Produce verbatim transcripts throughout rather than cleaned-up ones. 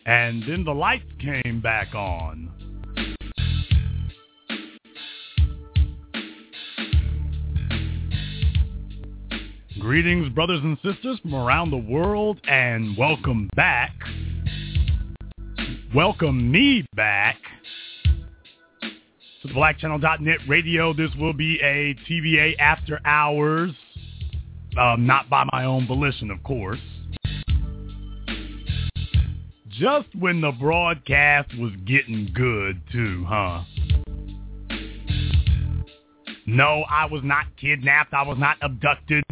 And then the lights came back on. Greetings, brothers and sisters from around the world, and welcome back. Welcome me back to the black channel dot net radio. This will be a T V A After Hours, um, not by my own volition, of course. Just when the broadcast was getting good, too, huh? No, I was not kidnapped. I was not abducted.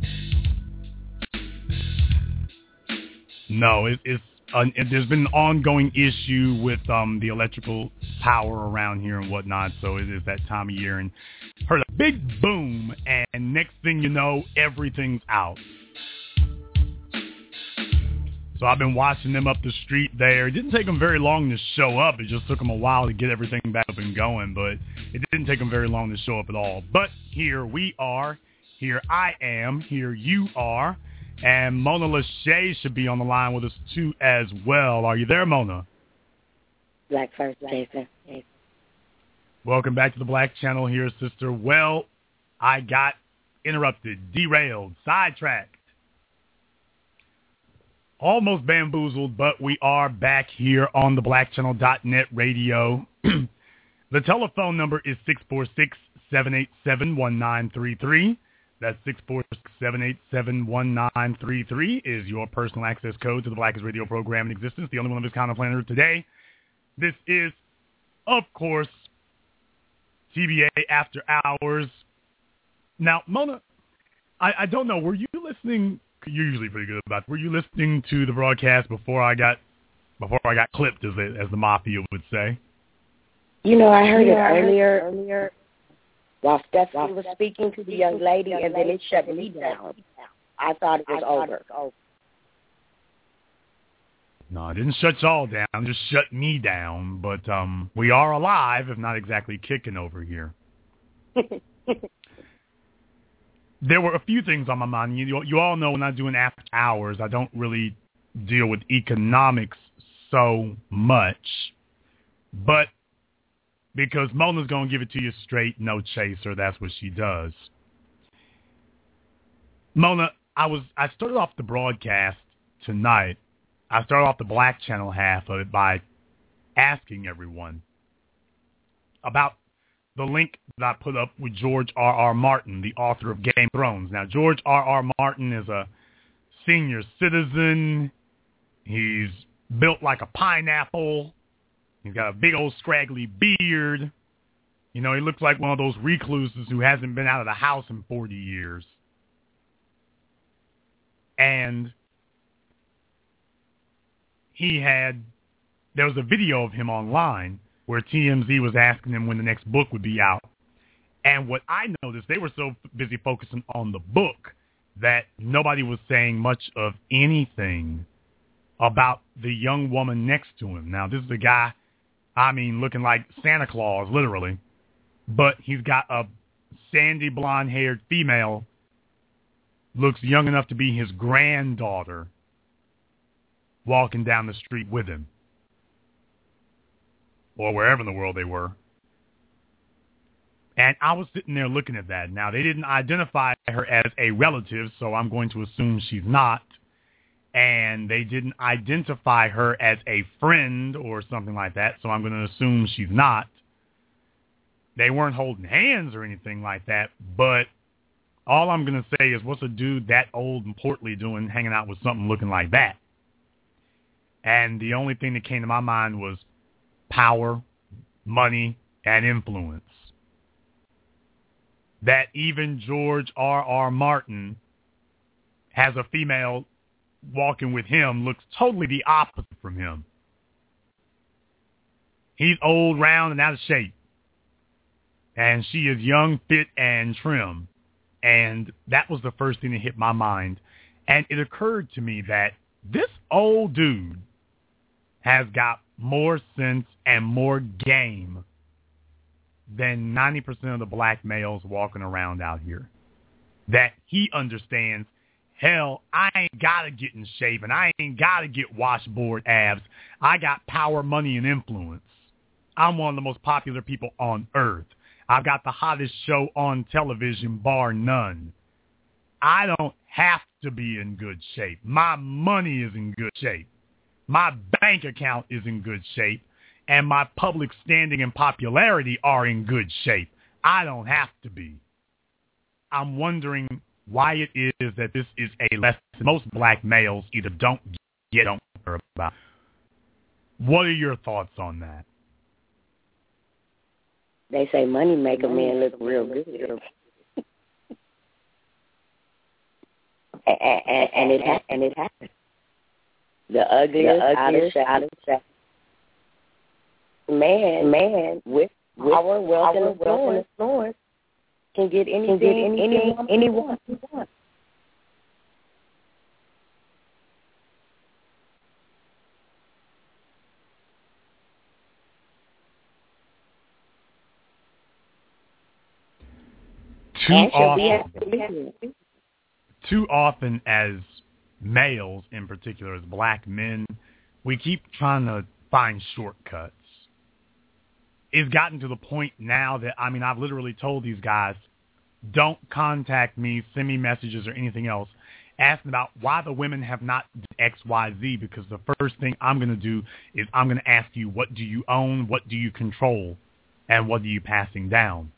No, it, it's uh, it, there's been an ongoing issue with um, the electrical power around here and whatnot, so it is that time of year. And heard a big boom, and next thing you know, everything's out. So I've been watching them up the street there. It didn't take them very long to show up. It just took them a while to get everything back up and going, but it didn't take them very long to show up at all. But here we are. Here I am. Here you are. And Mona Lachey should be on the line with us, too, as well. Are you there, Mona? Black first, Jason. Welcome back to the Black Channel here, sister. Well, I got interrupted, derailed, sidetracked. Almost bamboozled, but we are back here on the black channel dot net radio. The telephone number is six four six, seven eight seven, one nine three three. That's six four six, seven eight seven, one nine three three is your personal access code to the Blackest Radio program in existence, the only one of its kind on planet Earth today. This is, of course, T V A After Hours. Now, Mona, I, I don't know, were you listening... You're usually pretty good about it. Were you listening to the broadcast before I got before I got clipped, as it, as the mafia would say? You know, I heard yeah, it earlier, earlier while Stephanie was speaking to the young lady, and then it shut me down. I thought it was over. No, it didn't shut y'all down. It just shut me down. But um, we are alive, if not exactly kicking over here. There were a few things on my mind. You, you all know when I do an after hours, I don't really deal with economics so much. But because Mona's going to give it to you straight, no chaser, that's what she does. Mona, I was I started off the broadcast tonight. I started off the Black Channel half of it by asking everyone about the link that I put up with George R R. Martin, the author of Game of Thrones. Now, George R R. Martin is a senior citizen. He's built like a pineapple. He's got a big old scraggly beard. You know, he looks like one of those recluses who hasn't been out of the house in forty years. And he had, there was a video of him online where T M Z was asking him when the next book would be out. And what I noticed, they were so busy focusing on the book that nobody was saying much of anything about the young woman next to him. Now, this is a guy, I mean, looking like Santa Claus, literally. But he's got a sandy blonde-haired female, looks young enough to be his granddaughter, walking down the street with him. Or wherever in the world they were. And I was sitting there looking at that. Now, they didn't identify her as a relative, so I'm going to assume she's not. And they didn't identify her as a friend or something like that, so I'm going to assume she's not. They weren't holding hands or anything like that, but all I'm going to say is, what's a dude that old and portly doing hanging out with something looking like that? And the only thing that came to my mind was power, money, and influence. That even George R R. Martin has a female walking with him looks totally the opposite from him. He's old, round, and out of shape. And she is young, fit, and trim. And that was the first thing that hit my mind. And it occurred to me that this old dude has got more sense and more game than ninety percent of the black males walking around out here. That he understands, Hell, I ain't got to get in shape, and I ain't got to get washboard abs. I got power, money, and influence. I'm one of the most popular people on earth. I've got the hottest show on television, bar none. I don't have to be in good shape. My money is in good shape. My bank account is in good shape. And my public standing and popularity are in good shape. I don't have to be. I'm wondering why it is that this is a lesson most black males either don't get or don't care about. What are your thoughts on that? They say money make a man look real good. and, and, and it ha- and it happens. The ugliest, the ugliest out of shape. Man, man, with, with power, wealth, and influence, influence can get anything, can get anything, anyone he wants. Too often, too often as males in particular, as black men, we keep trying to find shortcuts. It's gotten to the point now that, I mean, I've literally told these guys, don't contact me, send me messages or anything else, asking about why the women have not done X, Y, Z, because the first thing I'm going to do is I'm going to ask you, what do you own, what do you control, and what are you passing down?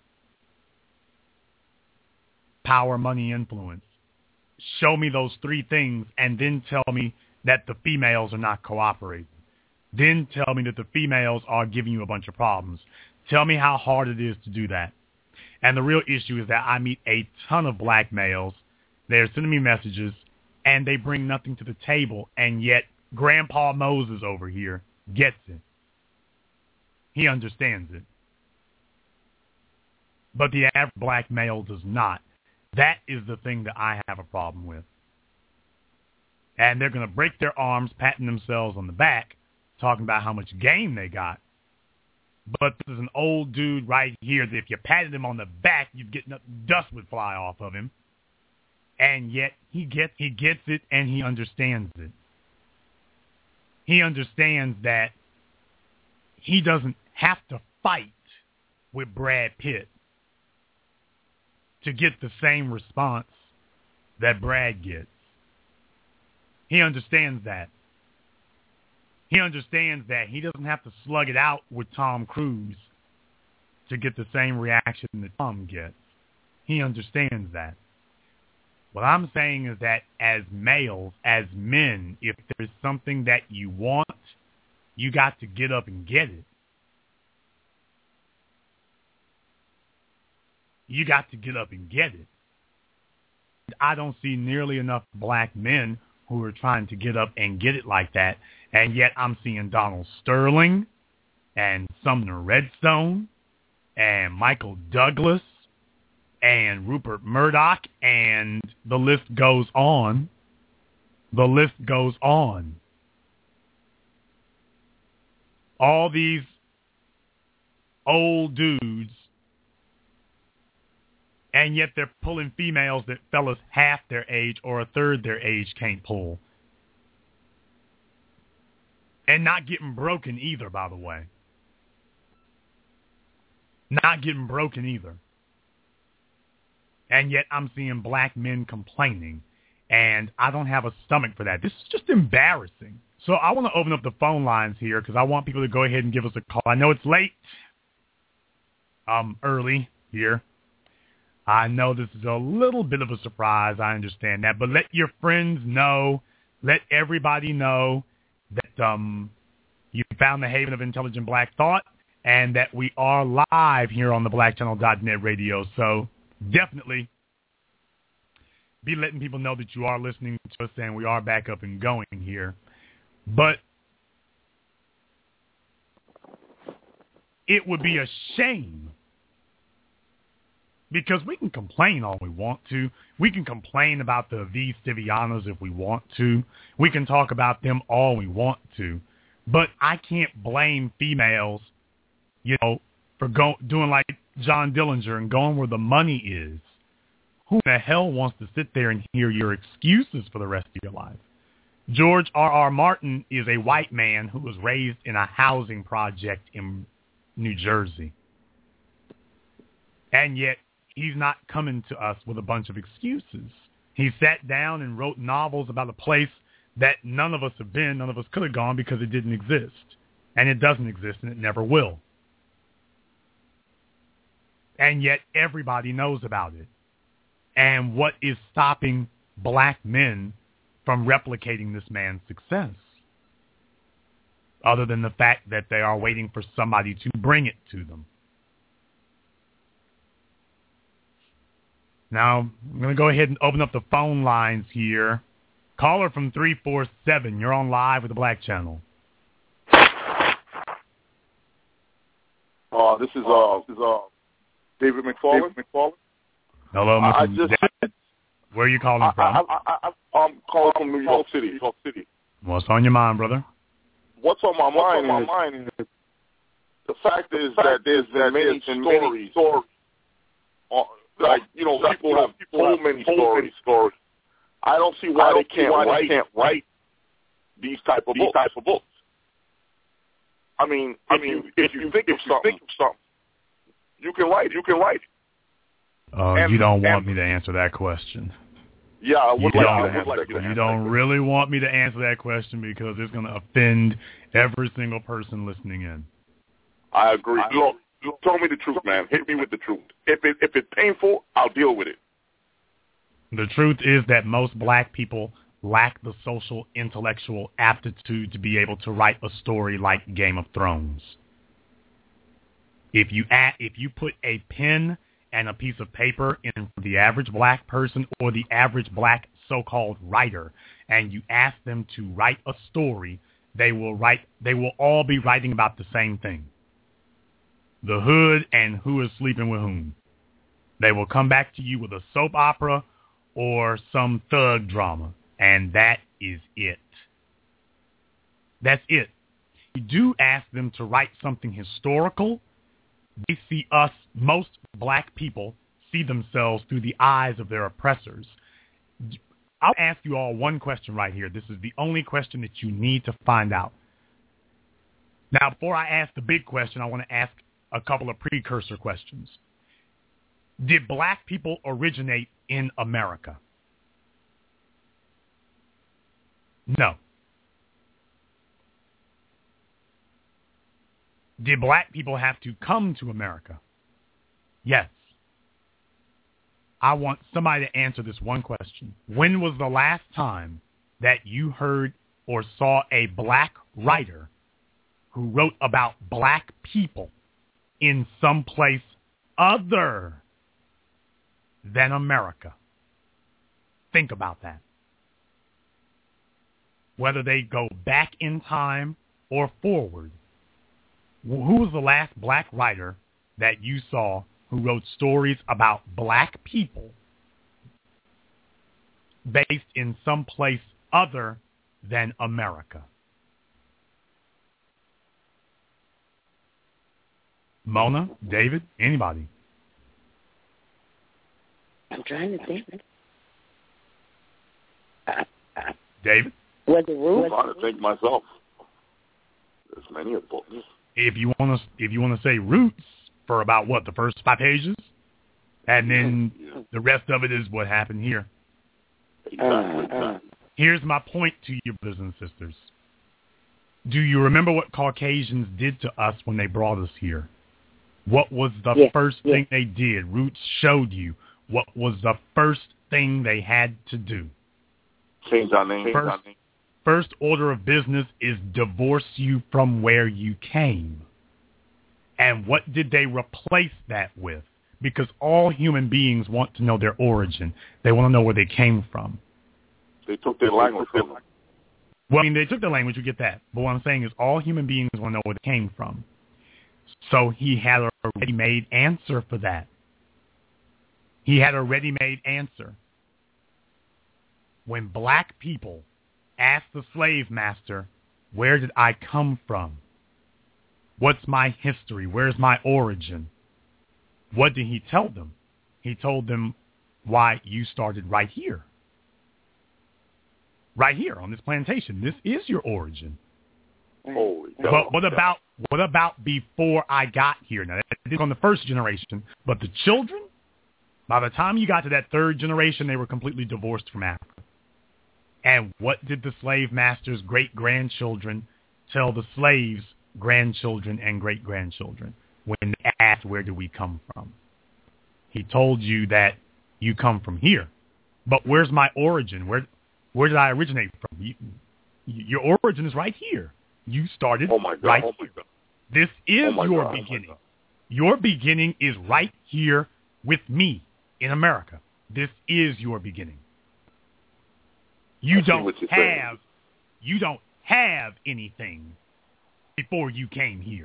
Power, money, influence. Show me those three things and then tell me that the females are not cooperating. Then tell me that the females are giving you a bunch of problems. Tell me how hard it is to do that. And the real issue is that I meet a ton of black males. They're sending me messages, and they bring nothing to the table, and yet Grandpa Moses over here gets it. He understands it. But the average black male does not. That is the thing that I have a problem with. And they're going to break their arms, patting themselves on the back, talking about how much game they got. But this is an old dude right here that if you patted him on the back, you'd get dust would fly off of him. And yet he gets he gets it and he understands it. He understands that he doesn't have to fight with Brad Pitt to get the same response that Brad gets. He understands that. He understands that he doesn't have to slug it out with Tom Cruise to get the same reaction that Tom gets. He understands that. What I'm saying is that as males, as men, if there's something that you want, you got to get up and get it. You got to get up and get it. I don't see nearly enough black men who are trying to get up and get it like that. And yet I'm seeing Donald Sterling and Sumner Redstone and Michael Douglas and Rupert Murdoch, and the list goes on. The list goes on. All these old dudes, and yet they're pulling females that fellas half their age or a third their age can't pull. And not getting broken either, by the way. Not getting broken either. And yet I'm seeing black men complaining. And I don't have a stomach for that. This is just embarrassing. So I want to open up the phone lines here because I want people to go ahead and give us a call. I know it's late. Um, early here. I know this is a little bit of a surprise. I understand that. But let your friends know. Let everybody know that um, you found the haven of intelligent black thought and that we are live here on the black channel dot net radio. So definitely be letting people know that you are listening to us and we are back up and going here. But it would be a shame because we can complain all we want to. We can complain about the V. Stivianos if we want to. We can talk about them all we want to. But I can't blame females, you know, for go, doing like John Dillinger and going where the money is. Who in the hell wants to sit there and hear your excuses for the rest of your life? George R. R. Martin is a white man who was raised in a housing project in New Jersey. And yet, he's not coming to us with a bunch of excuses. He sat down and wrote novels about a place that none of us have been, none of us could have gone because it didn't exist. And it doesn't exist, and it never will. And yet, everybody knows about it. And what is stopping black men from replicating this man's success? Other than the fact that they are waiting for somebody to bring it to them. Now, I'm going to go ahead and open up the phone lines here. Caller from three four seven, you're on live with the Black Channel. Uh, this is uh, this is uh, David McFarland. David McFarland. Hello, Mister I just, David. Where are you calling I, from? I, I, I, I'm calling from New York City. New York City. What's on your mind, brother? What's on my What's mind? on is, my mind is the fact is the that fact there's is been that many there's been stories. many stories. Uh, like you know, Like, people you know, have people told have many told stories. many stories. I don't see why I don't they see can't why write they can't write these type of these books. type of books. I mean, I if mean, you if if you you think if of you something, think of something, you can write. You can write. Uh, And- you don't want and- me to answer that question. Yeah, I You would don't, like, I would like you to you answer don't that. really want me to answer that question because it's going to offend every single person listening in. I agree. I Look, look, tell me the truth, man. Hit me with the truth. If it if it's painful, I'll deal with it. The truth is that most black people lack the social intellectual aptitude to be able to write a story like Game of Thrones. If you add, if you put a pen and a piece of paper in the average black person or the average black so-called writer, and you ask them to write a story, they will write. They will all be writing about the same thing: the hood and who is sleeping with whom. They will come back to you with a soap opera or some thug drama, and that is it. That's it. You do ask them to write something historical. They see us, most black people, see themselves through the eyes of their oppressors. I'll ask you all one question right here. This is the only question that you need to find out. Now, before I ask the big question, I want to ask a couple of precursor questions. Did black people originate in America? No. Did black people have to come to America? Yes. I want somebody to answer this one question. When was the last time that you heard or saw a black writer who wrote about black people in some place other than America? Think about that. Whether they go back in time or forward. Who was the last black writer that you saw who wrote stories about black people based in some place other than America? Mona, David, anybody? I'm trying to think. Uh, uh, David? Was it Ruth? I'm trying to think myself. There's many of books. If you want to, if you want to say roots for about what, the first five pages, and then Yeah. the rest of it is what happened here. Exactly. Uh, uh. exactly. Here's my point to you, brothers and sisters. Do you remember what Caucasians did to us when they brought us here? What was the Yeah, first yeah. thing they did? Roots showed you what was the first thing they had to do. Change our name. First- Change our name. First order of business is divorce you from where you came. And what did they replace that with? Because all human beings want to know their origin. They want to know where they came from. They took their language from them. Well, I mean, they took the language, you get that. But what I'm saying is all human beings want to know where they came from. So he had a ready-made answer for that. He had a ready-made answer. When black people asked the slave master, where did I come from? What's my history? Where's my origin? What did he tell them? He told them, why you started right here. Right here on this plantation. This is your origin. Holy But what about what about before I got here? Now, this is on the first generation, but the children, by the time you got to that third generation, they were completely divorced from Africa. And what did the slave master's great-grandchildren tell the slaves' grandchildren and great-grandchildren when they asked, where do we come from? He told you that you come from here. But where's my origin? Where where did I originate from? You, your origin is right here. You started oh my God, right oh here. my God. This is oh your God, beginning. Oh your beginning is right here with me in America. This is your beginning. You I see don't what you're have saying. you don't have anything before you came here.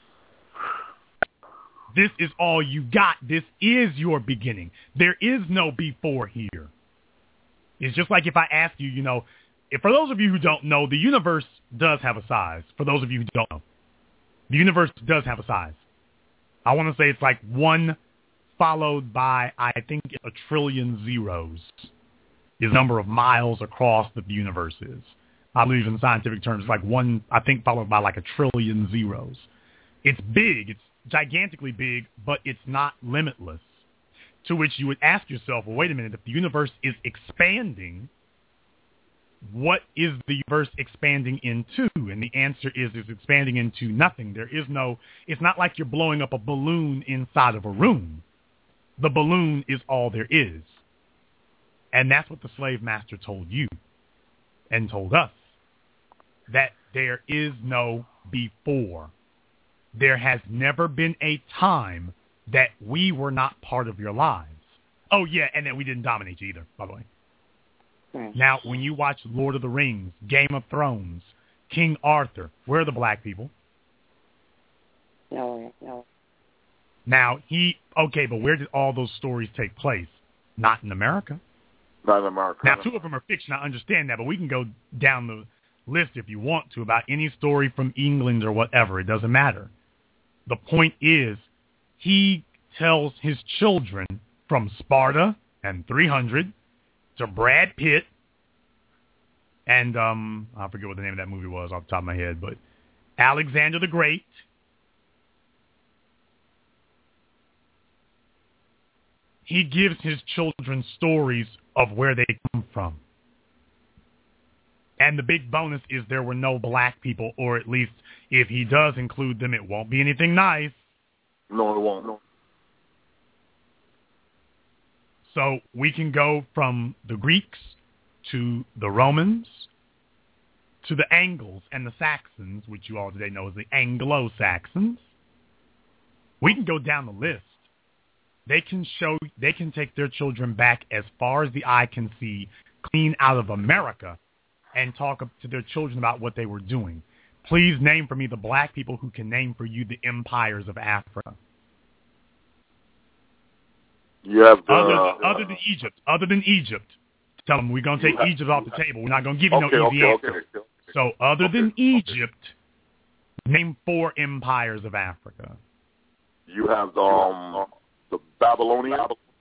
This is all you got. This is your beginning. There is no before here. It's just like if I ask you, you know, if for those of you who don't know, the universe does have a size. For those of you who don't know, the universe does have a size. I want to say it's like one followed by, I think, a trillion zeros is the number of miles across that the universe is. I believe in scientific terms, it's like one, I think, followed by like a trillion zeros. It's big. It's gigantically big, but it's not limitless. To which you would ask yourself, well, wait a minute, if the universe is expanding, what is the universe expanding into? And the answer is it's expanding into nothing. There is no, it's not like you're blowing up a balloon inside of a room. The balloon is all there is. And that's what the slave master told you and told us, that there is no before. There has never been a time that we were not part of your lives. Oh, yeah, and that we didn't dominate you either, by the way. Right. Now, when you watch Lord of the Rings, Game of Thrones, King Arthur, where are the black people? No, no. Now, he, okay, but where did all those stories take place? Not in America. Not in America. Now, two of them are fiction, I understand that, but we can go down the list if you want to about any story from England or whatever. It doesn't matter. The point is, he tells his children from Sparta and three hundred to Brad Pitt and, um, I forget what the name of that movie was off the top of my head, but Alexander the Great. He gives his children stories of where they come from. And the big bonus is there were no black people, or at least if he does include them, it won't be anything nice. No, it won't. No. So we can go from the Greeks to the Romans to the Angles and the Saxons, which you all today know as the Anglo-Saxons. We can go down the list. They can show, they can take their children back as far as the eye can see, clean out of America, and talk to their children about what they were doing. Please name for me the black people who can name for you the empires of Africa. You have the, Other, uh, other than Egypt, other than Egypt. Tell them we're going to take have, Egypt off the table. We're not going to give you okay, no easy okay, answer. okay, okay. So other okay, than okay. Egypt, name four empires of Africa. You have the, um, the Babylonian.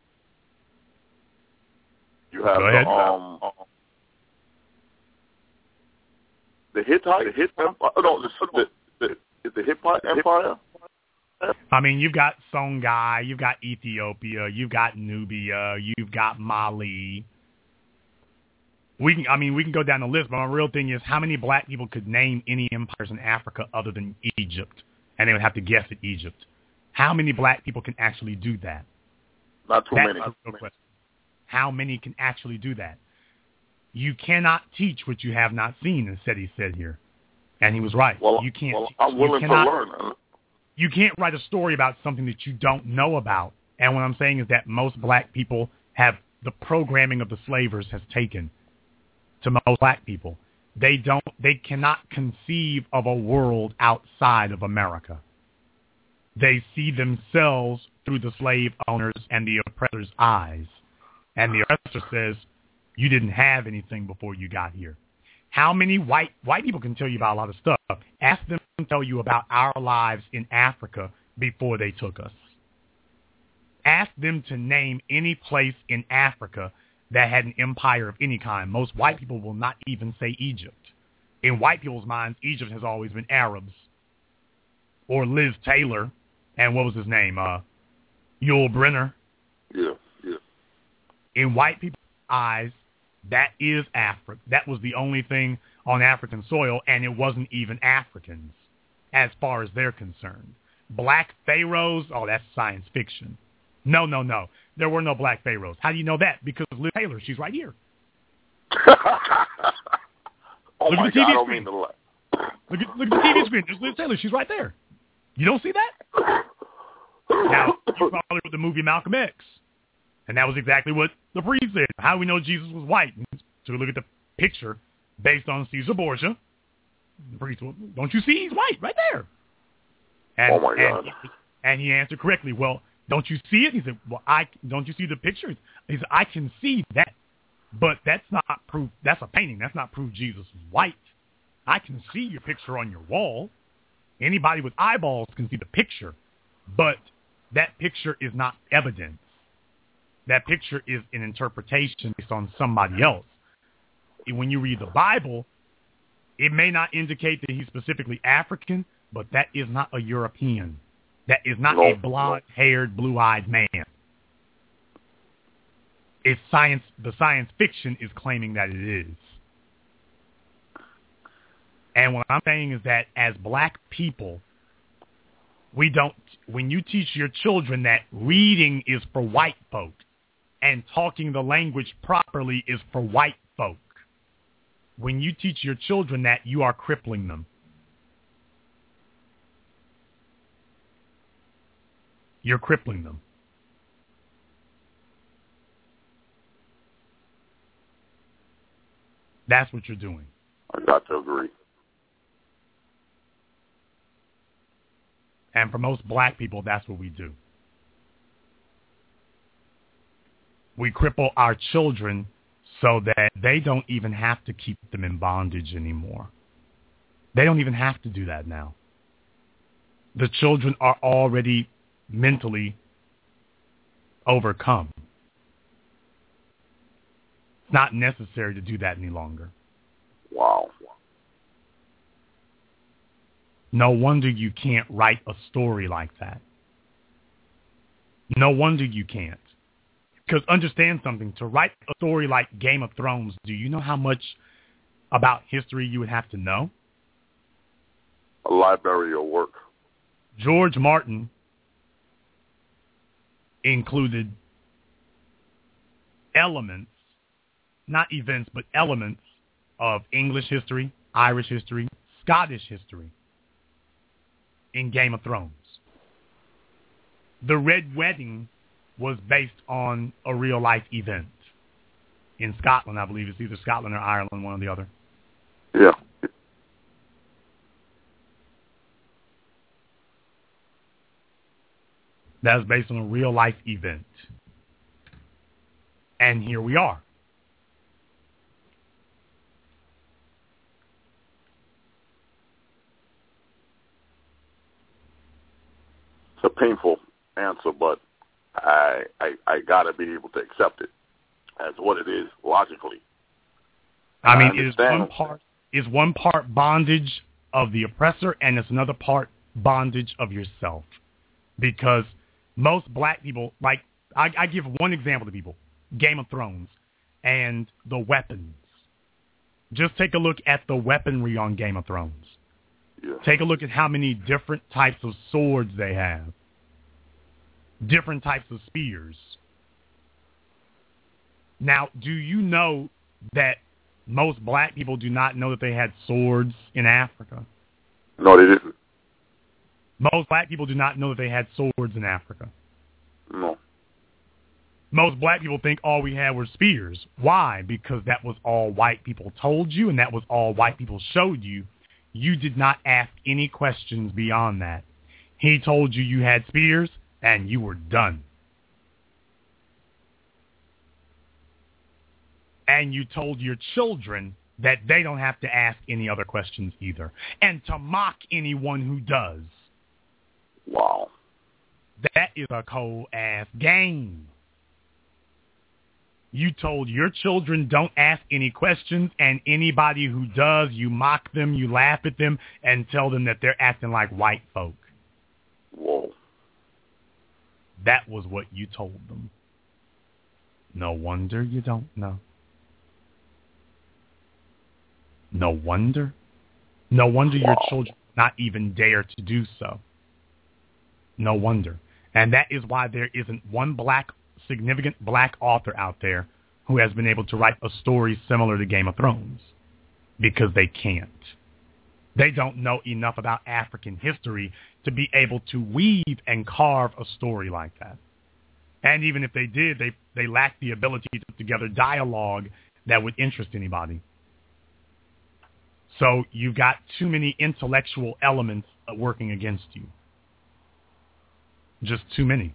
You have Go the, ahead. um, the Hittite, the Hittite Empire. No, the, the, the, is the Hittite Empire? I mean, you've got Songhai, you've got Ethiopia, you've got Nubia, you've got Mali. We can, I mean, we can go down the list, but my real thing is how many black people could name any empires in Africa other than Egypt? And they would have to guess at Egypt. How many black people can actually do that? Not too That's many. the real question. How many can actually do that? You cannot teach what you have not seen, instead he said here. And he was right. Well, you can't well teach. I'm willing you cannot, to learn. You can't write a story about something that you don't know about. And what I'm saying is that most black people have the programming of the slavers has taken to most black people. They don't, they cannot conceive of a world outside of America. They see themselves through the slave owners and the oppressor's eyes. And the oppressor says, you didn't have anything before you got here. How many white white people can tell you about a lot of stuff? Ask them to tell you about our lives in Africa before they took us. Ask them to name any place in Africa that had an empire of any kind. Most white people will not even say Egypt. In white people's minds, Egypt has always been Arabs. Or Liz Taylor, and what was his name? Uh, Yul Brynner. Yeah, yeah. In white people's eyes, that is Africa. That was the only thing on African soil, and it wasn't even Africans as far as they're concerned. Black pharaohs, oh, that's science fiction. No, no, no. There were no black pharaohs. How do you know that? Because Liz Taylor, she's right here. oh look my at the T V God, screen. I don't mean to laugh. Look at, look at the T V screen. There's Liz Taylor. She's right there. You don't see that? Now, you probably with the movie Malcolm X. And that was exactly what the priest said. How do we know Jesus was white? So we look at the picture based on Caesar Borgia. The priest, well, don't you see he's white right there? And, oh, my God. And, and he answered correctly, well, don't you see it? He said, well, I don't you see the picture? He said, I can see that, but that's not proof. That's a painting. That's not proof Jesus was white. I can see your picture on your wall. Anybody with eyeballs can see the picture, but that picture is not evidence. That picture is an interpretation based on somebody else. When you read the Bible, it may not indicate that he's specifically African, but that is not a European. That is not no, a blonde-haired, blue-eyed man. It's science. The science fiction is claiming that it is. And what I'm saying is that as black people, we don't, when you teach your children that reading is for white folk and talking the language properly is for white folk, when you teach your children that, you are crippling them. You're crippling them. That's what you're doing. I got to agree. And for most black people, that's what we do. We cripple our children so that they don't even have to keep them in bondage anymore. They don't even have to do that now. The children are already mentally overcome. It's not necessary to do that any longer. Wow. No wonder you can't write a story like that. No wonder you can't. Because understand something, to write a story like Game of Thrones, do you know how much about history you would have to know? A library of work. George Martin included elements, not events, but elements of English history, Irish history, Scottish history in Game of Thrones. The Red Wedding was based on a real-life event in Scotland, I believe. It's either Scotland or Ireland, one or the other. Yeah. That was based on a real-life event. And here we are. It's a painful answer, but I, I, I got to be able to accept it as what it is logically. I mean, I it is one part is one part bondage of the oppressor, and it's another part bondage of yourself. Because most black people, like, I, I give one example to people, Game of Thrones, and the weapons. Just take a look at the weaponry on Game of Thrones. Yeah. Take a look at how many different types of swords they have. Different types of spears. Now, do you know that most black people do not know that they had swords in Africa? No, they didn't. Most black people do not know that they had swords in Africa. No. Most black people think all we had were spears. Why? Because that was all white people told you, and that was all white people showed you. You did not ask any questions beyond that. He told you you had spears, and you were done. And you told your children that they don't have to ask any other questions either, and to mock anyone who does. Wow. That is a cold-ass game. You told your children don't ask any questions, and anybody who does, you mock them, you laugh at them, and tell them that they're acting like white folk. Whoa. That was what you told them. No wonder you don't know. No wonder. No wonder your children not even dare to do so. No wonder. And that is why there isn't one black, significant black author out there who has been able to write a story similar to Game of Thrones. Because they can't. They don't know enough about African history to be able to weave and carve a story like that. And even if they did, they, they lack the ability to put together dialogue that would interest anybody. So you've got too many intellectual elements working against you. Just too many.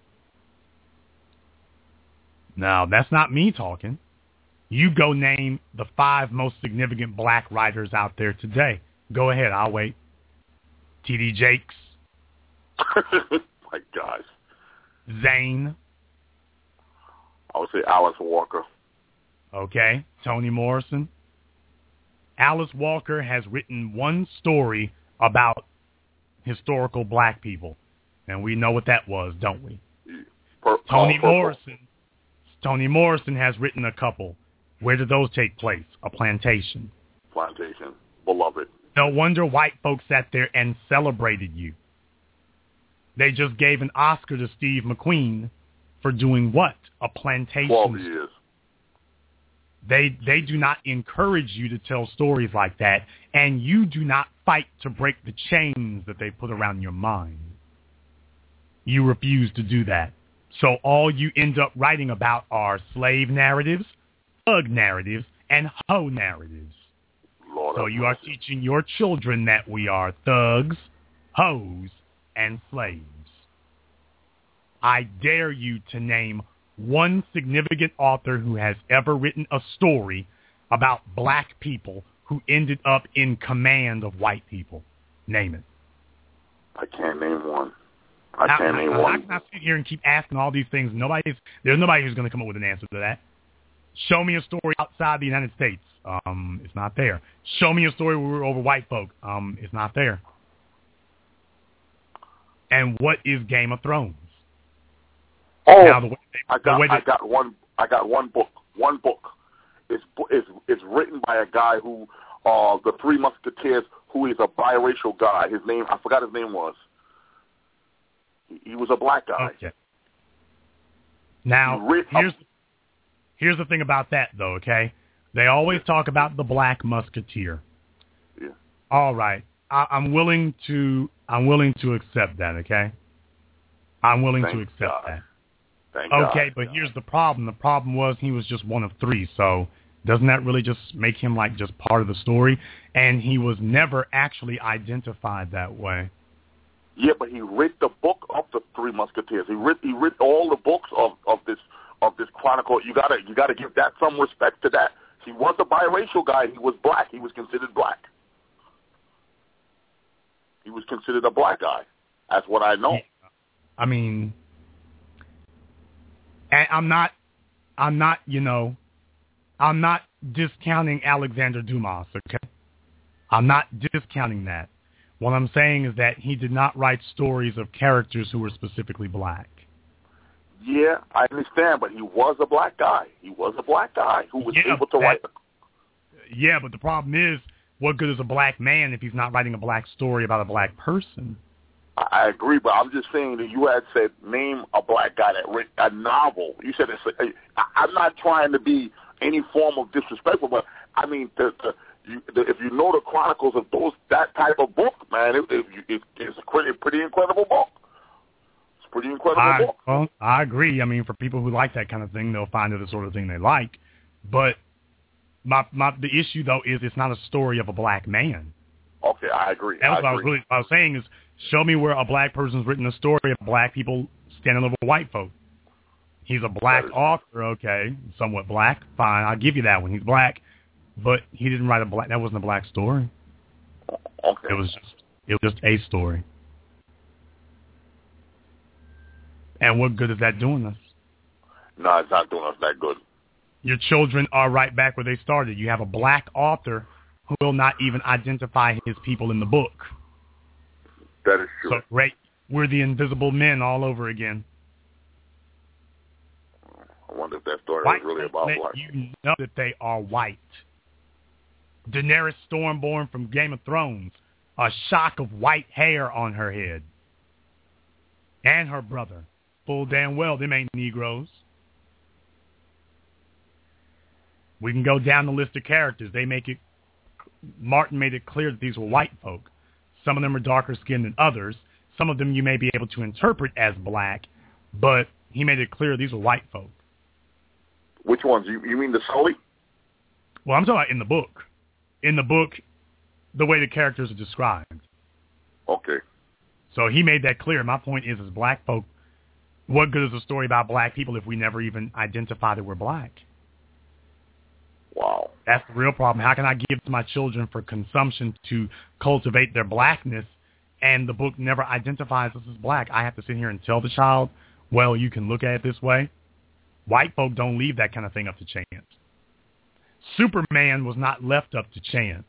Now, that's not me talking. You go name the five most significant black writers out there today. Go ahead, I'll wait. T D Jakes. My gosh. Zane. I would say Alice Walker. Okay. Toni Morrison. Alice Walker has written one story about historical black people. And we know what that was, don't we? Per- Toni purple. Morrison. Toni Morrison has written a couple. Where did those take place? A plantation. Plantation. Beloved. No wonder white folks sat there and celebrated you. They just gave an Oscar to Steve McQueen for doing what? A plantation. Twelve years. They they do not encourage you to tell stories like that, and you do not fight to break the chains that they put around your mind. You refuse to do that. So all you end up writing about are slave narratives, thug narratives, and hoe narratives. Lord so you are teaching your children that we are thugs, hoes, and slaves. I dare you to name one significant author who has ever written a story about black people who ended up in command of white people. Name it. I can't name one. I Now, can't name I, one. I cannot sit here and keep asking all these things. Nobody's, there's nobody who's going to come up with an answer to that. Show me a story outside the United States. Um, it's not there. Show me a story where we're over white folk. Um, it's not there. And what is Game of Thrones? Oh, now, the way they, I got, the way I they, got one. I got one book. One book. It's it's it's written by a guy who, uh, the Three Musketeers, who is a biracial guy. His name, I forgot his name was. He, he was a black guy. Okay. Now, Read, here's here's the thing about that, though. Okay, they always talk about the Black Musketeer. Yeah. All right, I, I'm willing to I'm willing to accept that. Okay, I'm willing Thank to accept God. that. Thank Okay, God. but here's the problem. The problem was he was just one of three, so doesn't that really just make him like just part of the story? And he was never actually identified that way. Yeah, but he read the book of the Three Musketeers. He read he read all the books of, of this of this chronicle. You gotta you gotta give that some respect to that. He was a biracial guy. He was black. He was considered black. He was considered a black guy. That's what I know. Yeah. I mean, and I'm not, I'm not, you know, I'm not discounting Alexander Dumas, okay? I'm not discounting that. What I'm saying is that he did not write stories of characters who were specifically black. Yeah, I understand, but he was a black guy. He was a black guy who was yeah, able to that, write. The... Yeah, but the problem is, what good is a black man if he's not writing a black story about a black person? I agree, but I'm just saying that you had said name a black guy that wrote a novel. You said it's. I, I'm not trying to be any form of disrespectful, but I mean, the, the, you, the, if you know the chronicles of those that type of book, man, it, it, it, it's a pretty, pretty incredible book. It's a pretty incredible I, book. Well, I agree. I mean, for people who like that kind of thing, they'll find it the sort of thing they like. But my my the issue though is it's not a story of a black man. Okay, I agree. That's I what agree. I was really what I was saying is show me where a black person's written a story of black people standing over white folk. He's a black is- author, okay, somewhat black, fine, I'll give you that one. He's black, but he didn't write a black. That wasn't a black story. Okay. It was just it was just a story. And what good is that doing us? No, it's not doing us that good. Your children are right back where they started. You have a black author who will not even identify his people in the book. That is true. So, right, we're the invisible men all over again. I wonder if that story White was really about let black. You know that they are white. Daenerys Stormborn from Game of Thrones, a shock of white hair on her head. And her brother. Full damn well, them ain't Negroes. We can go down the list of characters. They make it, Martin made it clear that these were white folk. Some of them are darker skinned than others. Some of them you may be able to interpret as black, but he made it clear these were white folk. Which ones? You, you mean the Sully? Well, I'm talking about in the book. In the book, the way the characters are described. Okay. So he made that clear. My point is, as black folk, what good is a story about black people if we never even identify that we're black? Wow. That's the real problem. How can I give to my children for consumption to cultivate their blackness, and the book never identifies us as black? I have to sit here and tell the child, well, you can look at it this way. White folk don't leave that kind of thing up to chance. Superman was not left up to chance.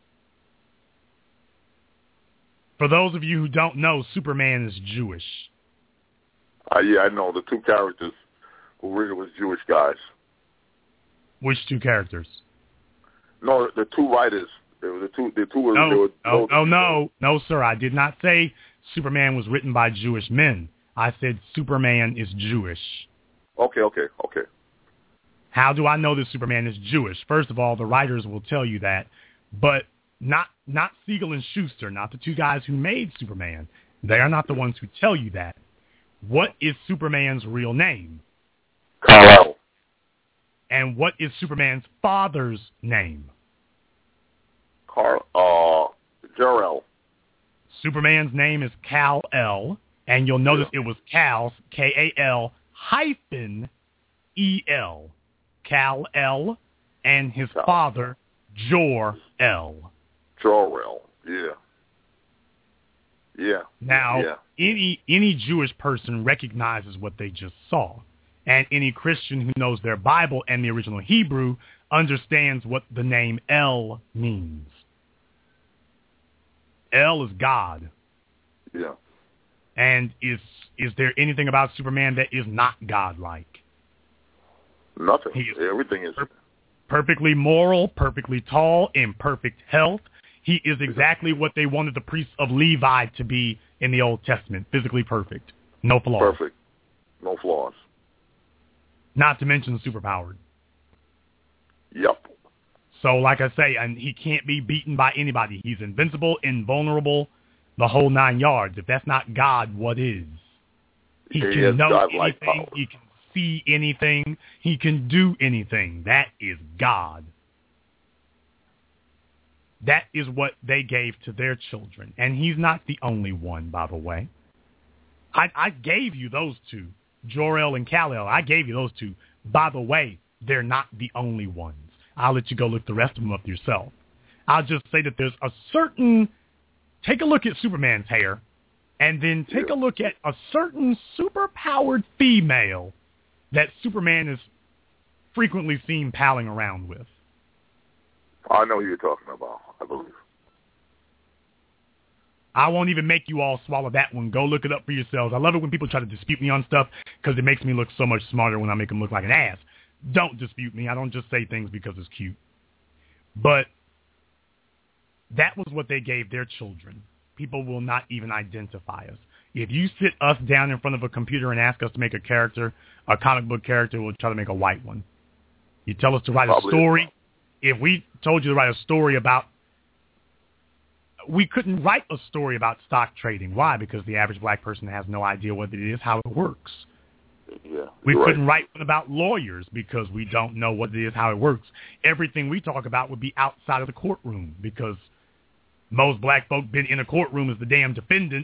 For those of you who don't know, Superman is Jewish. Uh, yeah, I know. The two characters who really was Jewish guys. Which two characters? No, the two writers. They were the two. The two were. No, they were, no, no, no, no, sir. I did not say Superman was written by Jewish men. I said Superman is Jewish. Okay, okay, okay. How do I know that Superman is Jewish? First of all, the writers will tell you that, but not not Siegel and Schuster, not the two guys who made Superman. They are not the ones who tell you that. What is Superman's real name? Kal-El. And what is Superman's father's name? Car, uh, Jor-El. Superman's name is Kal-El, and you'll notice yeah. it was Kal, K A L hyphen E L. Kal-El, and his Kal. father, Jor-El. Jor-El, yeah. Yeah. Now, yeah. any any Jewish person recognizes what they just saw. And any Christian who knows their Bible and the original Hebrew understands what the name El means. El is God. Yeah. And is is there anything about Superman that is not godlike? Nothing. He is Everything is per- perfectly moral, perfectly tall, in perfect health. He is exactly what they wanted the priests of Levi to be in the Old Testament, physically perfect, no flaws. Perfect, no flaws. Not to mention superpowered. Yep. So, like I say, and he can't be beaten by anybody. He's invincible, invulnerable, the whole nine yards. If that's not God, what is? He, he can know anything. Power. He can see anything. He can do anything. That is God. That is what they gave to their children. And he's not the only one, by the way. I, I gave you those two, Jor-El and Kal-El. I gave you those two. By the way, they're not the only ones. I'll let you go look the rest of them up yourself. I'll just say that there's a certain, take a look at Superman's hair, and then take yeah. a look at a certain superpowered female that Superman is frequently seen palling around with. I know who you're talking about, I believe. I won't even make you all swallow that one. Go look it up for yourselves. I love it when people try to dispute me on stuff because it makes me look so much smarter when I make them look like an ass. Don't dispute me. I don't just say things because it's cute. But that was what they gave their children. People will not even identify us. If you sit us down in front of a computer and ask us to make a character, a comic book character, we'll try to make a white one. You tell us to write Probably a story. If we told you to write a story about, we couldn't write a story about stock trading. Why? Because the average black person has no idea what it is, how it works. Yeah, we couldn't right. write one about lawyers because we don't know what it is, how it works. Everything we talk about would be outside of the courtroom because most black folk been in a courtroom as the damn defendant.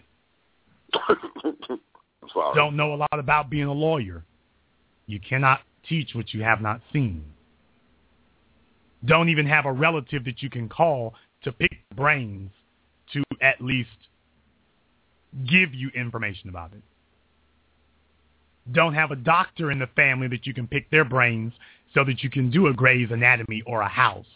Don't know a lot about being a lawyer. You cannot teach what you have not seen. Don't even have a relative that you can call to pick brains to at least give you information about it. don't have a doctor in the family that you can pick their brains so that you can do a Grey's Anatomy or a House.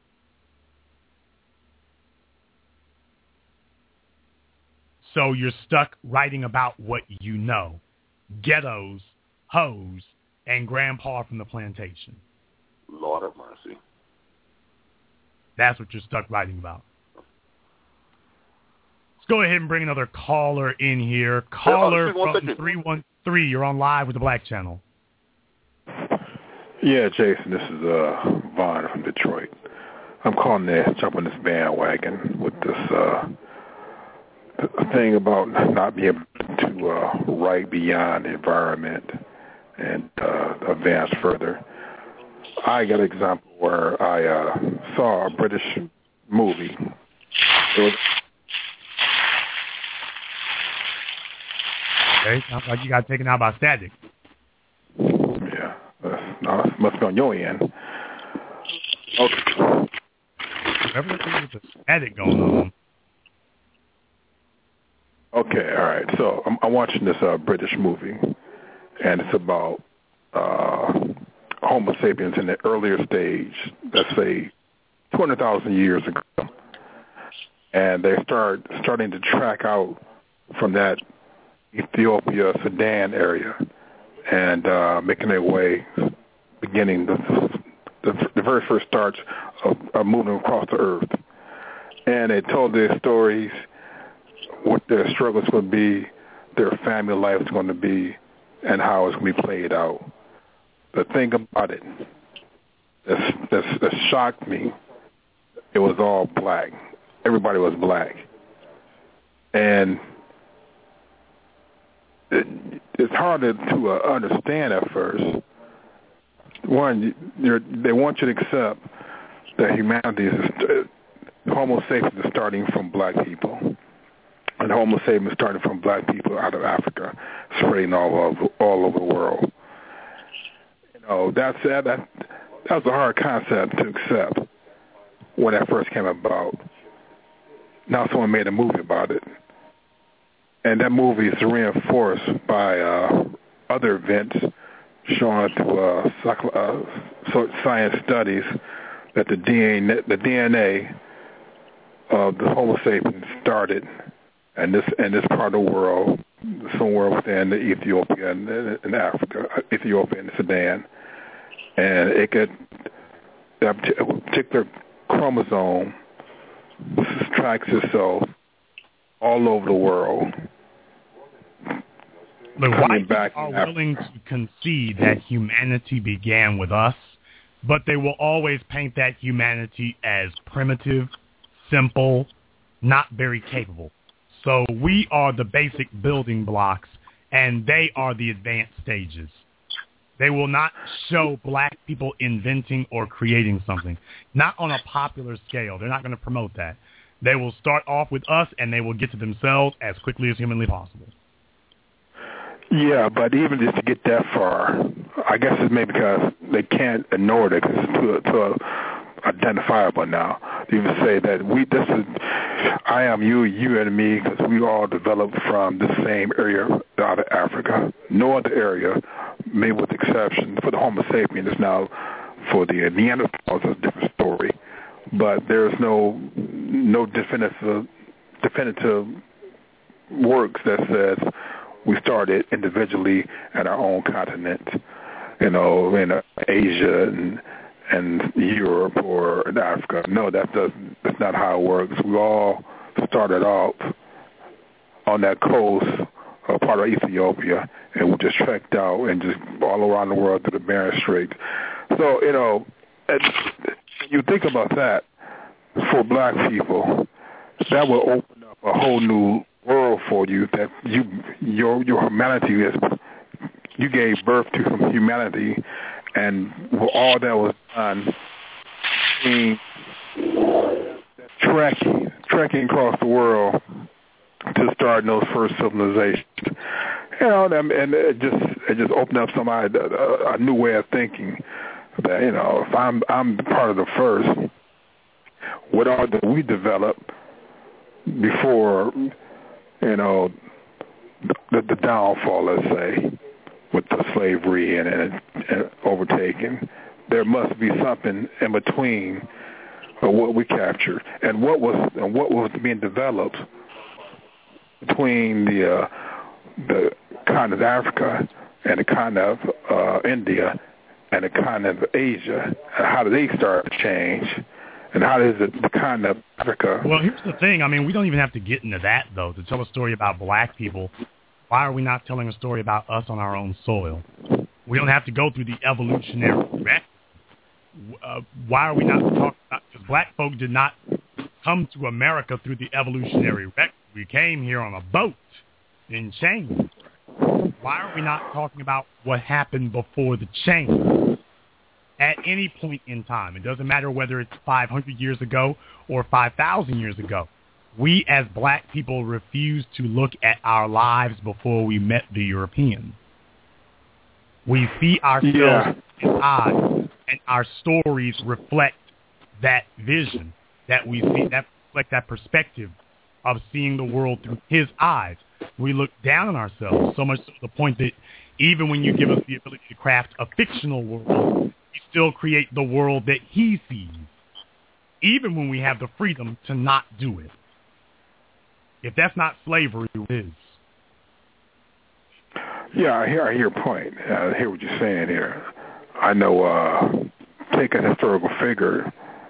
So you're stuck writing about what you know. Ghettos, hoes, and grandpa from the plantation. Lord have mercy. That's what you're stuck writing about. Let's go ahead and bring another caller in here. Caller yeah, uh, from three one three. You're on live with the Black Channel. Yeah, Jason, this is uh, Vaughn from Detroit. I'm calling to jump on this bandwagon with this uh, thing about not being able to uh, write beyond the environment and uh, advance further. I got an example where I uh, saw a British movie. It was Okay, sounds like you got taken out by static. Yeah, uh, no, it must be on your end. Okay. Everything with the static going on. Okay, all right. So I'm, I'm watching this uh, British movie, and it's about uh, Homo sapiens in the earlier stage, let's say two hundred thousand years ago. And they start starting to track out from that Ethiopia, Sudan area, and uh, making their way, beginning the, the, the very first starts of, of moving across the earth. And they told their stories, what their struggles would be, their family life is going to be, and how it's going to be played out. The thing about it that's, that's, that shocked me, it was all black. Everybody was black. And it, it's hard to, to uh, understand at first. One, you're, they want you to accept that humanity is, uh, Homo sapiens is starting from black people. And Homo sapiens is starting from black people out of Africa, spreading all over, all over the world. You know, that's, that, that, that was a hard concept to accept when that first came about. Now someone made a movie about it. And that movie is reinforced by uh, other events showing through uh, psych- uh, so science studies that the D N A, the D N A of the Homo sapiens started in this in this part of the world, somewhere within the Ethiopia and, and Africa, Ethiopia and Sudan, and it could that particular chromosome tracks itself all over the world. The white people are willing to concede that humanity began with us, but they will always paint that humanity as primitive, simple, not very capable. So we are the basic building blocks, and they are the advanced stages. They will not show black people inventing or creating something, not on a popular scale. They're not going to promote that. They will start off with us, and they will get to themselves as quickly as humanly possible. Yeah, but even just to get that far, I guess it's maybe because they can't ignore it because it's too, too identifiable now. To even say that we, this is, I am you, you and me, because we all developed from the same area out of Africa. No other area, maybe with exception for the Homo sapiens now, for the Neanderthals, it's a different story. But there's no no definitive definitive works that says we started individually at our own continent, you know, in Asia and and Europe or in Africa. No, that doesn't. That's not how it works. We all started off on that coast, uh, part of Ethiopia, and we just trekked out and just all around the world through the Bering Strait. So, you know, you think about that for black people, that will open up a whole new world for you, that you your your humanity is, you gave birth to some humanity, and all that was done being trekking trekking across the world to start those first civilizations. You know, and it just it just opened up somebody a, a new way of thinking. That, you know, if I'm I'm part of the first, what are the we developed before, you know, the, the downfall, let's say. with the slavery and, and, and overtaking. There must be something in between of what we captured and what was and what was being developed between the uh, the continent of Africa and the continent of uh, India and the continent of Asia. And how did they start to change? And how does the, the continent of Africa? Well, here's the thing. I mean, we don't even have to get into that, though, to tell a story about black people. Why are we not telling a story about us on our own soil? We don't have to go through the evolutionary record. Uh, why are we not talking about, because black folk did not come to America through the evolutionary record. We came here on a boat in chains. Why are we not talking about what happened before the chains? At any point in time, it doesn't matter whether it's five hundred years ago or five thousand years ago. We as black people refuse to look at our lives before we met the Europeans. We see ourselves yeah. in eyes, and our stories reflect that vision that we see, that reflect that perspective of seeing the world through his eyes. We look down on ourselves, so much to the point that even when you give us the ability to craft a fictional world, we still create the world that he sees, even when we have the freedom to not do it. If that's not slavery, it is. Yeah, I hear, I hear your point. I hear what you're saying here. I know, uh, take a historical figure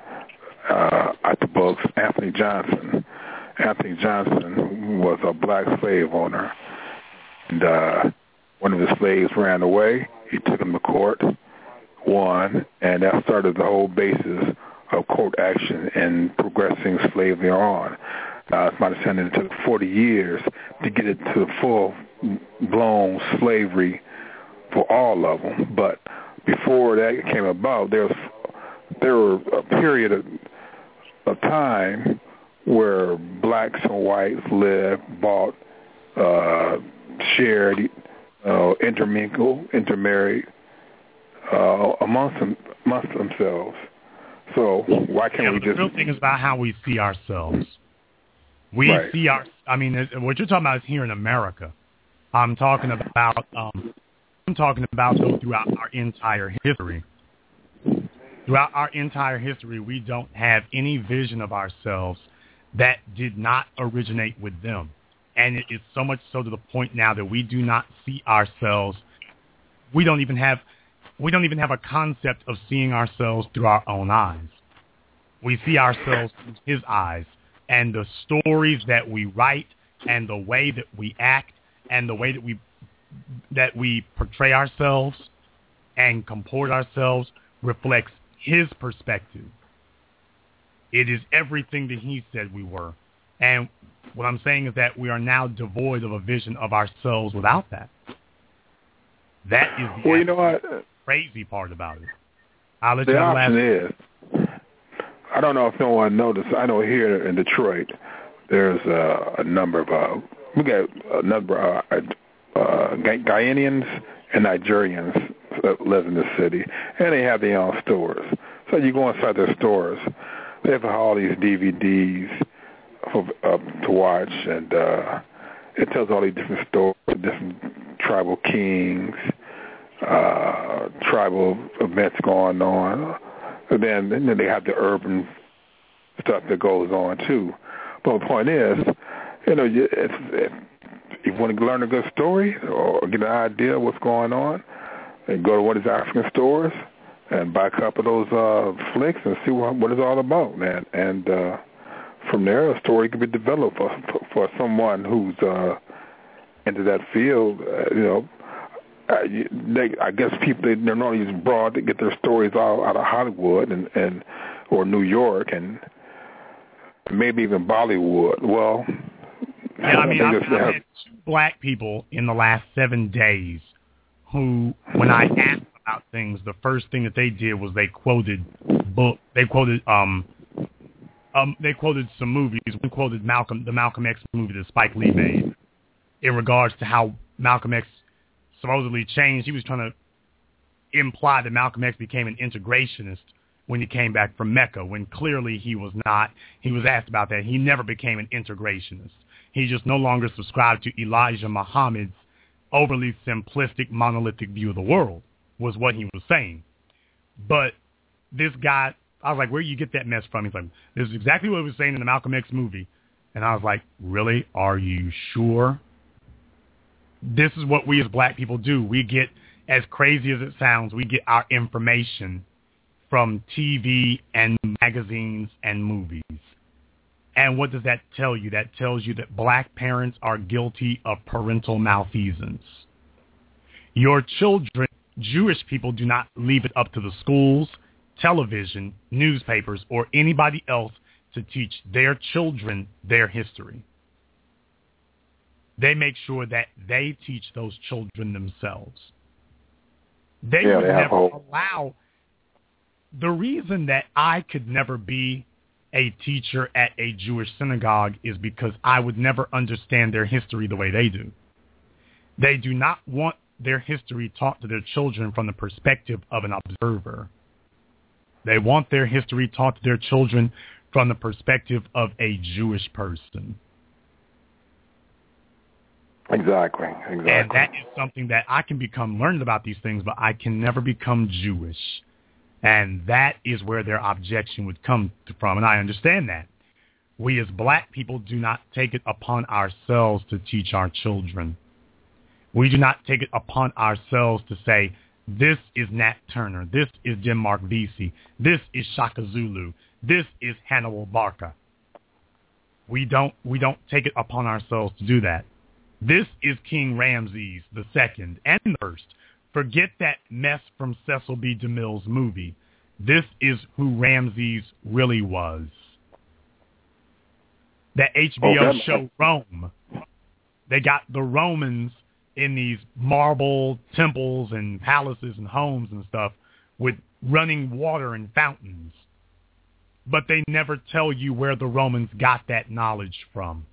uh, at the books, Anthony Johnson. Anthony Johnson was a black slave owner, and uh, one of his slaves ran away. He took him to court, won, and that started the whole basis of court action and progressing slavery on. Uh, it's my understanding it took forty years to get it to full-blown slavery for all of them. But before that came about, there was there were a period of, of time where blacks and whites lived, bought, uh, shared, uh, intermingled, intermarried uh, amongst them, amongst themselves. So why can't yeah, we but just? The real thing is about how we see ourselves. We right. see our. I mean, what you're talking about is here in America. I'm talking about. Um, I'm talking about though throughout our entire history. Throughout our entire history, we don't have any vision of ourselves that did not originate with them. And it is so much so to the point now that we do not see ourselves. We don't even have. We don't even have a concept of seeing ourselves through our own eyes. We see ourselves through his eyes. And the stories that we write and the way that we act and the way that we that we portray ourselves and comport ourselves reflects his perspective. It is everything that he said we were. And what I'm saying is that we are now devoid of a vision of ourselves without that. That is the well, you know what? crazy part about it. I'll let the you know option last. is, I don't know if no one noticed. I know here in Detroit, there's uh, a number of, uh, we got a number of uh, uh, Ghanaians and Nigerians that live in the city, and they have their own stores. So you go inside their stores, they have all these D V Ds for, uh, to watch, and uh, it tells all these different stories, different tribal kings, uh, tribal events going on. And then, and then they have the urban stuff that goes on, too. But the point is, you know, you, it's, if you want to learn a good story or get an idea of what's going on, and go to one of these African stores and buy a couple of those uh, flicks and see what, what it's all about, man. And uh, from there, a story can be developed for, for someone who's uh, into that field, uh, you know. Uh, they, I guess people, they, they're not even broad to get their stories all out of Hollywood and, and or New York and maybe even Bollywood. Well, yeah, I mean, I've, I've have... had two black people in the last seven days who, when I asked about things, the first thing that they did was they quoted book. They quoted um um they quoted some movies. One quoted Malcolm, the Malcolm X movie that Spike Lee made, in regards to how Malcolm X supposedly changed. He was trying to imply that Malcolm X became an integrationist when he came back from Mecca, when clearly he was not. He was asked about that. He never became an integrationist. He just no longer subscribed to Elijah Muhammad's overly simplistic, monolithic view of the world, was what he was saying. But this guy, I was like, where do you get that mess from? He's like, this is exactly what he was saying in the Malcolm X movie. And I was like, really? Are you sure? This is what we as black people do. We get, as crazy as it sounds, we get our information from T V and magazines and movies. And what does that tell you? That tells you that black parents are guilty of parental malfeasance. Your children, Jewish people, do not leave it up to the schools, television, newspapers, or anybody else to teach their children their history. They make sure that they teach those children themselves. They yeah, would they never hope. allow... The reason that I could never be a teacher at a Jewish synagogue is because I would never understand their history the way they do. They do not want their history taught to their children from the perspective of an observer. They want their history taught to their children from the perspective of a Jewish person. Exactly, exactly. And that is something that I can become learned about these things, but I can never become Jewish. And that is where their objection would come from, and I understand that. We as black people do not take it upon ourselves to teach our children. We do not take it upon ourselves to say, this is Nat Turner, this is Denmark Vesey, this is Shaka Zulu, this is Hannibal Barca. We don't, we don't take it upon ourselves to do that. This is King Ramses the Second and the First. Forget that mess from Cecil B. DeMille's movie. This is who Ramses really was. That H B O Oh, show Rome. They got the Romans in these marble temples and palaces and homes and stuff with running water and fountains. But they never tell you where the Romans got that knowledge from.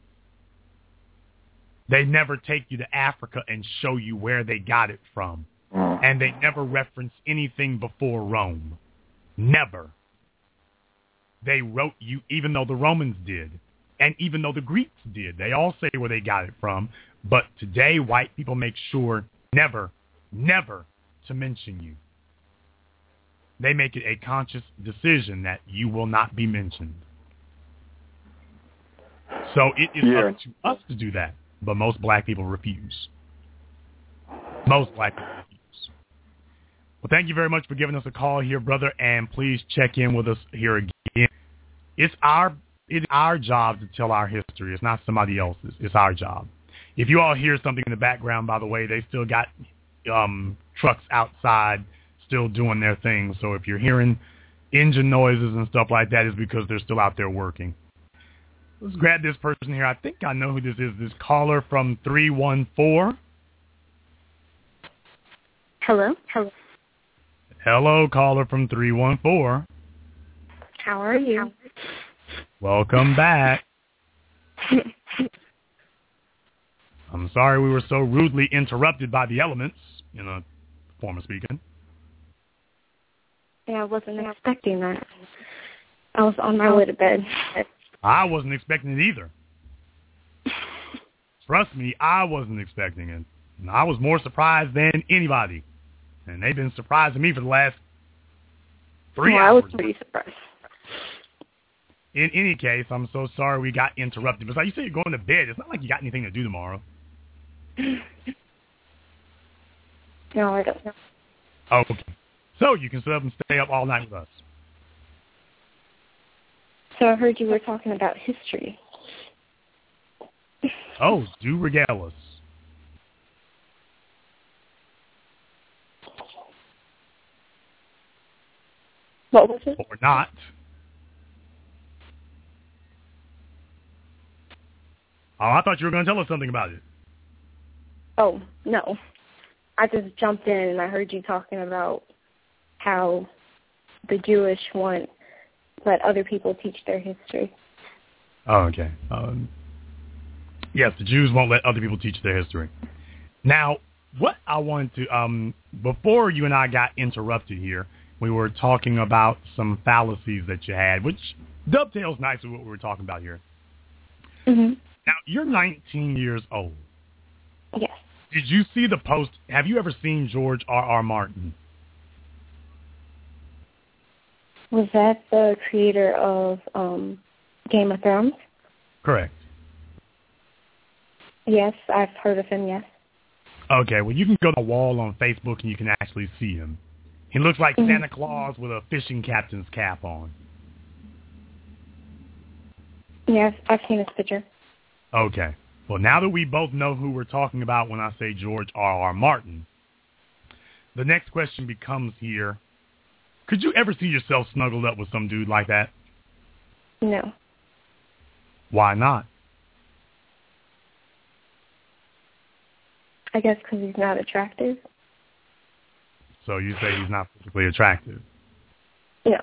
They never take you to Africa and show you where they got it from. And they never reference anything before Rome. Never. They wrote you, even though the Romans did. And even though the Greeks did. They all say where they got it from. But today, white people make sure never, never to mention you. They make it a conscious decision that you will not be mentioned. So it is Yeah. up to us to do that. But most black people refuse. Most black people refuse. Well, thank you very much for giving us a call here, brother, and please check in with us here again. It's our it's our job to tell our history. It's not somebody else's. It's our job. If you all hear something in the background, by the way, they still got um, trucks outside still doing their thing. So if you're hearing engine noises and stuff like that, it's because they're still out there working. Let's grab this person here. I think I know who this is. This caller from three one four. Hello. Hello. Hello, caller from three one four. How are you? Welcome back. I'm sorry we were so rudely interrupted by the elements, in a form of speaking. Yeah, I wasn't expecting that. I was on my way to bed. I wasn't expecting it either. Trust me, I wasn't expecting it. And I was more surprised than anybody. And they've been surprising me for the last three well, hours. I was pretty surprised. In any case, I'm so sorry we got interrupted. But like you said, you're going to bed. It's not like you got anything to do tomorrow. No, I don't know. Oh, okay. So you can sit up and stay up all night with us. So I heard you were talking about history. Oh, do regale us. What was it? Or not. Oh, I thought you were going to tell us something about it. Oh, no. I just jumped in and I heard you talking about how the Jewish want let other people teach their history. Oh, okay. Um, yes, the Jews won't let other people teach their history. Now, what I wanted to, um, before you and I got interrupted here, we were talking about some fallacies that you had, which dovetails nicely with what we were talking about here. Mm-hmm. Now, you're nineteen years old. Yes. Did you see the post? Have you ever seen George R. R. Martin? Was that the creator of um, Game of Thrones? Correct. Yes, I've heard of him, yes. Okay, well, you can go to the wall on Facebook and you can actually see him. He looks like mm-hmm. Santa Claus with a fishing captain's cap on. Yes, I've seen his picture. Okay. Well, now that we both know who we're talking about when I say George R. R. Martin, the next question becomes here, could you ever see yourself snuggled up with some dude like that? No. Why not? I guess because he's not attractive. So you say he's not physically attractive? Yeah.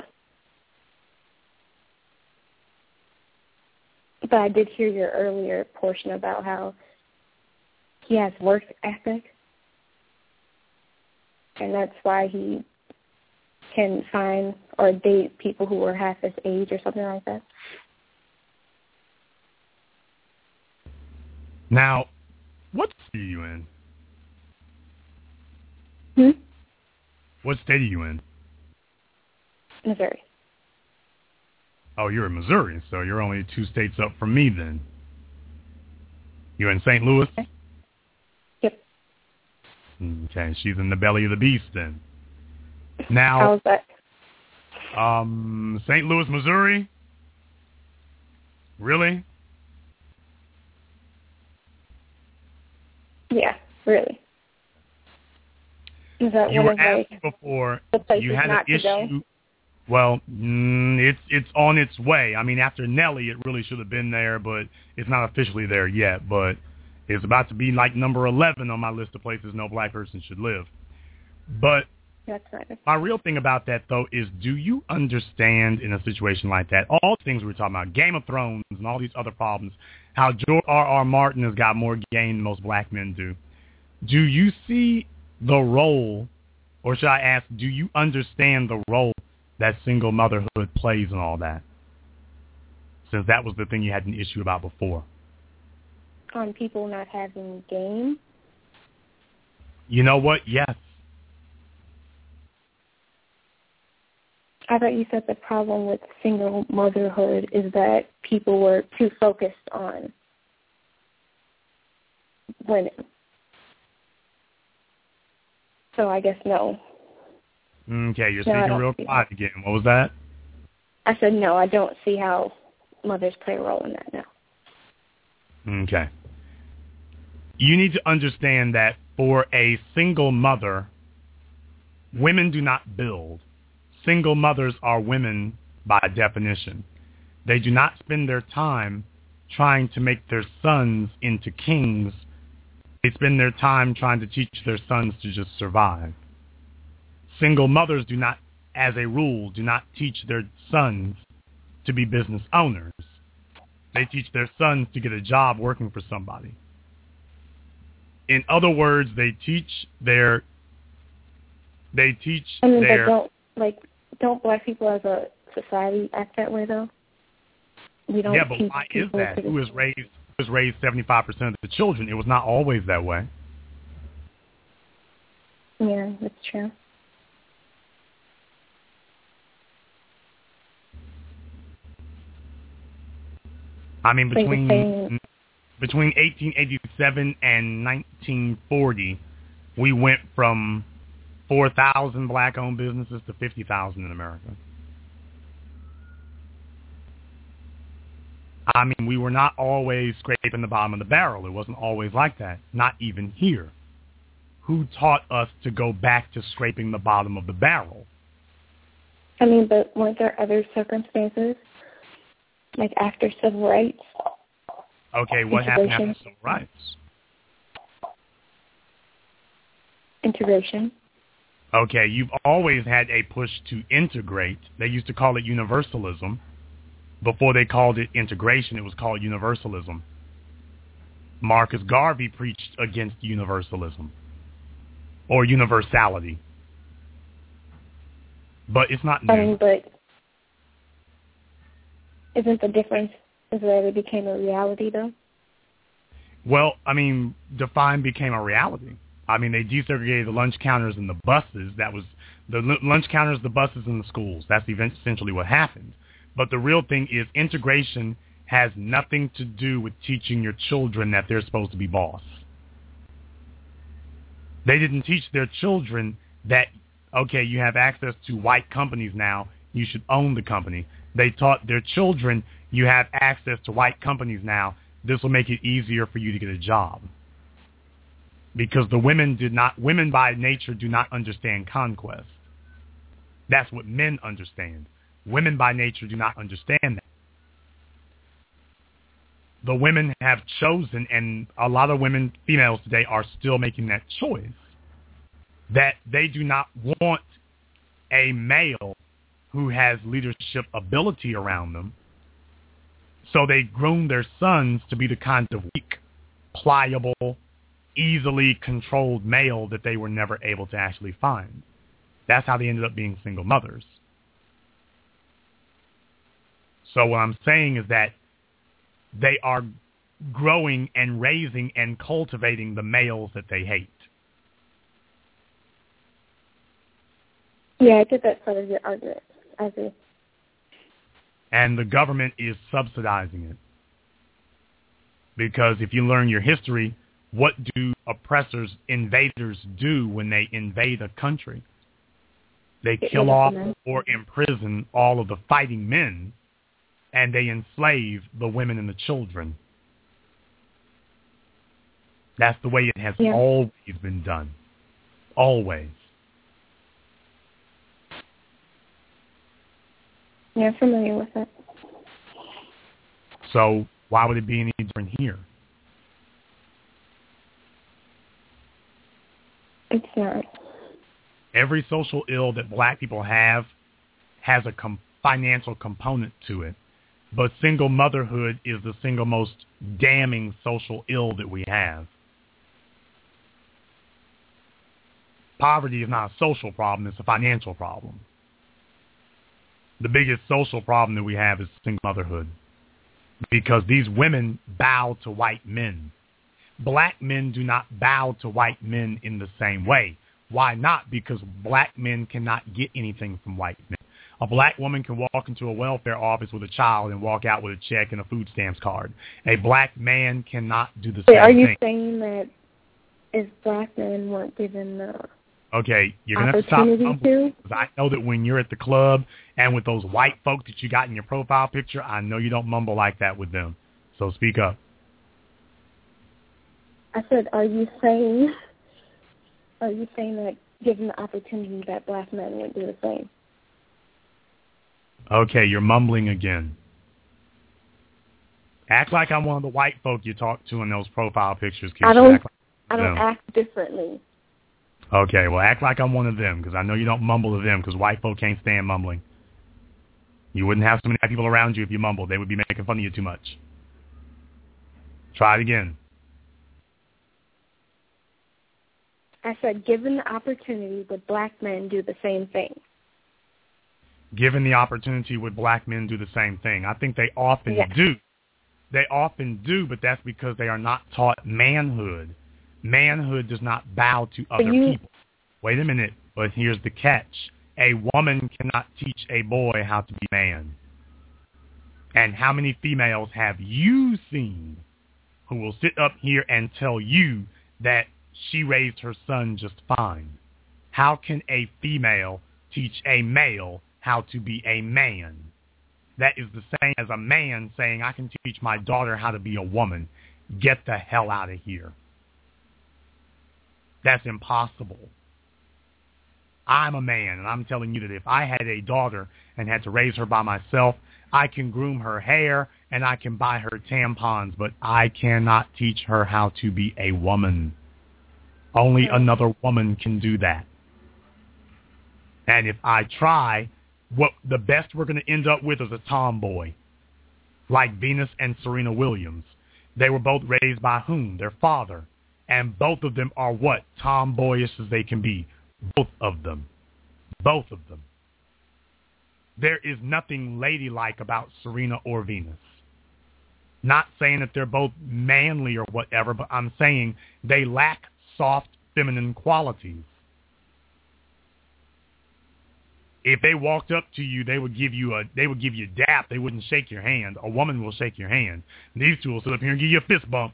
But I did hear your earlier portion about how he has work ethic, and that's why he can find or date people who are half his age or something like that. Now, what state are you in? Hmm? What state are you in? Missouri. Oh, you're in Missouri, so you're only two states up from me then. You're in Saint Louis? Okay. Yep. Okay, she's in the belly of the beast then. Now, how's that? Um, Saint Louis, Missouri? Really? Yeah, really. Is that you one were of asked like before. the places You had not an to go? issue. Well, mm, it's it's on its way. I mean, after Nelly, it really should have been there, but it's not officially there yet. But it's about to be like number eleven on my list of places no black person should live. But That's right. my real thing about that, though, is do you understand in a situation like that, all the things we were talking about, Game of Thrones and all these other problems, how George R. R. Martin has got more game than most black men do. Do you see the role, or should I ask, do you understand the role that single motherhood plays in all that? Since that was the thing you had an issue about before. On people not having game? You know what? Yes. I thought you said the problem with single motherhood is that people were too focused on women. So I guess no. Okay, you're No, I speaking don't real see quiet again. What was that? I said no, I don't see how mothers play a role in that now. Okay. You need to understand that for a single mother, women do not build. Single mothers are women by definition. They do not spend their time trying to make their sons into kings. They spend their time trying to teach their sons to just survive. Single mothers do not, as a rule, do not teach their sons to be business owners. They teach their sons to get a job working for somebody. In other words, they teach their, they teach I mean, their... but don't, like, don't black people as a society act that way, though? We don't yeah, but teach why is people that? to Who has raised, who has raised seventy-five percent of the children? It was not always that way. Yeah, that's true. I mean, between between eighteen eighty-seven and nineteen forty, we went from four thousand black-owned businesses to fifty thousand in America. I mean, we were not always scraping the bottom of the barrel. It wasn't always like that, not even here. Who taught us to go back to scraping the bottom of the barrel? I mean, but weren't there other circumstances, like after civil rights? Okay, what happened after civil rights? Integration. Okay, you've always had a push to integrate. They used to call it universalism. Before they called it integration, it was called universalism. Marcus Garvey preached against universalism or universality. But it's not new. I mean, but isn't the difference is that it became a reality, though? Well, I mean, Define became a reality. I mean, they desegregated the lunch counters and the buses. That was the l- lunch counters, the buses, and the schools. That's essentially what happened. But the real thing is integration has nothing to do with teaching your children that they're supposed to be boss. They didn't teach their children that, okay, you have access to white companies now, you should own the company. They taught their children you have access to white companies now, this will make it easier for you to get a job. Because the women did not, women by nature do not understand conquest. That's what men understand. Women by nature do not understand that. The women have chosen, and a lot of women, females today, are still making that choice, that they do not want a male who has leadership ability around them. So they groom their sons to be the kind of weak, pliable, easily controlled male that they were never able to actually find. That's how they ended up being single mothers. So what I'm saying is that they are growing and raising and cultivating the males that they hate. Yeah, I get that part of your argument. I agree. And the government is subsidizing it. Because if you learn your history, what do oppressors, invaders do when they invade a country? They kill off or imprison all of the fighting men, and they enslave the women and the children. That's the way it has yeah. always been done. Always. Yeah, I'm familiar with it. So why would it be any different here? It's not. Every social ill that black people have has a com- financial component to it. But single motherhood is the single most damning social ill that we have. Poverty is not a social problem, it's a financial problem. The biggest social problem that we have is single motherhood. Because these women bow to white men. Black men do not bow to white men in the same way. Why not? Because black men cannot get anything from white men. A black woman can walk into a welfare office with a child and walk out with a check and a food stamps card. A black man cannot do the same thing. Are you thing. saying that if black men weren't given the Okay, you're going to have to stop mumbling, because I know that when you're at the club and with those white folk that you got in your profile picture, I know you don't mumble like that with them. So speak up. I said, are you saying, are you saying that given the opportunity that black men would do the same? Okay, you're mumbling again. Act like I'm one of the white folk you talk to in those profile pictures. I don't, act like I don't act differently. Okay, well, act like I'm one of them, because I know you don't mumble to them, because white folk can't stand mumbling. You wouldn't have so many people around you if you mumbled. They would be making fun of you too much. Try it again. I said, given the opportunity, would black men do the same thing? Given the opportunity, would black men do the same thing? I think they often yes. do. They often do, but that's because they are not taught manhood. Manhood does not bow to other you, people. Wait a minute, but here's the catch. A woman cannot teach a boy how to be man. And how many females have you seen who will sit up here and tell you that she raised her son just fine? How can a female teach a male how to be a man? That is the same as a man saying, I can teach my daughter how to be a woman. Get the hell out of here. That's impossible. I'm a man, and I'm telling you that if I had a daughter and had to raise her by myself, I can groom her hair and I can buy her tampons, but I cannot teach her how to be a woman. Only another woman can do that. And if I try, what the best we're going to end up with is a tomboy, like Venus and Serena Williams. They were both raised by whom? Their father. And both of them are what? Tomboyish as they can be. Both of them. Both of them. There is nothing ladylike about Serena or Venus. Not saying that they're both manly or whatever, but I'm saying they lack soft feminine qualities. If they walked up to you, they would give you a they would give you a dap. They wouldn't shake your hand. A woman will shake your hand. These two will sit up here and give you a fist bump.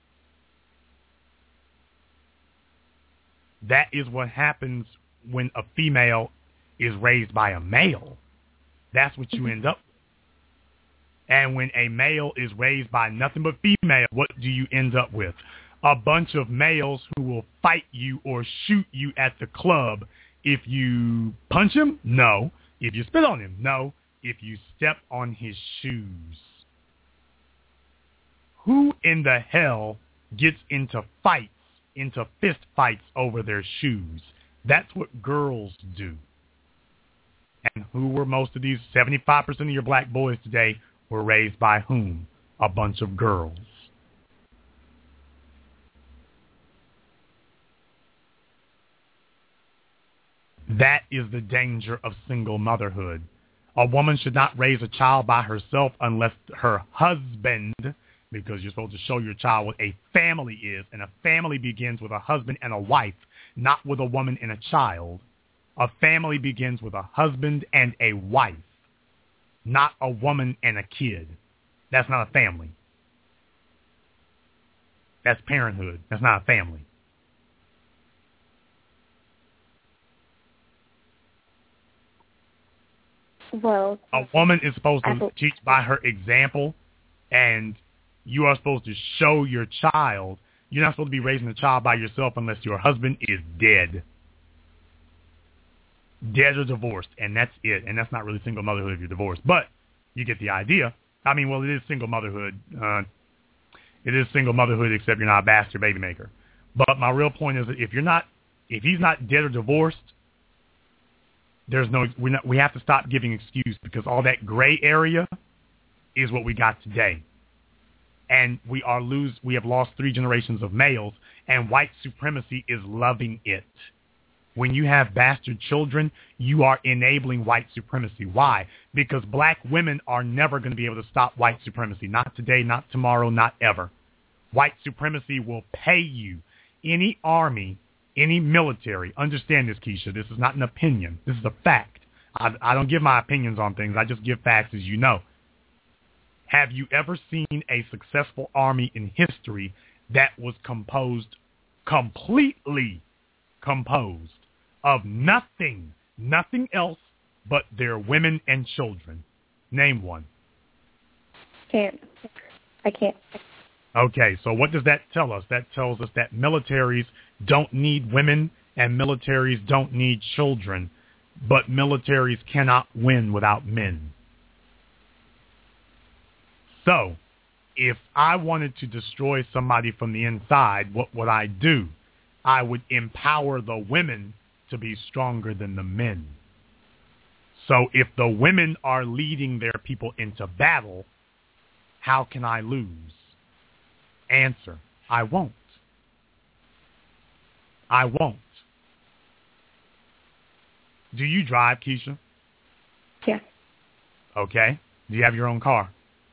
That is what happens when a female is raised by a male. That's what you end up with. And when a male is raised by nothing but female, what do you end up with? A bunch of males who will fight you or shoot you at the club if you punch him? No. If you spit on him? No. If you step on his shoes. Who in the hell gets into fights, into fist fights over their shoes? That's what girls do. And who were most of these? seventy-five percent of your black boys today were raised by whom? A bunch of girls. That is the danger of single motherhood. A woman should not raise a child by herself unless her husband, because you're supposed to show your child what a family is, and a family begins with a husband and a wife, not with a woman and a child. A family begins with a husband and a wife, not a woman and a kid. That's not a family. That's parenthood. That's not a family. Well, a woman is supposed to teach by her example, and you are supposed to show your child. You're not supposed to be raising a child by yourself unless your husband is dead. Dead or divorced, and that's it. And that's not really single motherhood if you're divorced, but you get the idea. I mean, well, it is single motherhood. Uh, it is single motherhood, except you're not a bastard baby maker. But my real point is that if you're not, if he's not dead or divorced, there's no, we're not, we have to stop giving excuse, because all that gray area is what we got today. And we are lose, we have lost three generations of males, and white supremacy is loving it. When you have bastard children, you are enabling white supremacy. Why? Because black women are never going to be able to stop white supremacy. Not today, not tomorrow, not ever. White supremacy will pay you. Any army, any military, understand this, Keisha, this is not an opinion. This is a fact. I, I don't give my opinions on things. I just give facts, as you know. Have you ever seen a successful army in history that was composed, completely composed, of nothing, nothing else but their women and children? Name one. Can't. I can't. Okay, so what does that tell us? That tells us that militaries don't need women and militaries don't need children, but militaries cannot win without men. So, if I wanted to destroy somebody from the inside, what would I do? I would empower the women to be stronger than the men. So if the women are leading their people into battle, how can I lose? Answer, I won't. I won't. Do you drive, Keisha? Yeah. Okay. Do you have your own car?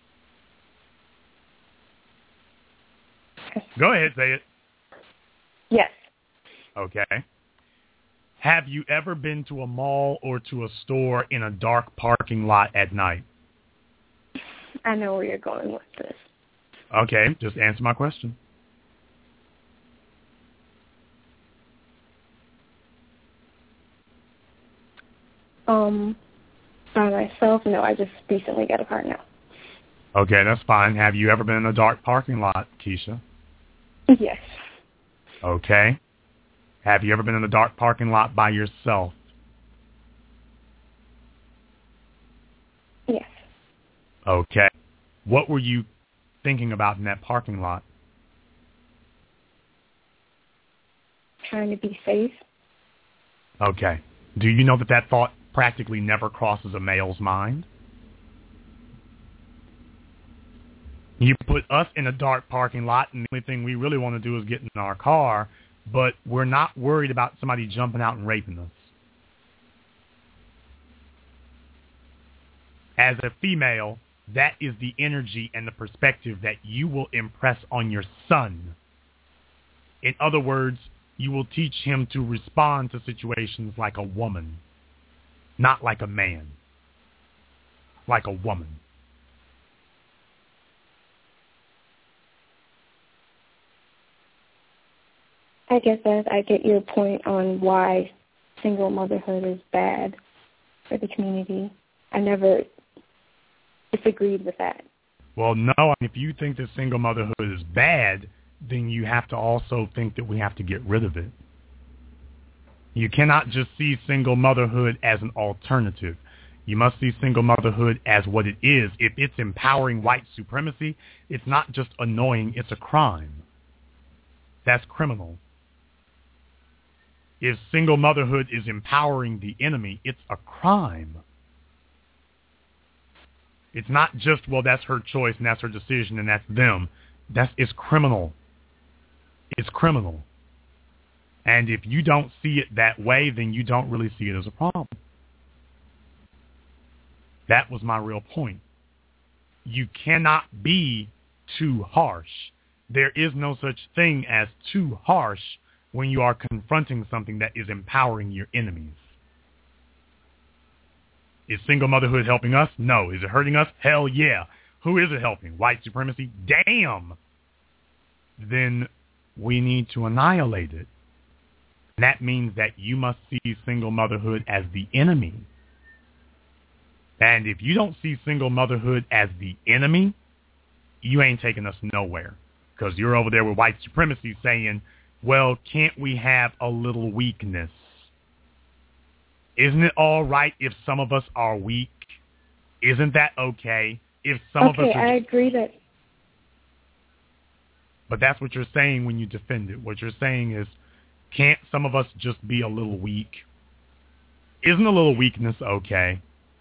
Yes. Go ahead, say it. Yes. Okay. Have you ever been to a mall or to a store in a dark parking lot at night? I know where you're going with this. Okay, just answer my question. Um, by myself? No, I just recently got a car now. Okay, that's fine. Have you ever been in a dark parking lot, Keisha? Yes. Okay. Have you ever been in a dark parking lot by yourself? Yes. Okay. What were you thinking about in that parking lot? Trying to be safe. Okay. Do you know that that thought practically never crosses a male's mind? You put us in a dark parking lot, and the only thing we really want to do is get in our car, but we're not worried about somebody jumping out and raping us. As a female, that is the energy and the perspective that you will impress on your son. In other words, you will teach him to respond to situations like a woman, not like a man, like a woman. I guess that I get your point on why single motherhood is bad for the community. I never disagreed with that. Well, no, if you think that single motherhood is bad, then you have to also think that we have to get rid of it. You cannot just see single motherhood as an alternative. You must see single motherhood as what it is. If it's empowering white supremacy, it's not just annoying, it's a crime. That's criminal. If single motherhood is empowering the enemy, it's a crime. It's not just, well, that's her choice and that's her decision and that's them. That's, it's criminal. It's criminal. And if you don't see it that way, then you don't really see it as a problem. That was my real point. You cannot be too harsh. There is no such thing as too harsh when you are confronting something that is empowering your enemies. Is single motherhood helping us? No. Is it hurting us? Hell yeah. Who is it helping? White supremacy? Damn. Then we need to annihilate it. And that means that you must see single motherhood as the enemy. And if you don't see single motherhood as the enemy, you ain't taking us nowhere. Because you're over there with white supremacy saying, well, can't we have a little weakness? Isn't it all right if some of us are weak? Isn't that okay if some okay, of us are... I agree that... But that's what you're saying when you defend it. What you're saying is, can't some of us just be a little weak? Isn't a little weakness okay?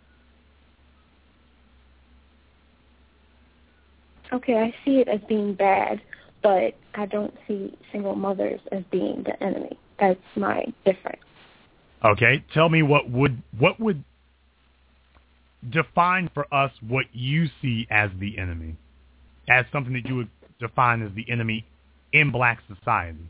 Okay, I see it as being bad, but I don't see single mothers as being the enemy. That's my difference. Okay, tell me what would what would define for us what you see as the enemy, as something that you would define as the enemy in black society.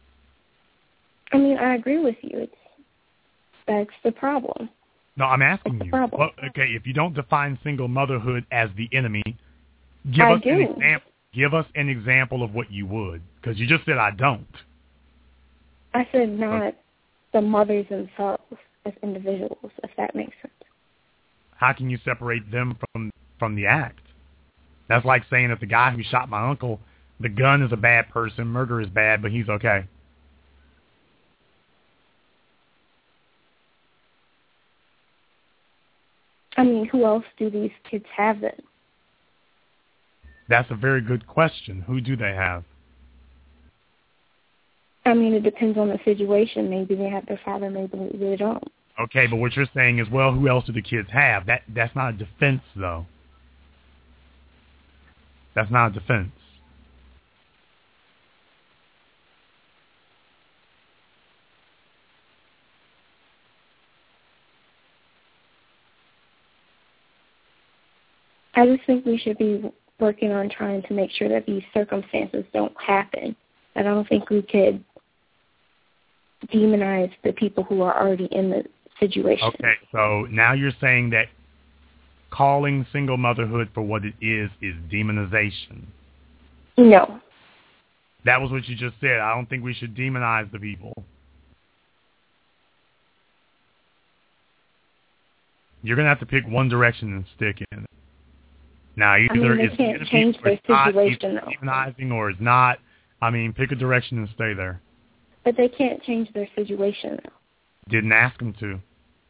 I mean, I agree with you. It's that's the problem. No, I'm asking that's you. The problem. Well, okay, if you don't define single motherhood as the enemy, give I us do. an example. Give us an example of what you would, because you just said I don't. I said not. Okay. The mothers themselves as individuals, if that makes sense. How can you separate them from, from the act? That's like saying that the guy who shot my uncle, the gun is a bad person, murder is bad, but he's okay. I mean, who else do these kids have then? That's a very good question. Who do they have? I mean, it depends on the situation. Maybe they have their father, maybe they don't. Okay, but what you're saying is, well, who else do the kids have? That That's not a defense, though. That's not a defense. I just think we should be working on trying to make sure that these circumstances don't happen. I don't think we could demonize the people who are already in the situation. Okay, so now you're saying that calling single motherhood for what it is is demonization. No. That was what you just said. I don't think we should demonize the people. You're going to have to pick one direction and stick in it. Now, either I mean, they it's can't change their situation, though. Demonizing or it's not. I mean, pick a direction and stay there. But they can't change their situation, though. Didn't ask them to.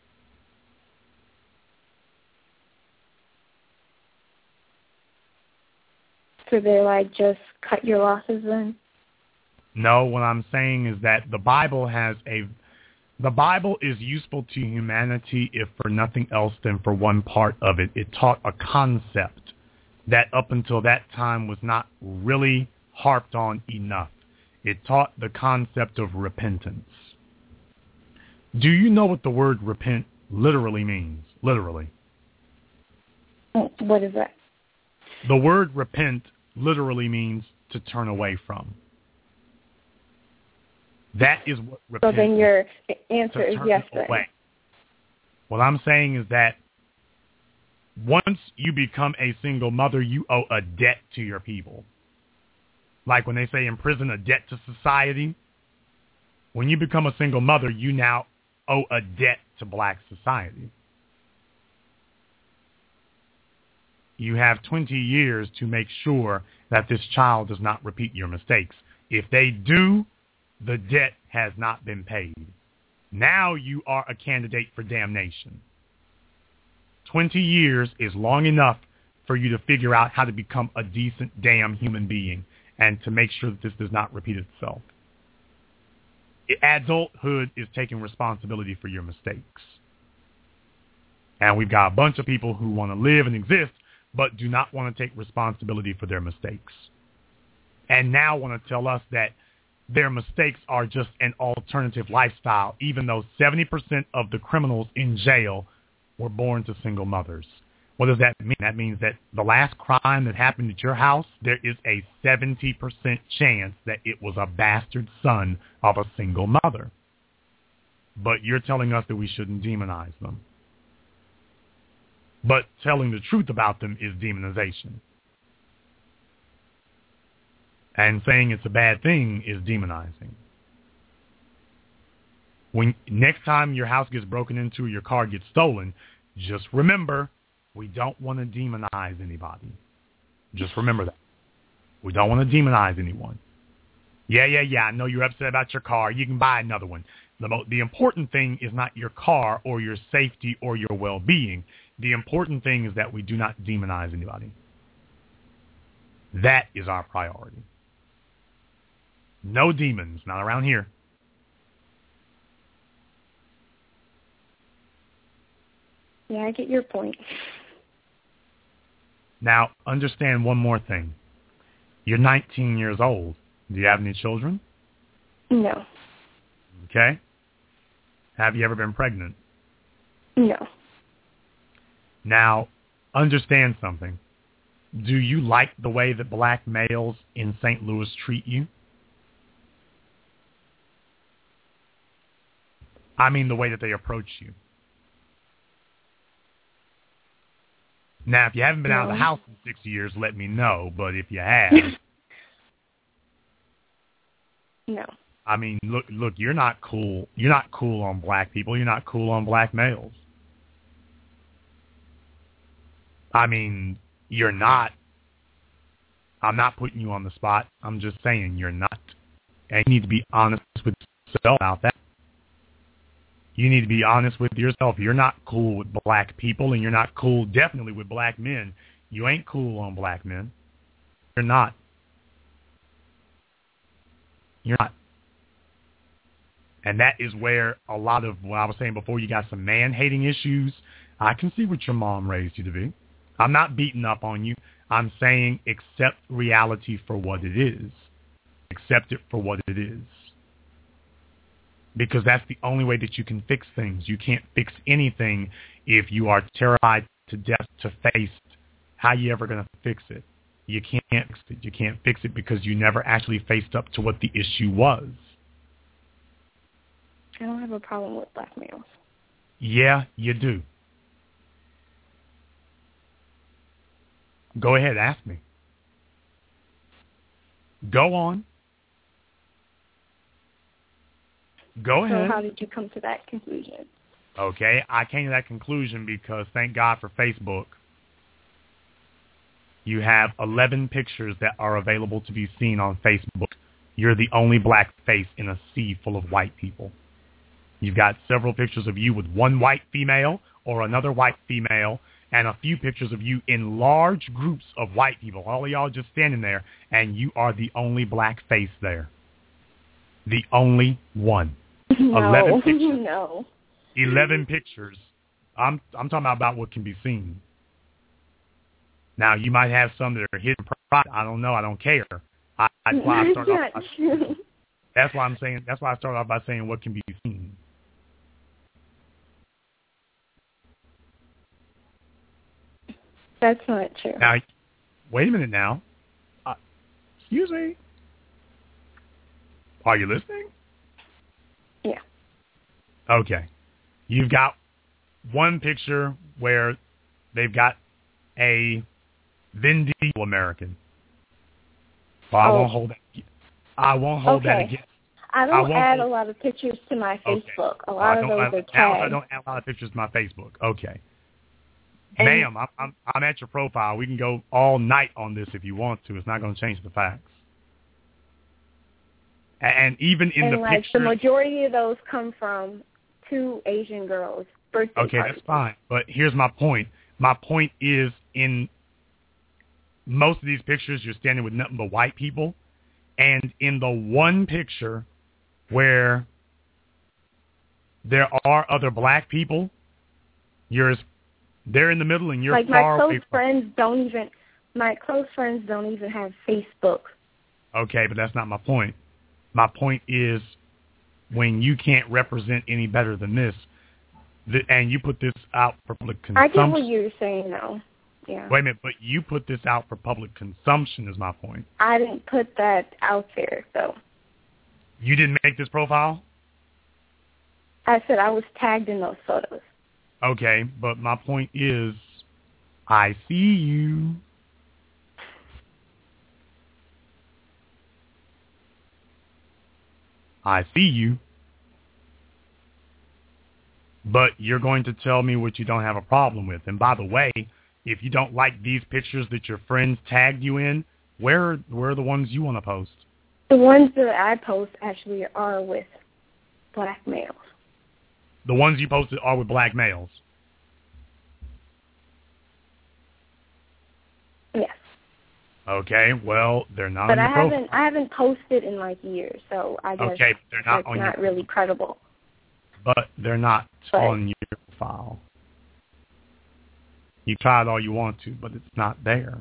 So they're like, just cut your losses then? No, what I'm saying is that the Bible has a... The Bible is useful to humanity if for nothing else than for one part of it. It taught a concept that up until that time was not really harped on enough. It taught the concept of repentance. Do you know what the word repent literally means? Literally. What is that? The word repent literally means to turn away from. That is what repent So then your answer is, is yes then. Away. What I'm saying is that once you become a single mother, you owe a debt to your people. Like when they say in prison, a debt to society. When you become a single mother, you now owe a debt to black society. You have twenty years to make sure that this child does not repeat your mistakes. If they do, the debt has not been paid. Now you are a candidate for damnation. twenty years is long enough for you to figure out how to become a decent damn human being and to make sure that this does not repeat itself. Adulthood is taking responsibility for your mistakes. And we've got a bunch of people who want to live and exist but do not want to take responsibility for their mistakes. And now want to tell us that their mistakes are just an alternative lifestyle, even though seventy percent of the criminals in jail were born to single mothers. What does that mean? That means that the last crime that happened at your house, there is a seventy percent chance that it was a bastard son of a single mother. But you're telling us that we shouldn't demonize them. But telling the truth about them is demonization. And saying it's a bad thing is demonizing. When next time your house gets broken into or your car gets stolen, just remember, we don't want to demonize anybody. Just remember that. We don't want to demonize anyone. Yeah, yeah, yeah, I know you're upset about your car. You can buy another one. The, mo- the important thing is not your car or your safety or your well-being. The important thing is that we do not demonize anybody. That is our priority. No demons, not around here. Yeah, I get your point. Now, understand one more thing. You're nineteen years old. Do you have any children? No. Okay. Have you ever been pregnant? No. Now, understand something. Do you like the way that black males in Saint Louis treat you? I mean the way that they approach you. Now, if you haven't been no. out of the house in six years, let me know. But if you have... No. I mean, look, look, you're not cool. You're not cool on black people. You're not cool on black males. I mean, you're not. I'm not putting you on the spot. I'm just saying you're not. And you need to be honest with yourself about that. You need to be honest with yourself. You're not cool with black people, and you're not cool definitely with black men. You ain't cool on black men. You're not. You're not. And that is where a lot of what I was saying before, you got some man-hating issues. I can see what your mom raised you to be. I'm not beating up on you. I'm saying accept reality for what it is. Accept it for what it is. Because that's the only way that you can fix things. You can't fix anything if you are terrified to death to face how you ever going to fix it. You can't fix it. You can't fix it because you never actually faced up to what the issue was. I don't have a problem with black males. Yeah, you do. Go ahead, ask me. Go on. Go ahead. So how did you come to that conclusion? Okay, I came to that conclusion because thank God for Facebook. You have eleven pictures that are available to be seen on Facebook. You're the only black face in a sea full of white people. You've got several pictures of you with one white female or another white female and a few pictures of you in large groups of white people. All of y'all just standing there, and you are the only black face there. The only one. No. Eleven pictures. No. Eleven pictures. I'm I'm talking about what can be seen. Now, you might have some that are hidden private. I don't know. I don't care. I, that's why I started off. By, that's why I'm saying. That's why I started off by saying what can be seen. That's not true. Now, wait a minute now. Uh, excuse me. Are you listening? Yeah. Okay. You've got one picture where they've got a Vin Diesel American. Well, I oh. won't hold that. I won't hold okay. that against. I don't I add hold, a lot of pictures to my okay. Facebook. A lot I of those I, are tagged. I don't add a lot of pictures to my Facebook. Okay. And, Ma'am, I'm, I'm I'm at your profile. We can go all night on this if you want to. It's not going to change the facts. And even in and the like pictures, the majority of those come from two Asian girls' birthday okay, parties. that's fine. But here's my point. My point is, in most of these pictures, you're standing with nothing but white people. And in the one picture where there are other black people, you're they're in the middle and you're like far my away close from friends don't even my close friends don't even have Facebook. Okay, but that's not my point. My point is, when you can't represent any better than this, the, and you put this out for public consumption. I get what you're saying, though. Yeah. Wait a minute, but you put this out for public consumption is my point. I didn't put that out there, though. You didn't make this profile? I said I was tagged in those photos. Okay, but my point is, I see you. I see you. But you're going to tell me what you don't have a problem with. And by the way, if you don't like these pictures that your friends tagged you in, where, where are the ones you want to post? The ones that I post actually are with black males. The ones you posted are with black males? Yes. Okay, well, they're not but on I your profile. haven't I haven't posted in like years, so I guess okay, they're not that's on not your, really credible. But they're not but, on your profile. You tried all you want to, but it's not there.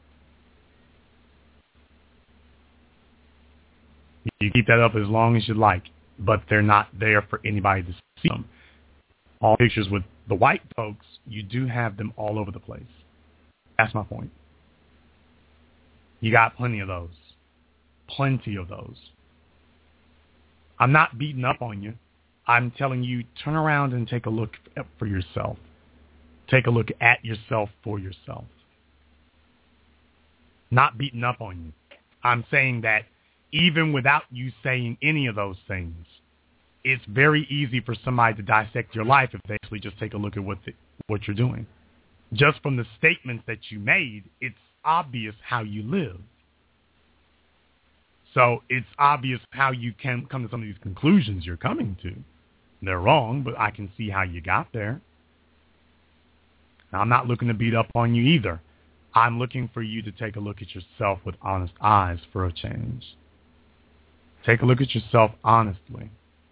You keep that up as long as you like, but they're not there for anybody to see them. All pictures with the white folks, you do have them all over the place. That's my point. You got plenty of those. Plenty of those. I'm not beating up on you. I'm telling you, turn around and take a look for yourself. Take a look at yourself for yourself. Not beating up on you. I'm saying that even without you saying any of those things, it's very easy for somebody to dissect your life if they actually just take a look at what the, what you're doing. Just from the statements that you made, it's obvious how you live. So it's obvious how you can come to some of these conclusions you're coming to. They're wrong, but I can see how you got there. Now, I'm not looking to beat up on you either. I'm looking for you to take a look at yourself with honest eyes for a change. Take a look at yourself honestly.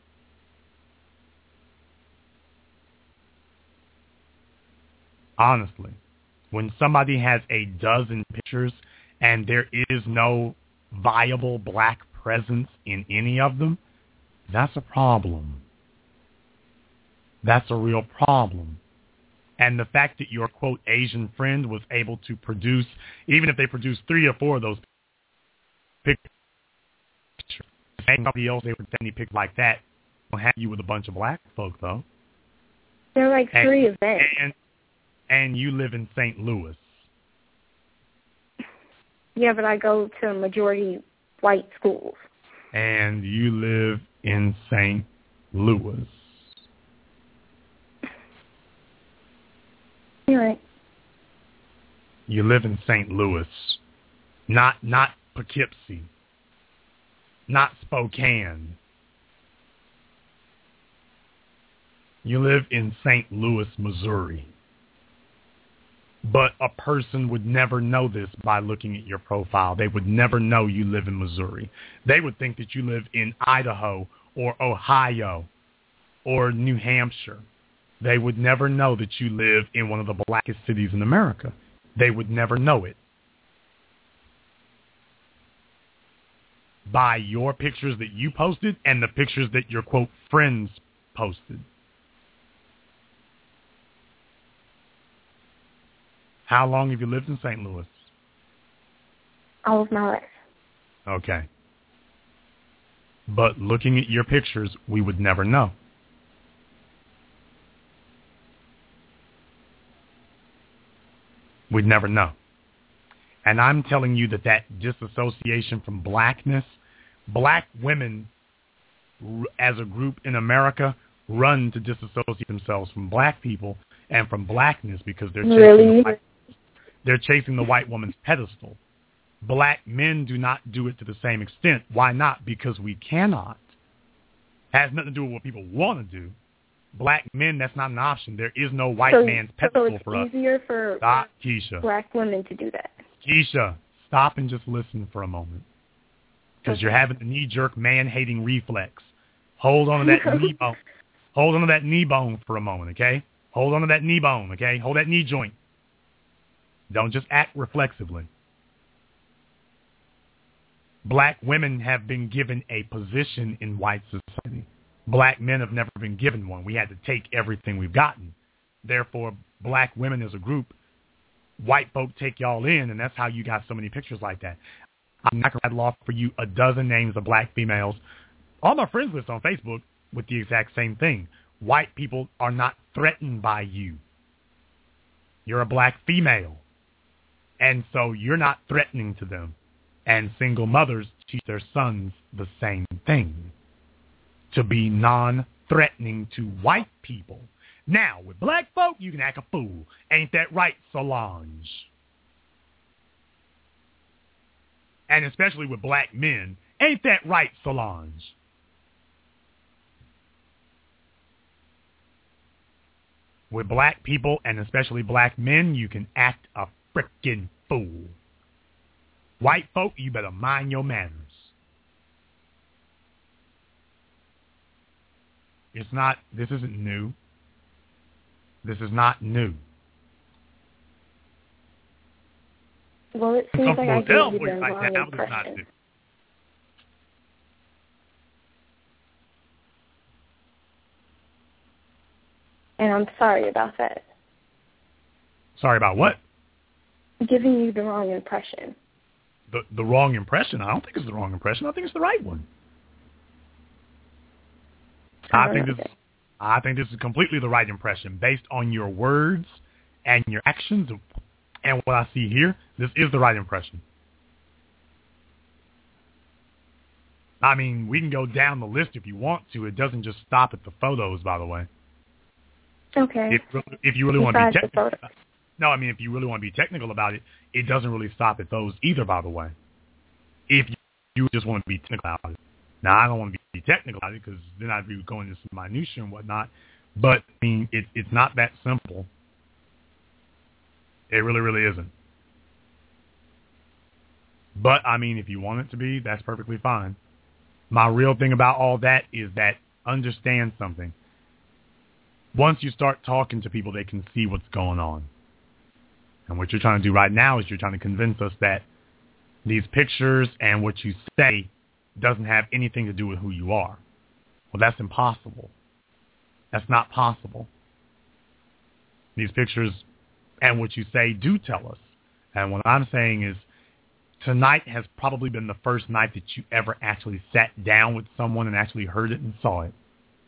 Honestly. When somebody has a dozen pictures and there is no viable black presence in any of them, that's a problem. That's a real problem. And the fact that your, quote, Asian friend was able to produce, even if they produced three or four of those pictures, and somebody else, they would send me pictures like that, will have you with a bunch of black folk, though. There are like and, three events. And, and you live in Saint Louis. Yeah, but I go to majority white schools. And you live in Saint Louis. You're right. You live in Saint Louis, not not Poughkeepsie, not Spokane. You live in Saint Louis, Missouri. But a person would never know this by looking at your profile. They would never know you live in Missouri. They would think that you live in Idaho or Ohio or New Hampshire. They would never know that you live in one of the blackest cities in America. They would never know it. By your pictures that you posted and the pictures that your, quote, friends posted. How long have you lived in Saint Louis? All of my life. Okay. But looking at your pictures, we would never know. We'd never know. And I'm telling you that that disassociation from blackness, black women as a group in America run to disassociate themselves from black people and from blackness because they're chasing, really? the, white, they're chasing the white woman's pedestal. Black men do not do it to the same extent. Why not? Because we cannot. It has nothing to do with what people want to do. Black men, that's not an option. There is no white so, man's pedestal so it's for us. It's easier for stop, Keisha. black women to do that. Keisha, stop and just listen for a moment. Because okay. you're having a knee-jerk, man-hating reflex. Hold on to that knee bone. Hold on to that knee bone for a moment, okay? Hold on to that knee bone, okay? Hold that knee joint. Don't just act reflexively. Black women have been given a position in white society. Black men have never been given one. We had to take everything we've gotten. Therefore, black women as a group, white folk take y'all in, and that's how you got so many pictures like that. I'm not going to rattle off for you a dozen names of black females on my friends list on Facebook with the exact same thing. White people are not threatened by you. You're a black female, and so you're not threatening to them. And single mothers teach their sons the same thing, to be non-threatening to white people. Now, with black folk, you can act a fool. Ain't that right, Solange? And especially with black men, ain't that right, Solange? With black people, and especially black men, you can act a frickin' fool. White folk, you better mind your manners. It's not, this isn't new. This is not new. Well, it seems like I gave you the wrong impression. And I'm sorry about that. Sorry about what? Giving you the wrong impression. The the wrong impression? I don't think it's the wrong impression. I think it's the right one. I, I think this is, I think this is completely the right impression based on your words and your actions and what I see here. This is the right impression. I mean, we can go down the list if you want to. It doesn't just stop at the photos, by the way. Okay. If, if you really want to be technical, no, I mean, if you really want to be technical about it, it doesn't really stop at those either, by the way. If you just want to be technical about it. Now, I don't want to be technical about it because then I'd be going into some minutia and whatnot. But, I mean, it, it's not that simple. It really, really isn't. But, I mean, if you want it to be, that's perfectly fine. My real thing about all that is that understand something. Once you start talking to people, they can see what's going on. And what you're trying to do right now is you're trying to convince us that these pictures and what you say doesn't have anything to do with who you are. Well, that's impossible. That's not possible. These pictures and what you say do tell us. And what I'm saying is tonight has probably been the first night that you ever actually sat down with someone and actually heard it and saw it.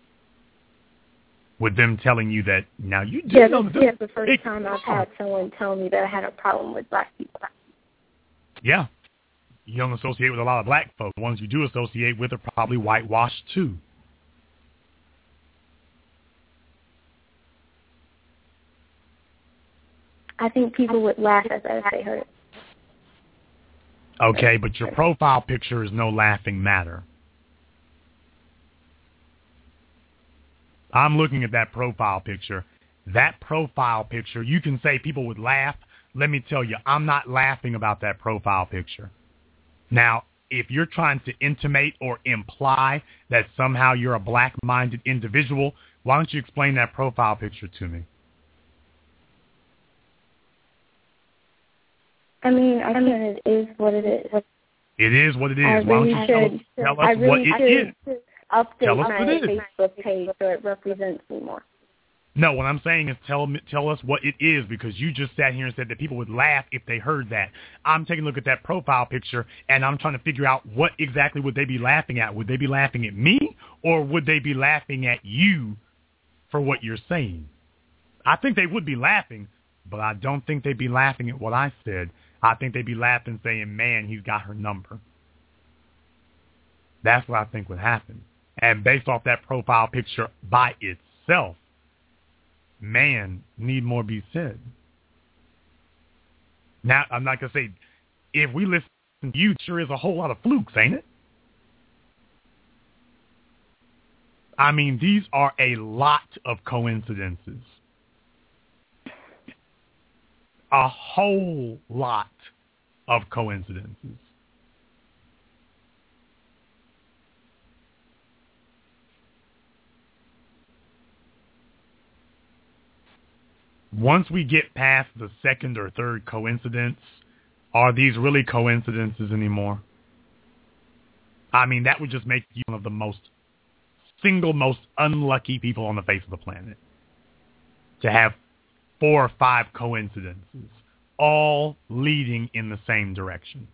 With them telling you that, now you do yeah, know this is the first time I've had someone tell me that I had a problem with black people. Yeah. You don't associate with a lot of black folks. The ones you do associate with are probably whitewashed too. I think people would laugh at that if they heard it. Okay, but your profile picture is no laughing matter. I'm looking at that profile picture. That profile picture, you can say people would laugh. Let me tell you, I'm not laughing about that profile picture. Now, if you're trying to intimate or imply that somehow you're a black-minded individual, why don't you explain that profile picture to me? I mean, I mean, it is what it is. It is what it is. I Why really don't you tell us, should, tell us I really what it is? Update Tell us my what it is. Facebook page so it represents me more. No, what I'm saying is tell tell us what it is, because you just sat here and said that people would laugh if they heard that. I'm taking a look at that profile picture, and I'm trying to figure out what exactly would they be laughing at. Would they be laughing at me, or would they be laughing at you for what you're saying? I think they would be laughing, but I don't think they'd be laughing at what I said. I think they'd be laughing saying, man, he's got her number. That's what I think would happen. And based off that profile picture by itself, man, need more be said. Now, I'm not going to say, if we listen to you, sure is a whole lot of flukes, ain't it? I mean, these are a lot of coincidences. A whole lot of coincidences. Once we get past the second or third coincidence, are these really coincidences anymore? I mean, that would just make you one of the most, single most unlucky people on the face of the planet. To have four or five coincidences, all leading in the same direction.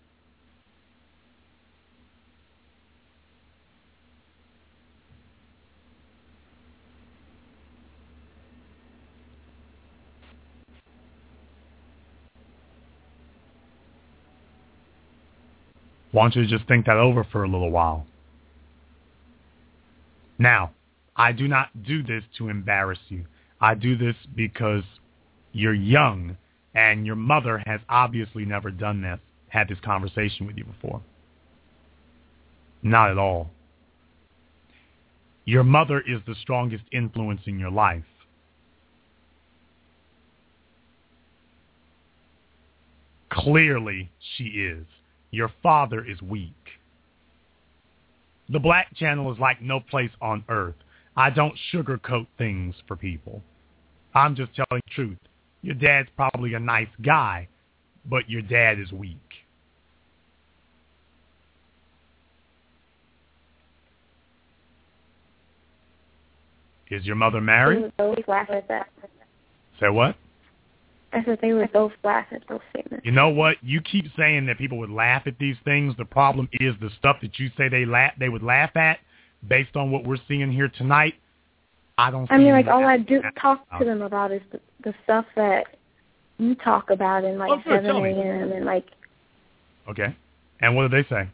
I want you to just think that over for a little while. Now, I do not do this to embarrass you. I do this because you're young, and your mother has obviously never done this, had this conversation with you before. Not at all. Your mother is the strongest influence in your life. Clearly, she is. Your father is weak. The Black Channel is like no place on earth. I don't sugarcoat things for people. I'm just telling the truth. Your dad's probably a nice guy, but your dad is weak. Is your mother married? They would both laugh at that. Say what? I said they would both laugh at those statements. You know what? You keep saying that people would laugh at these things. The problem is the stuff that you say they laugh, they would laugh at, based on what we're seeing here tonight. I don't. I mean, like all I do talk to them about is the, the stuff that you talk about in like oh, good. seven a.m. and like. Okay, and what do they say?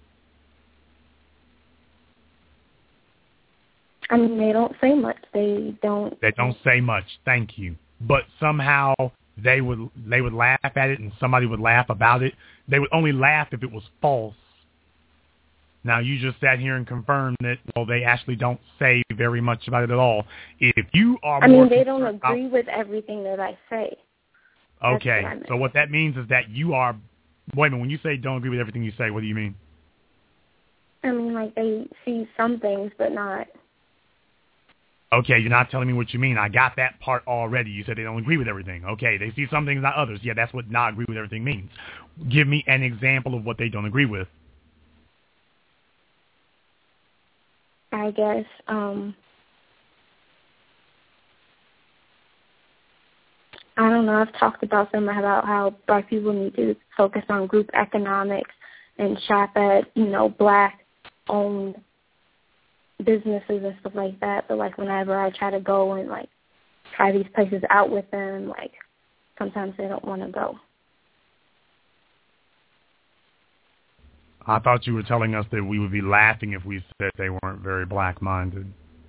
I mean, they don't say much. They don't. They don't say much. Thank you. But somehow they would they would laugh at it, and somebody would laugh about it. They would only laugh if it was false. Now, you just sat here and confirmed that, well, they actually don't say very much about it at all. If you are I more mean, they don't agree about, with everything that I say. Okay, what I mean. So what that means is that you are, wait a minute, when you say don't agree with everything you say, what do you mean? I mean, like, they see some things, but not. Okay, you're not telling me what you mean. I got that part already. You said they don't agree with everything. Okay, they see some things, not others. Yeah, that's what not agree with everything means. Give me an example of what they don't agree with. I guess, um, I don't know, I've talked about them about how black people need to focus on group economics and shop at, you know, black-owned businesses and stuff like that. But, like, whenever I try to go and, like, try these places out with them, like, sometimes they don't want to go. I thought you were telling us that we would be laughing if we said they weren't very black-minded.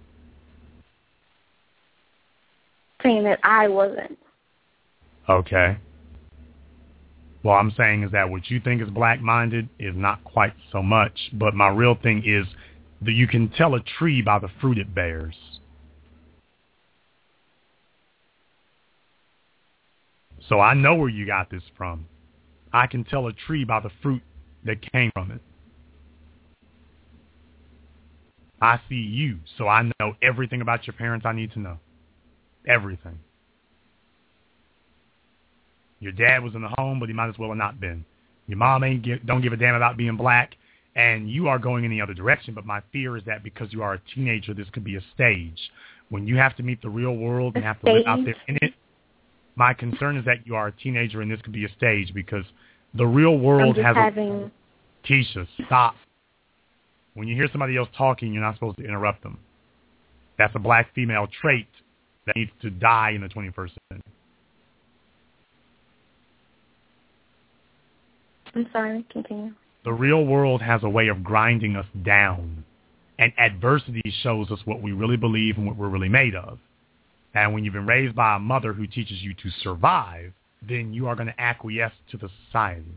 Saying that I wasn't. Okay. Well, I'm saying is that what you think is black-minded is not quite so much, but my real thing is that you can tell a tree by the fruit it bears. So I know where you got this from. I can tell a tree by the fruit that came from it. I see you, so I know everything about your parents I need to know. Everything. Your dad was in the home, but he might as well have not been. Your mom ain't give, don't give a damn about being black, and you are going in the other direction. But my fear is that because you are a teenager, this could be a stage. When you have to meet the real world and have to live out there in it, my concern is that you are a teenager and this could be a stage because the real world has having... a... Keisha, stop. When you hear somebody else talking, you're not supposed to interrupt them. That's a black female trait that needs to die in the twenty-first century. I'm sorry, continue. The real world has a way of grinding us down, and adversity shows us what we really believe and what we're really made of. And when you've been raised by a mother who teaches you to survive, then you are going to acquiesce to the society.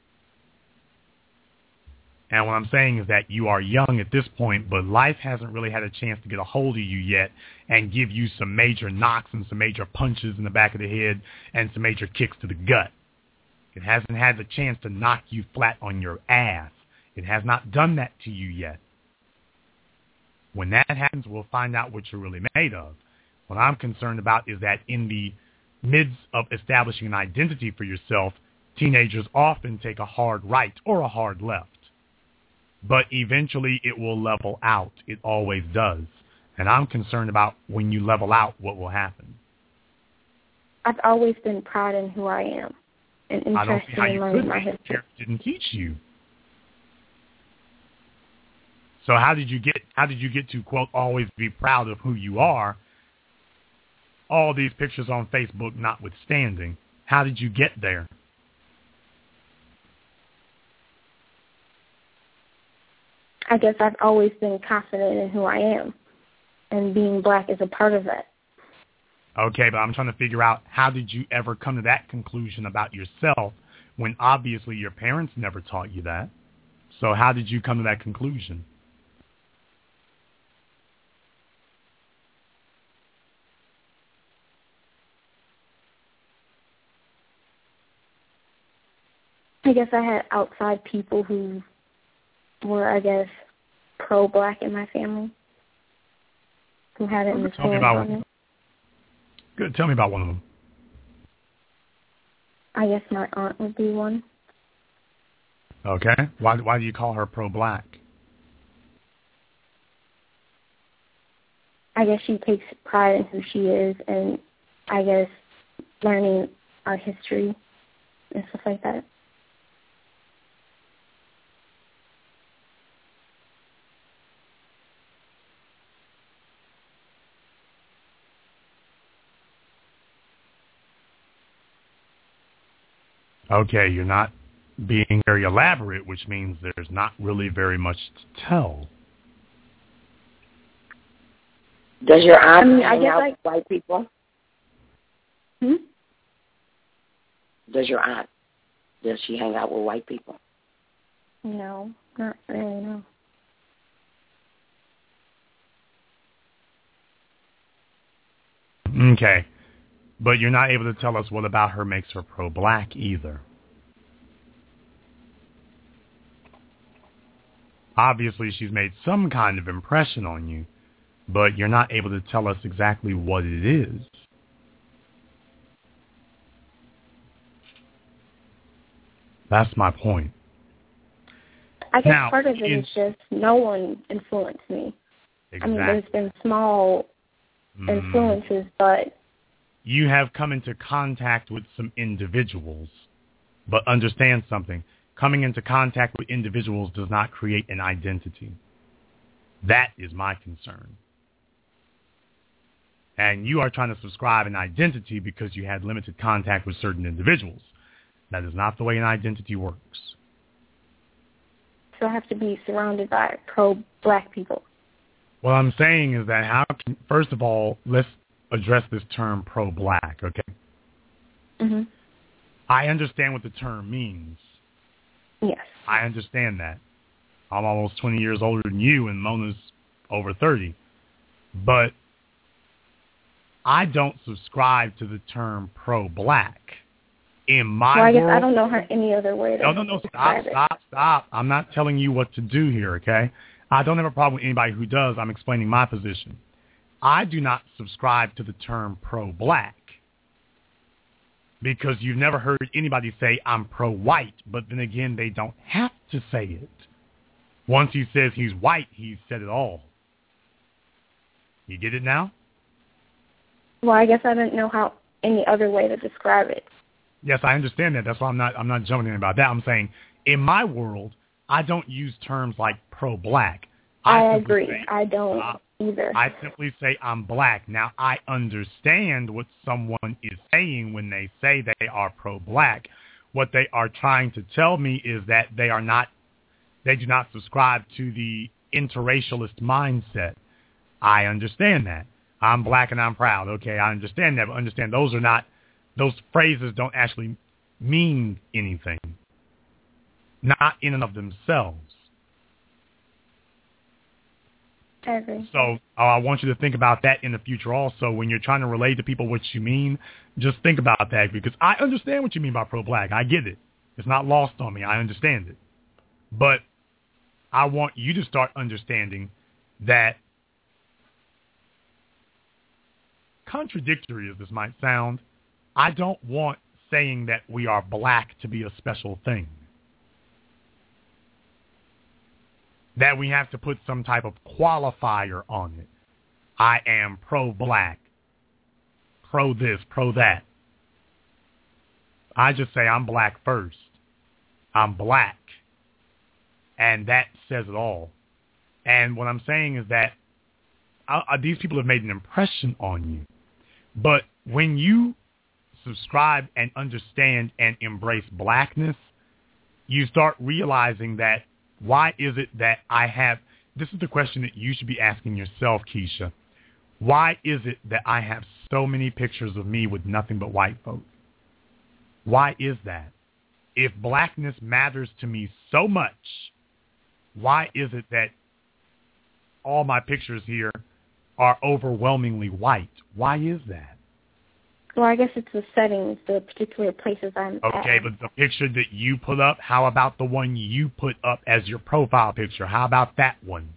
And what I'm saying is that you are young at this point, but life hasn't really had a chance to get a hold of you yet and give you some major knocks and some major punches in the back of the head and some major kicks to the gut. It hasn't had the chance to knock you flat on your ass. It has not done that to you yet. When that happens, we'll find out what you're really made of. What I'm concerned about is that in the midst of establishing an identity for yourself, teenagers often take a hard right or a hard left. But eventually it will level out. It always does. And I'm concerned about when you level out, what will happen. I've always been proud in who I am and interested in learning my history. Parents didn't teach you. So how did you get how did you get to, quote, always be proud of who you are? All these pictures on Facebook notwithstanding. How did you get there? I guess I've always been confident in who I am, and being black is a part of that. Okay, but I'm trying to figure out, how did you ever come to that conclusion about yourself when obviously your parents never taught you that? So how did you come to that conclusion? I guess I had outside people who were, I guess, pro-black in my family, who had an influence on me. Good. Tell me about one of them. I guess my aunt would be one. Okay. Why, why do you call her pro-black? I guess she takes pride in who she is, and I guess learning our history and stuff like that. Okay, you're not being very elaborate, which means there's not really very much to tell. Does your aunt I mean, hang I guess out I... with white people? Hmm? Does your aunt, does she hang out with white people? No, not really, no. Okay. But you're not able to tell us what about her makes her pro-black either. Obviously, she's made some kind of impression on you, but you're not able to tell us exactly what it is. That's my point. I guess now, part of it in, is just no one influenced me. Exactly. I mean, there's been small mm. influences, but... You have come into contact with some individuals, but understand something. Coming into contact with individuals does not create an identity. That is my concern. And you are trying to subscribe an identity because you had limited contact with certain individuals. That is not the way an identity works. So I have to be surrounded by pro-black people. What I'm saying is that how can, first of all, let's address this term pro-black, okay? Mm-hmm. I understand what the term means. Yes. I understand that. I'm almost twenty years older than you, and Mona's over thirty. But I don't subscribe to the term pro-black. In my well, I guess world, I don't know her any other way to No, no, no, stop, it. stop, stop. I'm not telling you what to do here, okay? I don't have a problem with anybody who does. I'm explaining my position. I do not subscribe to the term pro-black because you've never heard anybody say I'm pro-white, but then again, they don't have to say it. Once he says he's white, he's said it all. You get it now? Well, I guess I didn't know how any other way to describe it. Yes, I understand that. That's why I'm not I'm not jumping in about that. I'm saying in my world, I don't use terms like pro-black. I, I agree. Say, I don't uh, either. I simply say I'm black. Now, I understand what someone is saying when they say they are pro-black. What they are trying to tell me is that they are not, they do not subscribe to the interracialist mindset. I understand that. I'm black and I'm proud. Okay, I understand that, but understand those are not, those phrases don't actually mean anything. Not in and of themselves. I agree. So uh, I want you to think about that in the future also. When you're trying to relate to people what you mean, just think about that, because I understand what you mean by pro-black. I get it. It's not lost on me. I understand it. But I want you to start understanding that, contradictory as this might sound, I don't want saying that we are black to be a special thing. That we have to put some type of qualifier on it. I am pro-black, pro-this, pro-that. I just say I'm black first. I'm black. And that says it all. And what I'm saying is that uh, these people have made an impression on you. But when you subscribe and understand and embrace blackness, you start realizing that, why is it that I have, this is the question that you should be asking yourself, Keisha. Why is it that I have so many pictures of me with nothing but white folks? Why is that? If blackness matters to me so much, why is it that all my pictures here are overwhelmingly white? Why is that? Well, I guess it's the settings, the particular places I'm at. Okay, but the picture that you put up, how about the one you put up as your profile picture? How about that one?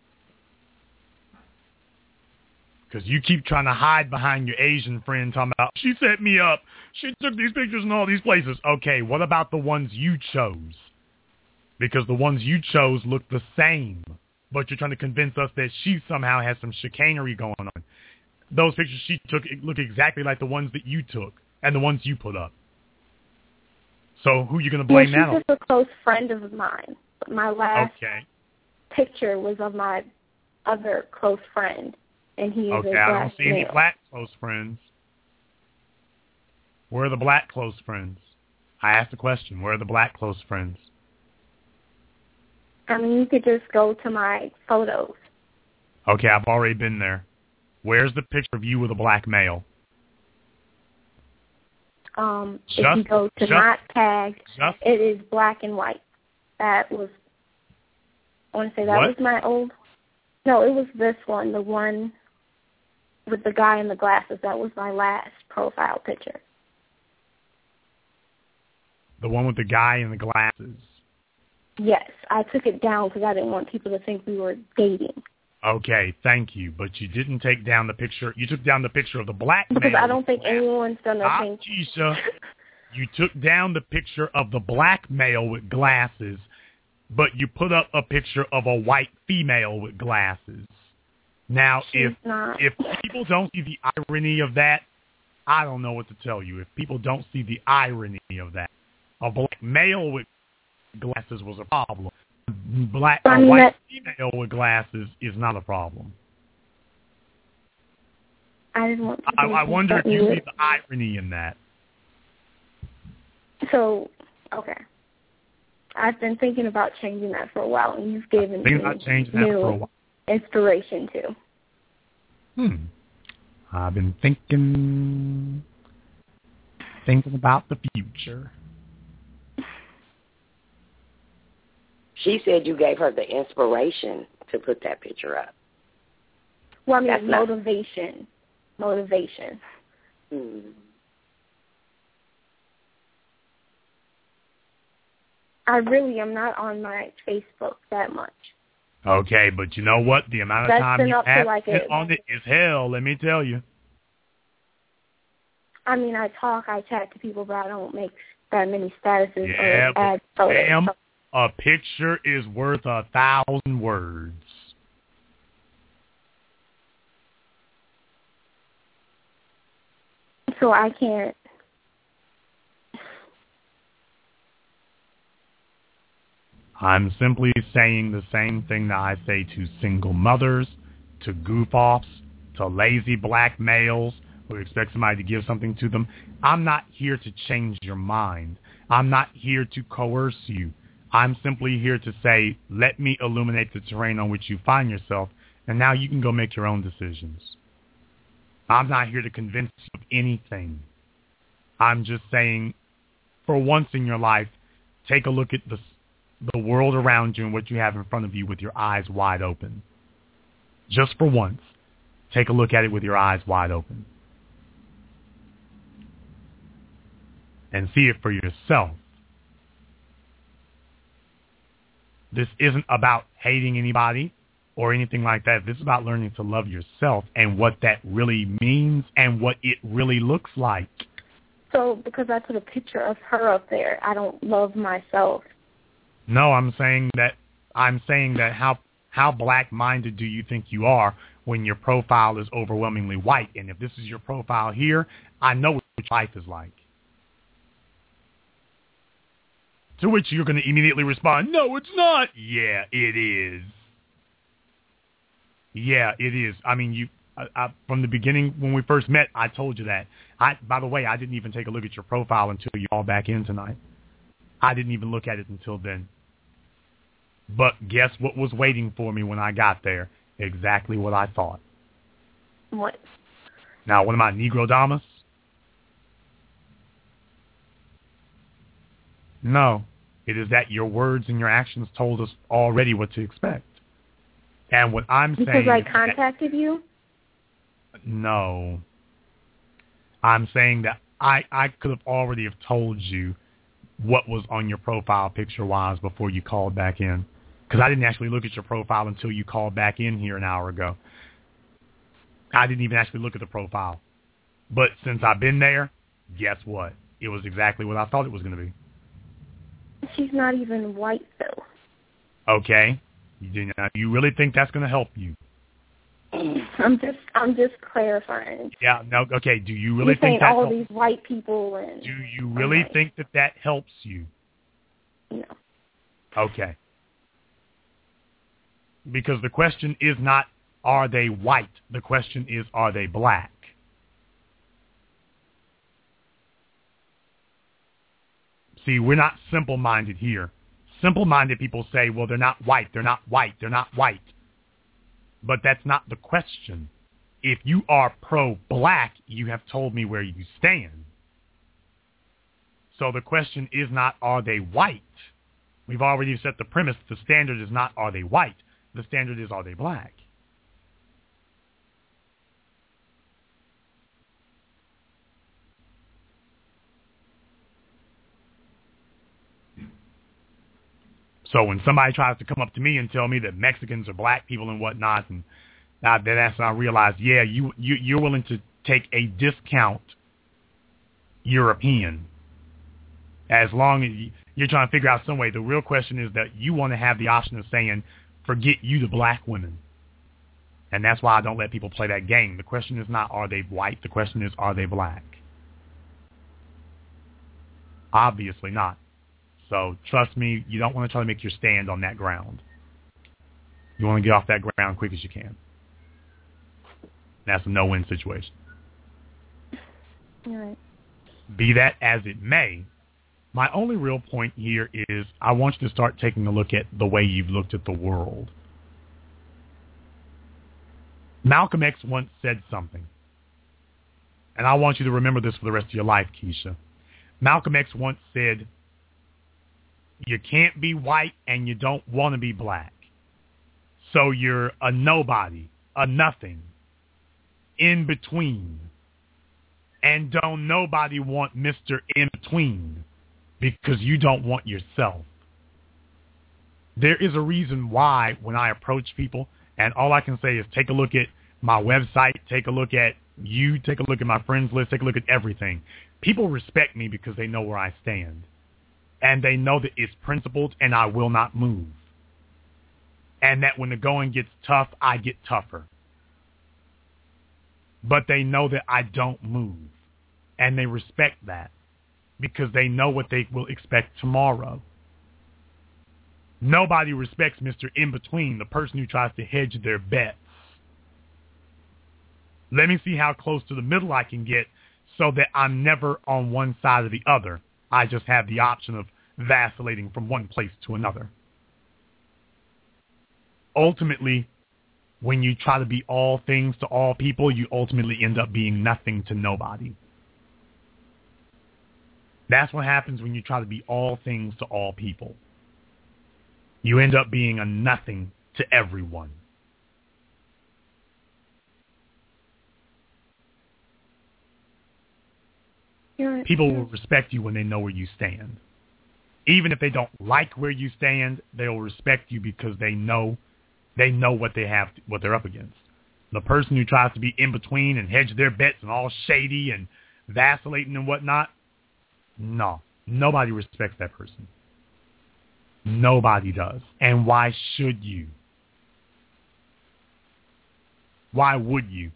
Because you keep trying to hide behind your Asian friend talking about, she set me up. She took these pictures in all these places. Okay, what about the ones you chose? Because the ones you chose look the same, but you're trying to convince us that she somehow has some chicanery going on. Those pictures she took look exactly like the ones that you took and the ones you put up. So who are you going to blame well, that on? She's just a close friend of mine. My last okay. picture was of my other close friend, and he is okay, a black I don't see male. any black close friends. Where are the black close friends? I asked the question. Where are the black close friends? I mean, you could just go to my photos. Okay, I've already been there. Where's the picture of you with a black male? Um, just, if you go to just, not tagged, just, it is black and white. That was, I want to say that what? was my old, no, it was this one, the one with the guy in the glasses. That was my last profile picture. The one with the guy in the glasses? Yes, I took it down because I didn't want people to think we were dating. Okay, thank you. But you didn't take down the picture. You took down the picture of the black because man. Because I don't think anyone's going to Stop, think. Keisha. You took down the picture of the black male with glasses, but you put up a picture of a white female with glasses. Now, She's if not. if people don't see the irony of that, I don't know what to tell you. If people don't see the irony of that, a black male with glasses was a problem. Black I a mean, white that, female with glasses is not a problem. I didn't want to I, I wonder if you would. see the irony in that. So, okay. I've been thinking about changing that for a while, and you've given Thinking me about changing that new for a while. inspiration too. Hmm. I've been thinking, thinking about the future. She said you gave her the inspiration to put that picture up. Well, I mean, That's not- motivation. Motivation. Hmm. I really am not on my Facebook that much. Okay, but you know what? The amount of That's time been you up to have like spent a- on it is hell, let me tell you. I mean, I talk, I chat to people, but I don't make that many statuses Yeah, or add but photos. ma'am, A picture is worth a thousand words. So I can't. I'm simply saying the same thing that I say to single mothers, to goof-offs, to lazy black males who expect somebody to give something to them. I'm not here to change your mind. I'm not here to coerce you. I'm simply here to say, let me illuminate the terrain on which you find yourself, and now you can go make your own decisions. I'm not here to convince you of anything. I'm just saying, for once in your life, take a look at the the world around you and what you have in front of you with your eyes wide open. Just for once, take a look at it with your eyes wide open. And see it for yourself. This isn't about hating anybody or anything like that. This is about learning to love yourself and what that really means and what it really looks like. So because I put a picture of her up there, I don't love myself. No, I'm saying that I'm saying that how how black-minded do you think you are when your profile is overwhelmingly white? And if this is your profile here, I know what your life is like. To which you're going to immediately respond, no, it's not. Yeah, it is. Yeah, it is. I mean, you I, I, from the beginning when we first met, I told you that. I, by the way, I didn't even take a look at your profile until you all back in tonight. I didn't even look at it until then. But guess what was waiting for me when I got there? Exactly what I thought. What? Now, what am I, Negro Damas? No. It is that your words and your actions told us already what to expect. And what I'm because saying... Because I contacted that, you? No. I'm saying that I, I could have already have told you what was on your profile picture-wise before you called back in. Because I didn't actually look at your profile until you called back in here an hour ago. I didn't even actually look at the profile. But since I've been there, guess what? It was exactly what I thought it was going to be. She's not even white, though. Okay. You, you really think that's going to help you? I'm just, I'm just clarifying. Yeah. No. Okay. Do you really You're think saying that all helps? these white people and? Do you really right. think that that helps you? No. Okay. Because the question is not, are they white? The question is, are they black? See, we're not simple-minded here. Simple-minded people say, well, they're not white, they're not white, they're not white. But that's not the question. If you are pro-black, you have told me where you stand. So the question is not, are they white? We've already set the premise. The standard is not, are they white? The standard is, are they black? So when somebody tries to come up to me and tell me that Mexicans are black people and whatnot, and I, that's when I realize, yeah, you, you, you're willing to take a discount European as long as you, you're trying to figure out some way. The real question is that you want to have the option of saying, forget you, the black women. And that's why I don't let people play that game. The question is not, are they white? The question is, are they black? Obviously not. So trust me, you don't want to try to make your stand on that ground. You want to get off that ground quick as you can. That's a no-win situation. All right. Be that as it may, my only real point here is I want you to start taking a look at the way you've looked at the world. Malcolm X once said something, and I want you to remember this for the rest of your life, Keisha. Malcolm X once said, you can't be white and you don't want to be black. So you're a nobody, a nothing, in between. And don't nobody want Mister In Between because you don't want yourself. There is a reason why when I approach people, and all I can say is take a look at my website, take a look at you, take a look at my friends list, take a look at everything. People respect me because they know where I stand. And they know that it's principled and I will not move. And that when the going gets tough, I get tougher. But they know that I don't move. And they respect that because they know what they will expect tomorrow. Nobody respects Mister In-Between, the person who tries to hedge their bets. Let me see how close to the middle I can get so that I'm never on one side or the other. I just have the option of vacillating from one place to another. Ultimately, when you try to be all things to all people, you ultimately end up being nothing to nobody. That's what happens when you try to be all things to all people. You end up being a nothing to everyone. People will respect you when they know where you stand. Even if they don't like where you stand, they'll respect you because they know they know what they have, what they're up against. The person who tries to be in between and hedge their bets and all shady and vacillating and whatnot, no, nobody respects that person. Nobody does. And why should you? Why would you?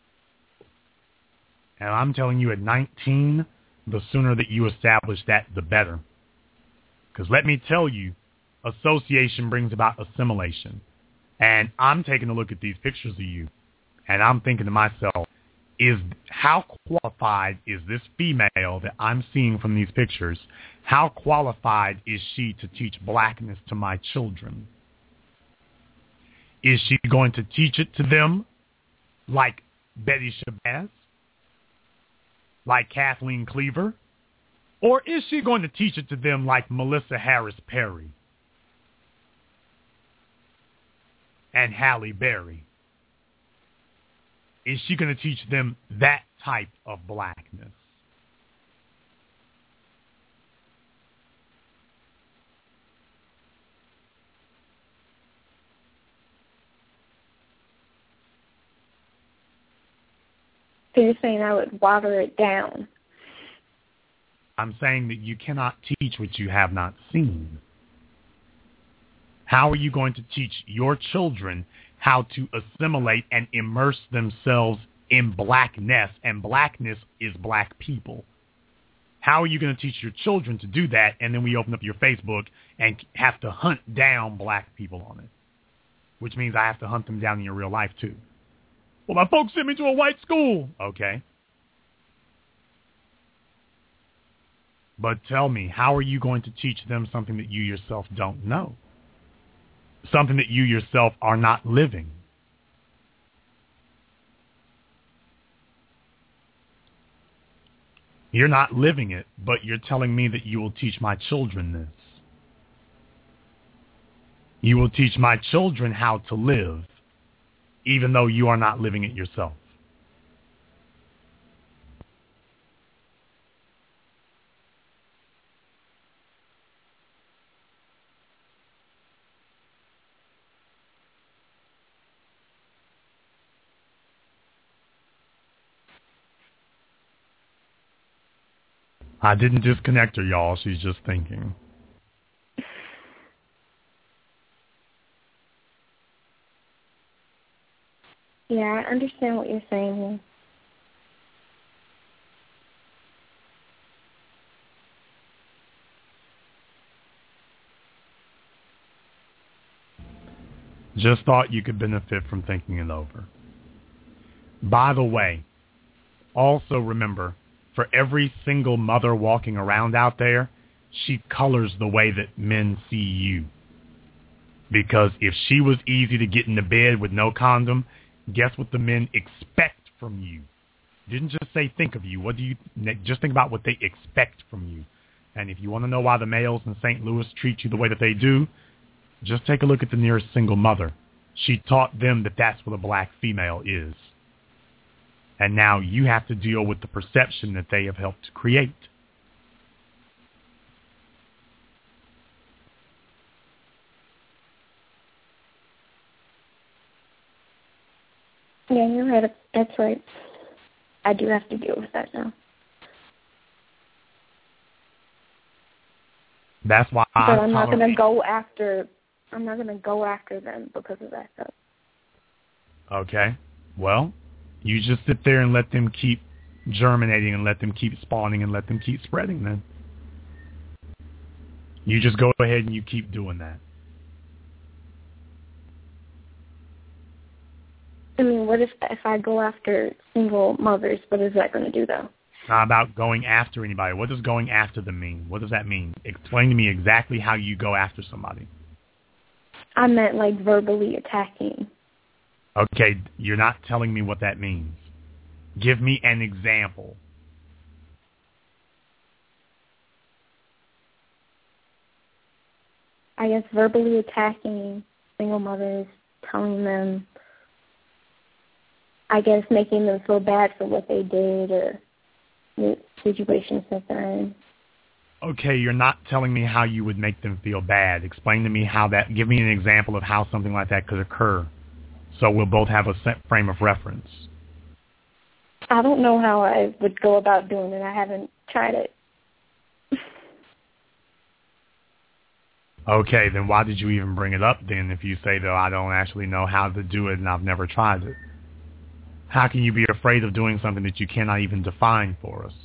And I'm telling you, at nineteen, the sooner that you establish that, the better. Because let me tell you, association brings about assimilation. And I'm taking a look at these pictures of you, and I'm thinking to myself, is how qualified is this female that I'm seeing from these pictures? How qualified is she to teach blackness to my children? Is she going to teach it to them like Betty Shabazz? Like Kathleen Cleaver? Or is she going to teach it to them like Melissa Harris Perry and Halle Berry? Is she going to teach them that type of blackness? So you're saying I would water it down? I'm saying that you cannot teach what you have not seen. How are you going to teach your children how to assimilate and immerse themselves in blackness? And blackness is black people. How are you going to teach your children to do that? And then we open up your Facebook and have to hunt down black people on it, which means I have to hunt them down in your real life too. Well, my folks sent me to a white school. Okay. But tell me, how are you going to teach them something that you yourself don't know? Something that you yourself are not living? You're not living it, but you're telling me that you will teach my children this. You will teach my children how to live, even though you are not living it yourself. I didn't disconnect her, y'all. She's just thinking. Yeah, I understand what you're saying here. Just thought you could benefit from thinking it over. By the way, also remember, for every single mother walking around out there, she colors the way that men see you. Because if she was easy to get into bed with no condom, guess what the men expect from you? Didn't just say think of you. What do you just think about what they expect from you? And if you want to know why the males in Saint Louis treat you the way that they do, just take a look at the nearest single mother. She taught them that that's what a black female is. And now you have to deal with the perception that they have helped to create. Yeah, you're right. That's right. I do have to deal with that now. That's why but I I'm not tolerate... going to go after. I'm not going to go after them because of that stuff. Okay. Well, you just sit there and let them keep germinating and let them keep spawning and let them keep spreading then. You just go ahead and you keep doing that. I mean, what if if I go after single mothers? What is that going to do, though? It's not about going after anybody. What does going after them mean? What does that mean? Explain to me exactly how you go after somebody. I meant like verbally attacking. Okay, you're not telling me what that means. Give me an example. I guess verbally attacking single mothers, telling them, I guess making them feel bad for what they did or the situations that they're in. Okay, you're not telling me how you would make them feel bad. Explain to me how that, give me an example of how something like that could occur so we'll both have a set frame of reference. I don't know how I would go about doing it. I haven't tried it. Okay, then why did you even bring it up then if you say that I don't actually know how to do it and I've never tried it? How can you be afraid of doing something that you cannot even define for us?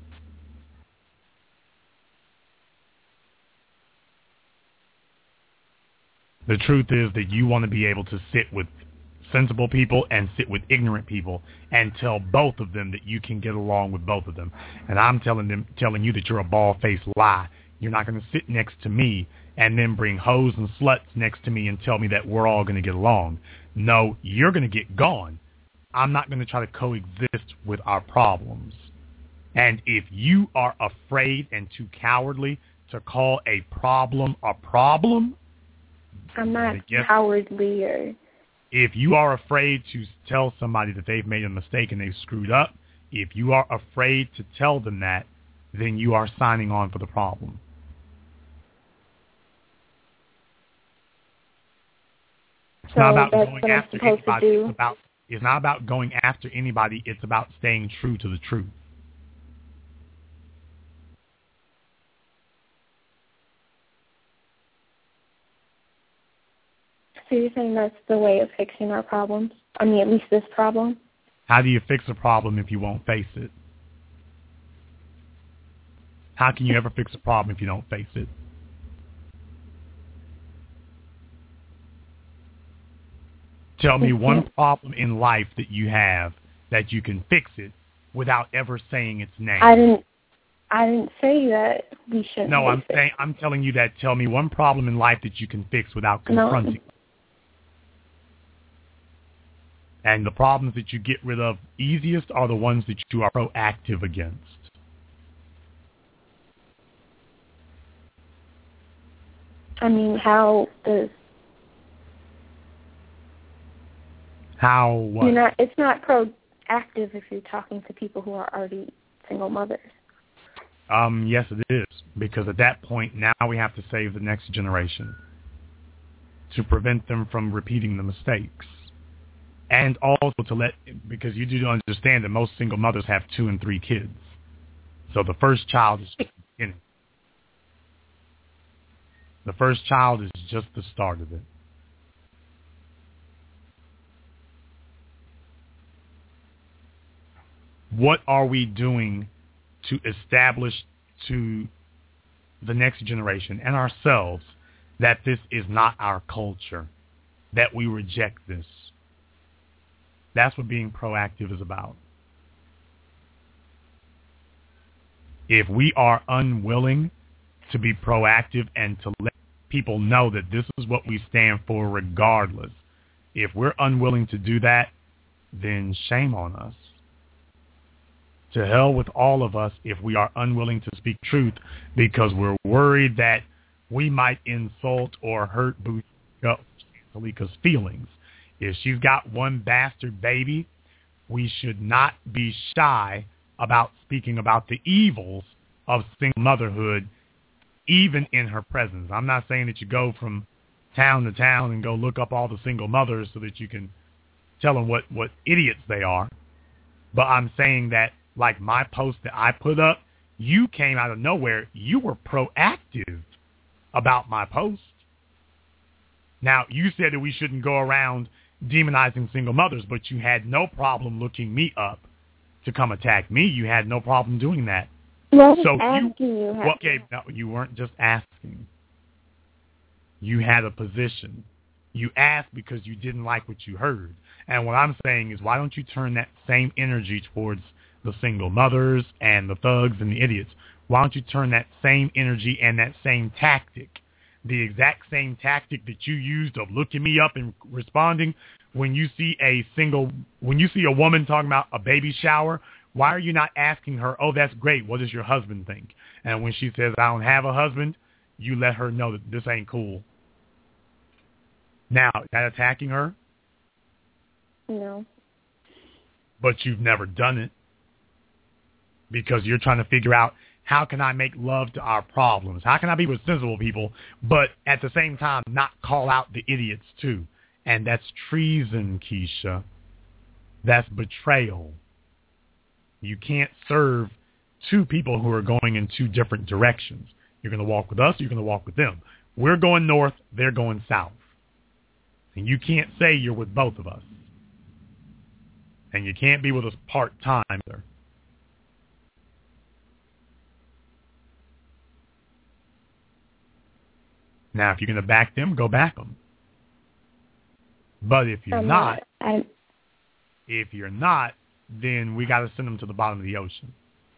The truth is that you want to be able to sit with sensible people and sit with ignorant people and tell both of them that you can get along with both of them. And I'm telling them, telling you that you're a bald-faced lie. You're not going to sit next to me and then bring hoes and sluts next to me and tell me that we're all going to get along. No, you're going to get gone. I'm not going to try to coexist with our problems. And if you are afraid and too cowardly to call a problem a problem, I'm not cowardly or... If you are afraid to tell somebody that they've made a mistake and they've screwed up, if you are afraid to tell them that, then you are signing on for the problem. It's so not about that's going what after I'm supposed anybody. to do. It's about, it's not about going after anybody. It's about staying true to the truth. So you're saying that's the way of fixing our problems? I mean, at least this problem? How do you fix a problem if you won't face it? How can you ever fix a problem if you don't face it? Tell me one problem in life that you have that you can fix it without ever saying its name. I didn't I didn't say that we shouldn't. No, I'm it. saying I'm telling you that tell me one problem in life that you can fix without confronting. No. And the problems that you get rid of easiest are the ones that you are proactive against. I mean, how does... How what? You're not, it's not proactive if you're talking to people who are already single mothers. Um, yes, it is. Because at that point, now we have to save the next generation to prevent them from repeating the mistakes. And also to let, because you do understand that most single mothers have two and three kids. So the first child is just the beginning. The first child is just the start of it. What are we doing to establish to the next generation and ourselves that this is not our culture, that we reject this? That's what being proactive is about. If we are unwilling to be proactive and to let people know that this is what we stand for regardless, if we're unwilling to do that, then shame on us. To hell with all of us if we are unwilling to speak truth because we're worried that we might insult or hurt Talika's feelings. If she's got one bastard baby, we should not be shy about speaking about the evils of single motherhood, even in her presence. I'm not saying that you go from town to town and go look up all the single mothers so that you can tell them what, what idiots they are. But I'm saying that, like my post that I put up, you came out of nowhere. You were proactive about my post. Now, you said that we shouldn't go around demonizing single mothers, but you had no problem looking me up to come attack me. You had no problem doing that. Well, so asking you, you well, okay, no, you weren't just asking. You had a position. You asked because you didn't like what you heard. And what I'm saying is, why don't you turn that same energy towards the single mothers and the thugs and the idiots? Why don't you turn that same energy and that same tactic, the exact same tactic that you used of looking me up and responding when you see a single, when you see a woman talking about a baby shower? Why are you not asking her, oh, that's great, what does your husband think? And when she says, I don't have a husband, you let her know that this ain't cool. Now, is that attacking her? No. But you've never done it because you're trying to figure out, how can I make love to our problems? How can I be with sensible people, but at the same time not call out the idiots too? And that's treason, Keisha. That's betrayal. You can't serve two people who are going in two different directions. You're going to walk with us, you're going to walk with them. We're going north, they're going south. And you can't say you're with both of us. And you can't be with us part-time either. Now, if you're going to back them, go back them. But if you're I'm not, not I'm... if you're not, then we got to send them to the bottom of the ocean.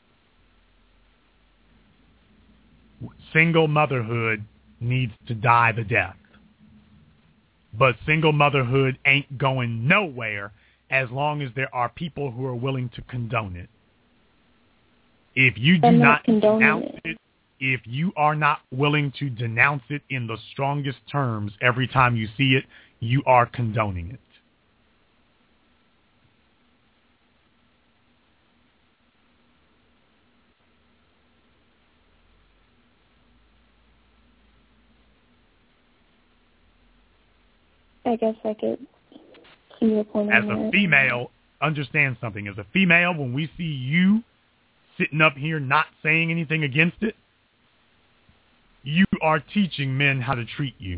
Single motherhood needs to die the death. But single motherhood ain't going nowhere as long as there are people who are willing to condone it. If you do I'm not, not denounce it. it, if you are not willing to denounce it in the strongest terms every time you see it, you are condoning it. I guess I could see your point As on a that. female, understand something. As a female, when we see you sitting up here not saying anything against it, you are teaching men how to treat you.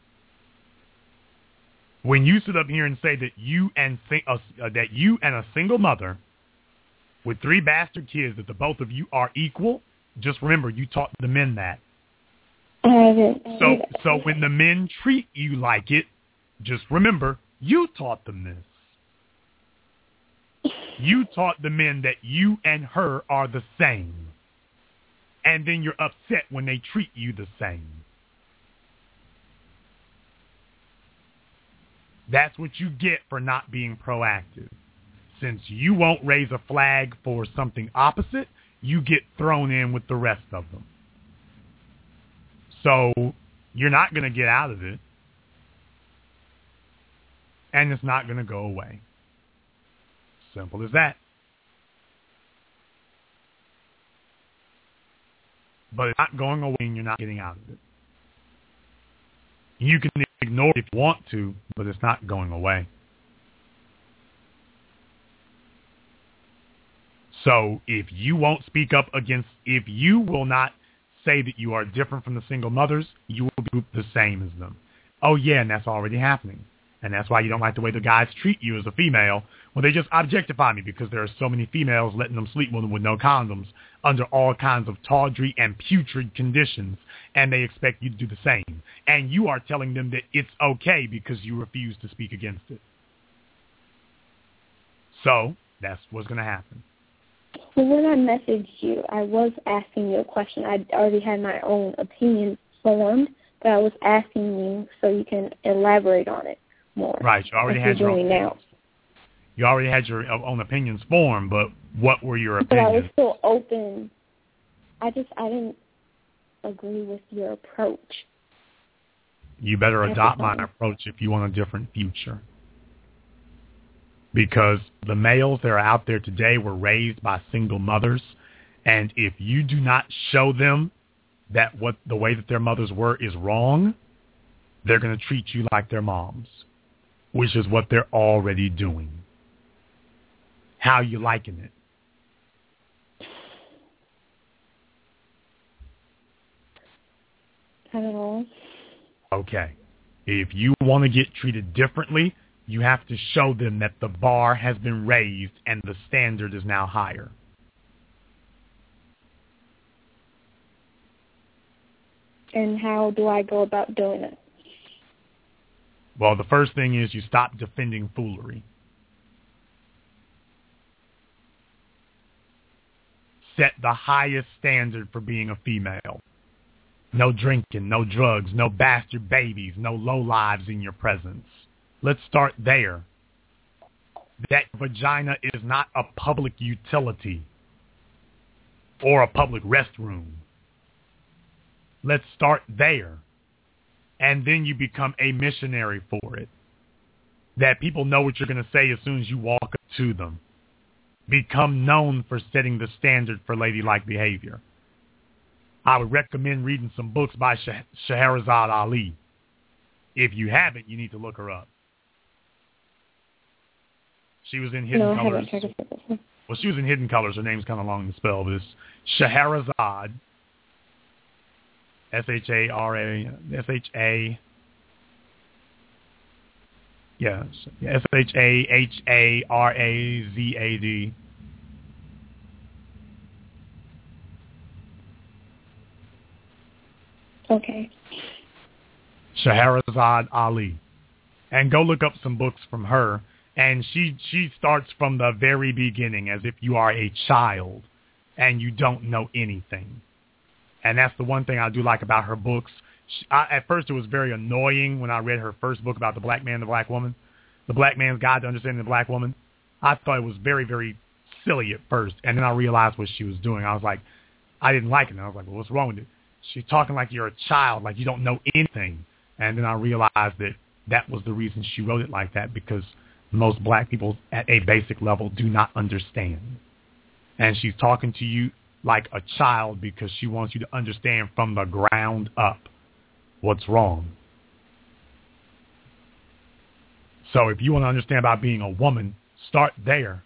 When you sit up here and say that you and uh, that you and a single mother with three bastard kids, that the both of you are equal, just remember you taught the men that. I haven't. So, so when the men treat you like it, just remember you taught them this. You taught the men that you and her are the same. And then you're upset when they treat you the same. That's what you get for not being proactive. Since you won't raise a flag for something opposite, you get thrown in with the rest of them. So you're not going to get out of it. And it's not going to go away. Simple as that. But it's not going away and you're not getting out of it. You can ignore it if you want to, but it's not going away. So if you won't speak up against, if you will not say that you are different from the single mothers, you will be the same as them. Oh yeah, and that's already happening. And that's why you don't like the way the guys treat you as a female. Well, they just objectify me because there are so many females letting them sleep with them with no condoms under all kinds of tawdry and putrid conditions, and they expect you to do the same. And you are telling them that it's okay because you refuse to speak against it. So that's what's going to happen. Well, when I messaged you, I was asking you a question. I already had my own opinion formed, but I was asking you so you can elaborate on it more. Right. You already had your own now. You already had your own opinions formed, but what were your But I was opinions? still open. I just, I didn't agree with your approach. You better At the adopt my time. approach if you want a different future. Because the males that are out there today were raised by single mothers, and if you do not show them that what the way that their mothers were is wrong, they're going to treat you like their moms, which is what they're already doing. How you liking it? Not at all. Okay. If you want to get treated differently, you have to show them that the bar has been raised and the standard is now higher. And how do I go about doing it? Well, the first thing is you stop defending foolery. Set the highest standard for being a female. No drinking, no drugs, no bastard babies, no lowlives in your presence. Let's start there. That vagina is not a public utility or a public restroom. Let's start there. And then you become a missionary for it. That people know what you're going to say as soon as you walk up to them. Become known for setting the standard for ladylike behavior. I would recommend reading some books by Shah- Scheherazade Ali. If you haven't, you need to look her up. She was in Hidden no, Colors. I haven't heard of it. Well, she was in Hidden Colors. Her name's kind of long to spell, but it's Scheherazade. S H A R A, S H A, yeah, S H A H A R A Z A D. Okay. Scheherazade Ali. And go look up some books from her. And she, she starts from the very beginning as if you are a child and you don't know anything. And that's the one thing I do like about her books. She, I, at first, it was very annoying when I read her first book about the black man and the black woman, The Black Man's Guide to Understanding the Black Woman. I thought it was very, very silly at first. And then I realized what she was doing. I was like, I didn't like it. And I was like, well, what's wrong with it? She's talking like you're a child, like you don't know anything. And then I realized that that was the reason she wrote it like that, because most black people at a basic level do not understand. And she's talking to you like a child because she wants you to understand from the ground up what's wrong. So if you want to understand about being a woman, start there.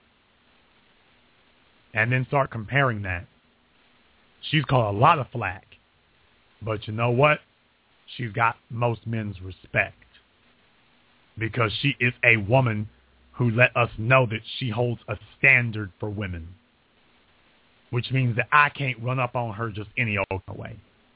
And then start comparing that. She's caught a lot of flack. But you know what? She's got most men's respect. Because she is a woman who let us know that she holds a standard for women. Which means that I can't run up on her just any old way.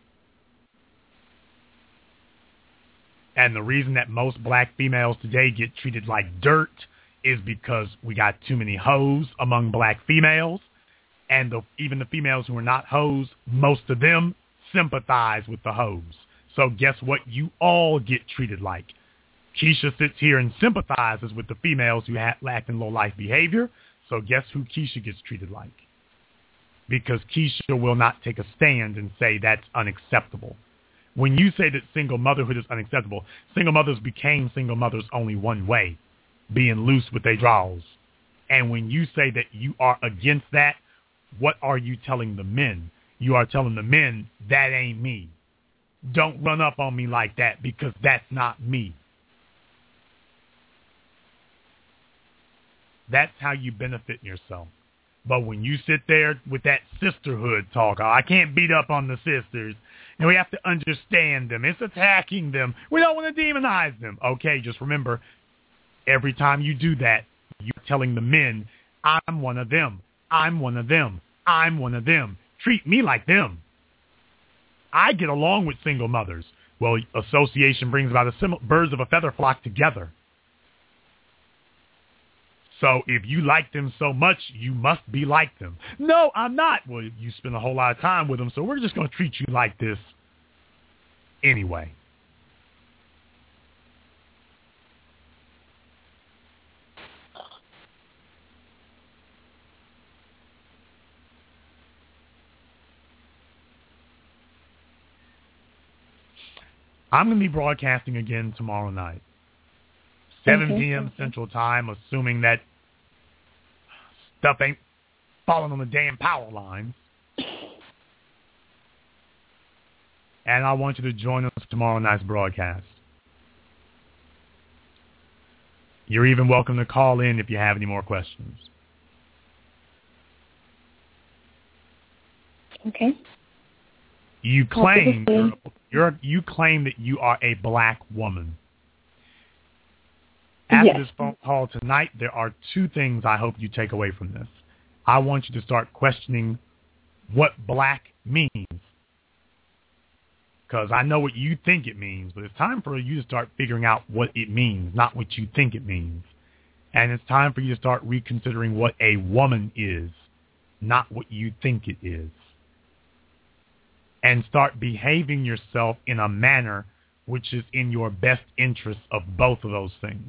And the reason that most black females today get treated like dirt is because we got too many hoes among black females. And the, even the females who are not hoes, most of them sympathize with the hoes. So guess what? You all get treated like. Keisha sits here and sympathizes with the females who ha- lack in low-life behavior. So guess who Keisha gets treated like? Because Keisha will not take a stand and say that's unacceptable. When you say that single motherhood is unacceptable, single mothers became single mothers only one way, being loose with their draws. And when you say that you are against that, what are you telling the men? You are telling the men, that ain't me. Don't run up on me like that because that's not me. That's how you benefit yourself. But when you sit there with that sisterhood talk, oh, I can't beat up on the sisters, and we have to understand them. It's attacking them. We don't want to demonize them. Okay, just remember, every time you do that, you're telling the men, I'm one of them. I'm one of them. I'm one of them. Treat me like them. I get along with single mothers. Well, association brings about a sim- birds of a feather flock together. So if you like them so much, you must be like them. No, I'm not. Well, you spend a whole lot of time with them, so we're just going to treat you like this anyway. I'm going to be broadcasting again tomorrow night. seven p.m. Central Time, assuming that stuff ain't falling on the damn power lines. And I want you to join us tomorrow night's broadcast. You're even welcome to call in if you have any more questions. Okay. You claim you're, you're you claim that you are a black woman. After yes. this phone call tonight, there are two things I hope you take away from this. I want you to start questioning what black means. Because I know what you think it means, but it's time for you to start figuring out what it means, not what you think it means. And it's time for you to start reconsidering what a woman is, not what you think it is. And start behaving yourself in a manner which is in your best interest of both of those things.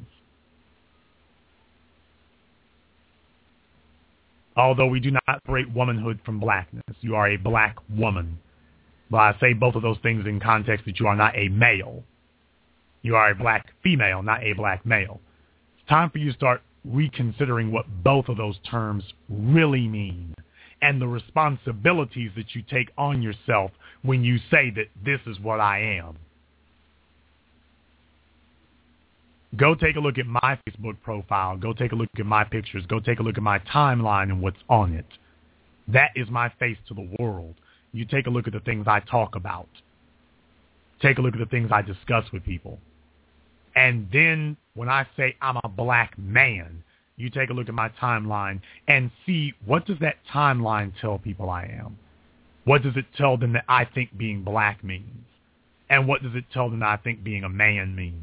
Although we do not separate womanhood from blackness, you are a black woman. But I say both of those things in context that you are not a male. You are a black female, not a black male. It's time for you to start reconsidering what both of those terms really mean and the responsibilities that you take on yourself when you say that this is what I am. Go take a look at my Facebook profile. Go take a look at my pictures. Go take a look at my timeline and what's on it. That is my face to the world. You take a look at the things I talk about. Take a look at the things I discuss with people. And then when I say I'm a black man, you take a look at my timeline and see, what does that timeline tell people I am? What does it tell them that I think being black means? And what does it tell them that I think being a man means?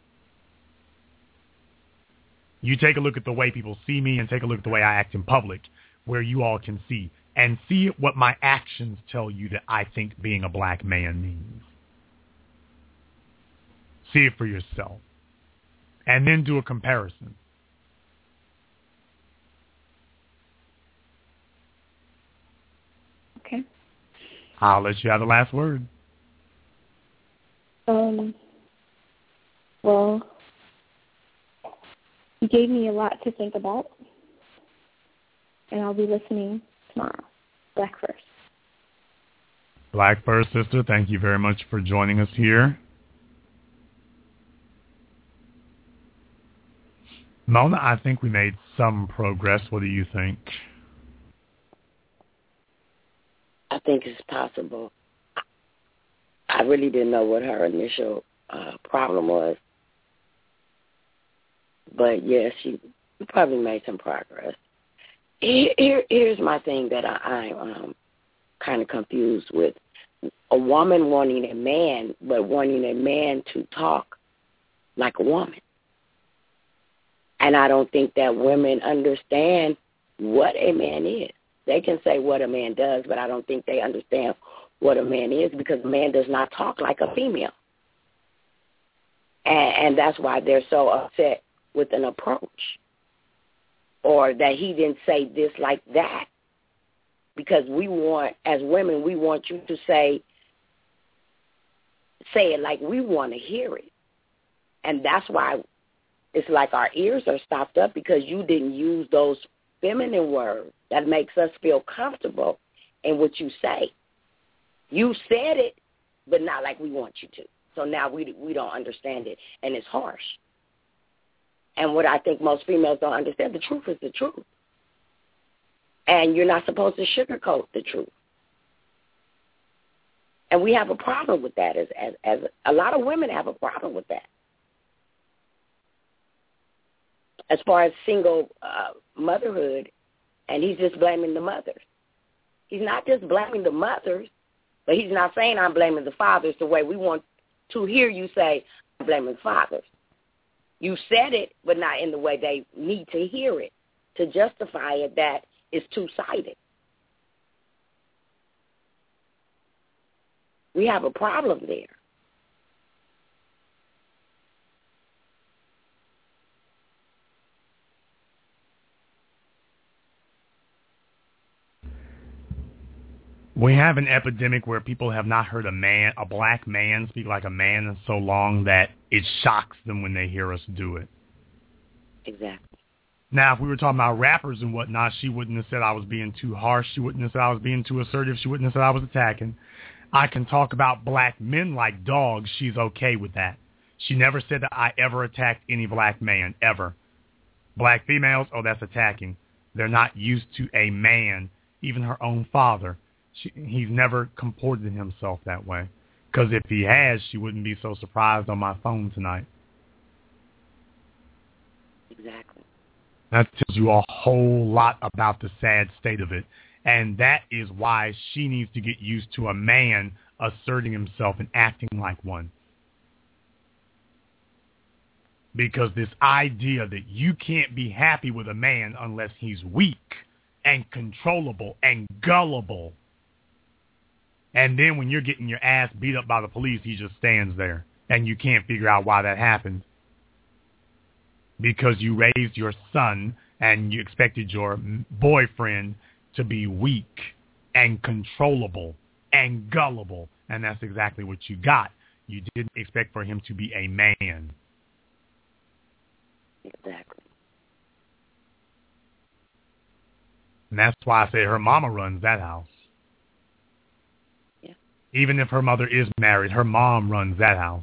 You take a look at the way people see me and take a look at the way I act in public, where you all can see, and see what my actions tell you that I think being a black man means. See it for yourself. And then do a comparison. Okay. I'll let you have the last word. Um. Well, you gave me a lot to think about, and I'll be listening tomorrow. Black First. Black First, sister, thank you very much for joining us here. Mona, I think we made some progress. What do you think? I think it's possible. I really didn't know what her initial uh, problem was. But, yes, she probably made some progress. Here, here, here's my thing that I, I'm um, kind of confused with. A woman wanting a man, but wanting a man to talk like a woman. And I don't think that women understand what a man is. They can say what a man does, but I don't think they understand what a man is, because a man does not talk like a female. And, and that's why they're so upset with an approach, or that he didn't say this like that. Because we want, as women, we want you to say, say it like we want to hear it. And that's why it's like our ears are stopped up, because you didn't use those feminine words that makes us feel comfortable in what you say. You said it, but not like we want you to. So now we we don't understand it, and it's harsh. And what I think most females don't understand, the truth is the truth. And you're not supposed to sugarcoat the truth. And we have a problem with that. As, as, as a lot of women have a problem with that. As far as single uh, motherhood, and he's just blaming the mothers. He's not just blaming the mothers, but he's not saying I'm blaming the fathers the way we want to hear you say I'm blaming fathers. You said it, but not in the way they need to hear it to justify it that it's two-sided. We have a problem there. We have an epidemic where people have not heard a man, a black man speak like a man in so long that it shocks them when they hear us do it. Exactly. Now, if we were talking about rappers and whatnot, she wouldn't have said I was being too harsh. She wouldn't have said I was being too assertive. She wouldn't have said I was attacking. I can talk about black men like dogs. She's okay with that. She never said that I ever attacked any black man, ever. Black females, oh, that's attacking. They're not used to a man, even her own father. she, he's never comported himself that way. Because if he has, she wouldn't be so surprised on my phone tonight. Exactly. That tells you a whole lot about the sad state of it. And that is why she needs to get used to a man asserting himself and acting like one. Because this idea that you can't be happy with a man unless he's weak and controllable and gullible. And then when you're getting your ass beat up by the police, he just stands there. And you can't figure out why that happened. Because you raised your son and you expected your boyfriend to be weak and controllable and gullible. And that's exactly what you got. You didn't expect for him to be a man. Exactly. And that's why I say her mama runs that house. Yeah. Even if her mother is married, her mom runs that house.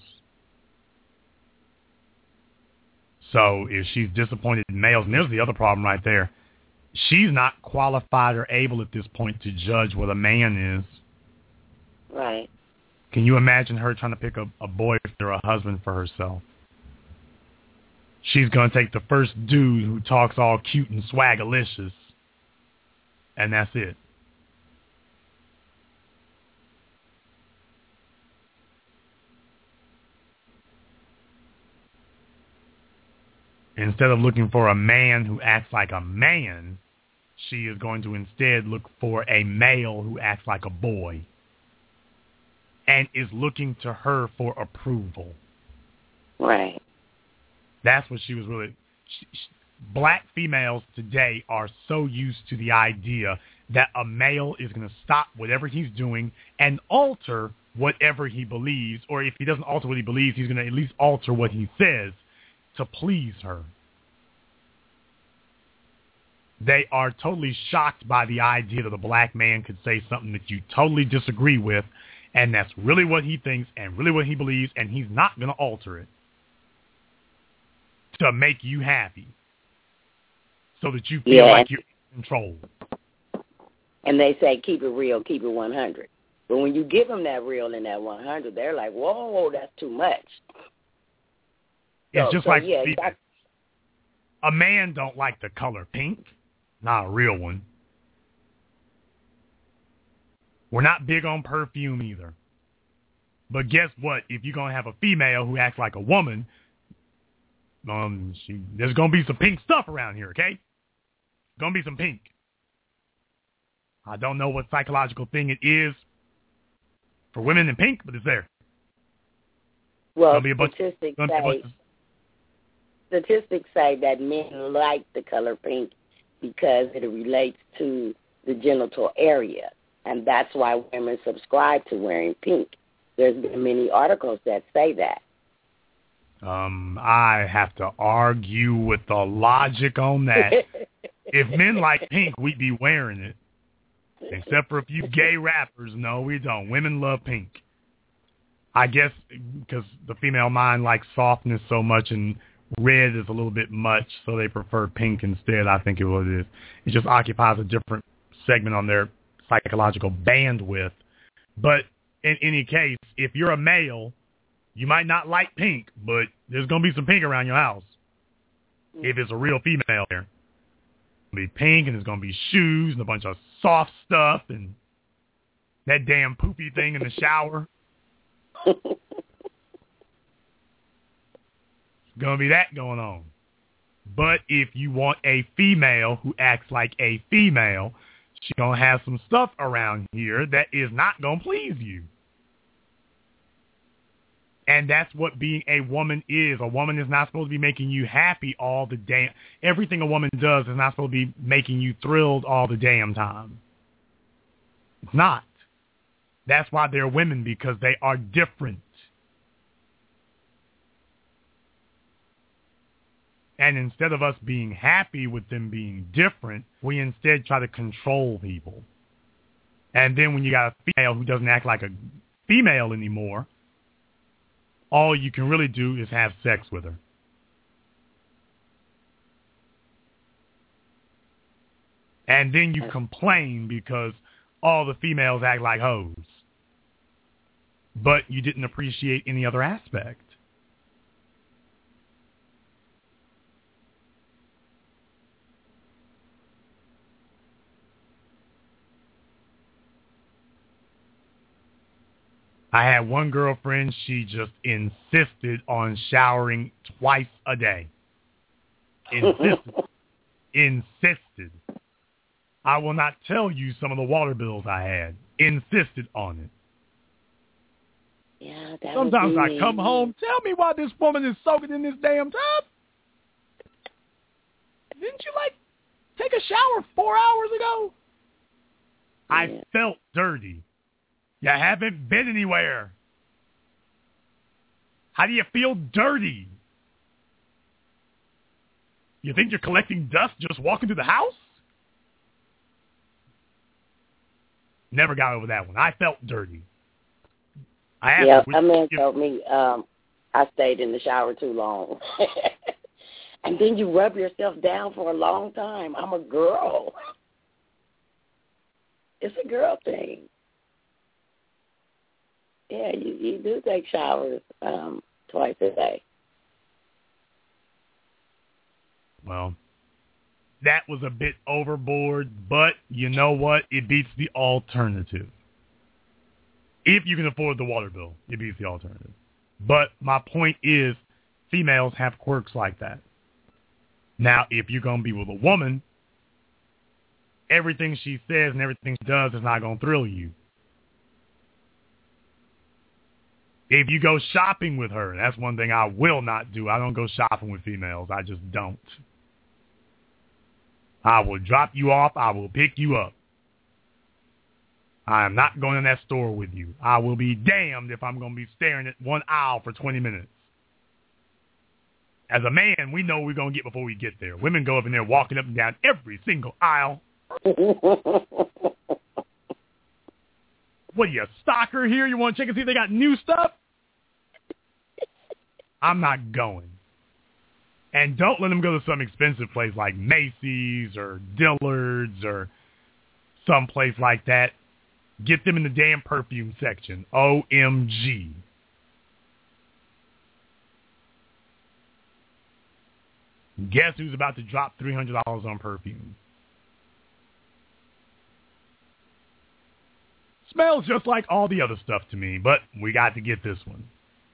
So if she's disappointed in males, and there's the other problem right there, she's not qualified or able at this point to judge what a man is. Right. Can you imagine her trying to pick a, a boyfriend or a husband for herself? She's going to take the first dude who talks all cute and swagalicious, and that's it. Instead of looking for a man who acts like a man, she is going to instead look for a male who acts like a boy and is looking to her for approval. Right. That's what she was really... She, she, black females today are so used to the idea that a male is going to stop whatever he's doing and alter whatever he believes, or if he doesn't alter what he believes, he's going to at least alter what he says to please her. They are totally shocked by the idea that a black man could say something that you totally disagree with, and that's really what he thinks and really what he believes, and he's not going to alter it to make you happy so that you feel yeah. like you're in control. And they say, keep it real, keep it one hundred. But when you give them that real and that one hundred, they're like, whoa, that's too much. It's so, just so, like yeah, the, got... a man don't like the color pink, not a real one. We're not big on perfume either. But guess what? If you're going to have a female who acts like a woman, um, she, there's going to be some pink stuff around here, okay? Going to be some pink. I don't know what psychological thing it is for women in pink, but it's there. Well, be a bunch, statistics, be a say, bunch of, statistics say that men like the color pink because it relates to the genital area, and that's why women subscribe to wearing pink. There's been many articles that say that. Um, I have to argue with the logic on that. If men like pink, we'd be wearing it. Except for a few gay rappers. No, we don't. Women love pink. I guess because the female mind likes softness so much and red is a little bit much, so they prefer pink instead. I think it what it is. It just occupies a different segment on their psychological bandwidth. But in any case, if you're a male, you might not like pink, but there's going to be some pink around your house. If it's a real female there. It's going to be pink, and there's going to be shoes and a bunch of soft stuff and that damn poopy thing in the shower. It's going to be that going on. But if you want a female who acts like a female, she's going to have some stuff around here that is not going to please you. And that's what being a woman is. A woman is not supposed to be making you happy all the damn... Everything a woman does is not supposed to be making you thrilled all the damn time. It's not. That's why they're women, because they are different. And instead of us being happy with them being different, we instead try to control people. And then when you got a female who doesn't act like a female anymore, all you can really do is have sex with her. And then you complain because, all the females act like hoes. But you didn't appreciate any other aspect. I had one girlfriend, she just insisted on showering twice a day. Insisted. Insisted. I will not tell you some of the water bills I had. Insisted on it. Yeah, that Sometimes I me. come home, tell me why this woman is soaking in this damn tub. Didn't you, like, take a shower four hours ago? Yeah. I felt dirty. You haven't been anywhere. How do you feel dirty? You think you're collecting dust just walking through the house? Never got over that one. I felt dirty. I asked yeah, her, a man if, told me um, I stayed in the shower too long. And then you rub yourself down for a long time. I'm a girl. It's a girl thing. Yeah, you, you do take showers um, twice a day. Well, that was a bit overboard, but you know what? It beats the alternative. If you can afford the water bill, it beats the alternative. But my point is, females have quirks like that. Now, if you're going to be with a woman, everything she says and everything she does is not going to thrill you. If you go shopping with her, that's one thing I will not do. I don't go shopping with females. I just don't. I will drop you off. I will pick you up. I am not going in that store with you. I will be damned if I'm going to be staring at one aisle for twenty minutes. As a man, we know what we're going to get before we get there. Women go up in there walking up and down every single aisle. What are you, a stalker here? You want to check and see if they got new stuff? I'm not going. And don't let them go to some expensive place like Macy's or Dillard's or some place like that. Get them in the damn perfume section. O M G. Guess who's about to drop three hundred dollars on perfume? Smells just like all the other stuff to me, but we got to get this one.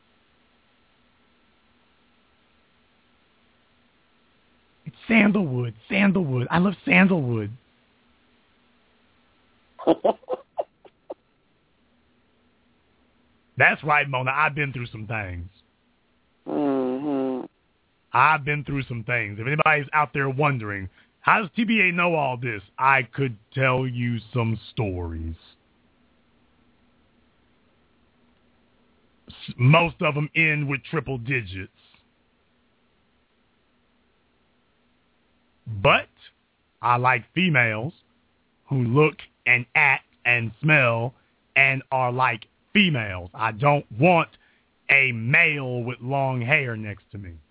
It's sandalwood. Sandalwood. I love sandalwood. That's right, Mona. I've been through some things. Mm-hmm. I've been through some things. If anybody's out there wondering, how does T B A know all this? I could tell you some stories. Most of them end with triple digits. But I like females who look and act and smell and are like females. I don't want a male with long hair next to me.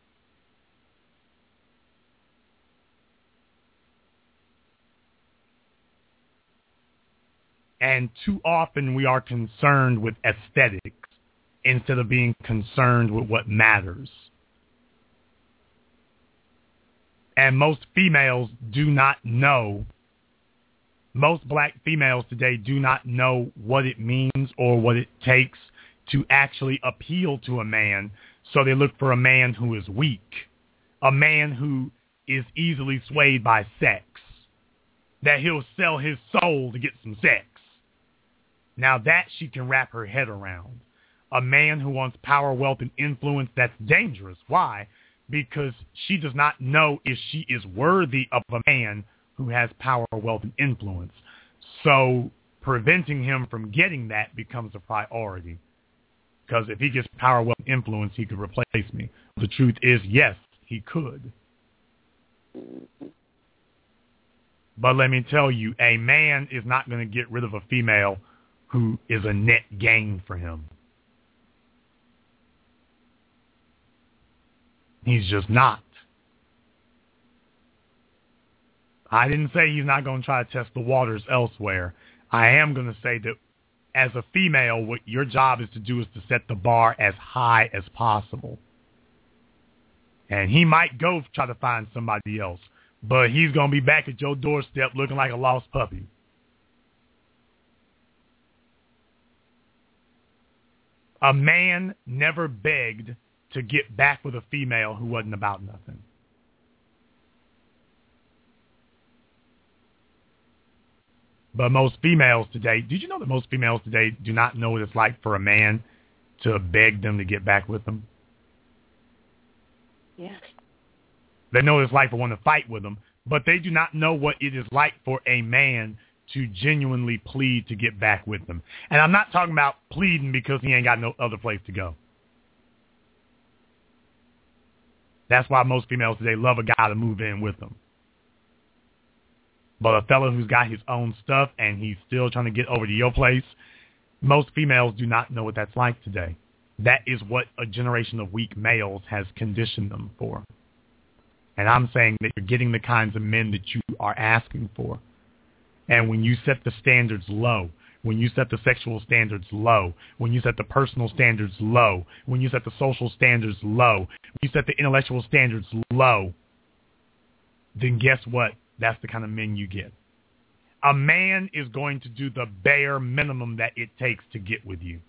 And too often we are concerned with aesthetics instead of being concerned with what matters. And most females do not know, most black females today do not know what it means or what it takes to actually appeal to a man. So they look for a man who is weak, a man who is easily swayed by sex, that he'll sell his soul to get some sex. Now that she can wrap her head around. A man who wants power, wealth, and influence, that's dangerous. Why? Because she does not know if she is worthy of a man who has power, wealth, and influence. So preventing him from getting that becomes a priority. Because if he gets power, wealth, and influence, he could replace me. The truth is, yes, he could. But let me tell you, a man is not going to get rid of a female who is a net gain for him. He's just not. I didn't say he's not going to try to test the waters elsewhere. I am going to say that as a female, what your job is to do is to set the bar as high as possible. And he might go try to find somebody else, but he's going to be back at your doorstep looking like a lost puppy. A man never begged to get back with a female who wasn't about nothing. But most females today, did you know that most females today do not know what it's like for a man to beg them to get back with them? Yes. They know what it's like for one to fight with them, but they do not know what it is like for a man to genuinely plead to get back with them. And I'm not talking about pleading because he ain't got no other place to go. That's why most females today love a guy to move in with them. But a fella who's got his own stuff and he's still trying to get over to your place, most females do not know what that's like today. That is what a generation of weak males has conditioned them for. And I'm saying that you're getting the kinds of men that you are asking for. And when you set the standards low, when you set the sexual standards low, when you set the personal standards low, when you set the social standards low, when you set the intellectual standards low, then guess what? That's the kind of men you get. A man is going to do the bare minimum that it takes to get with you.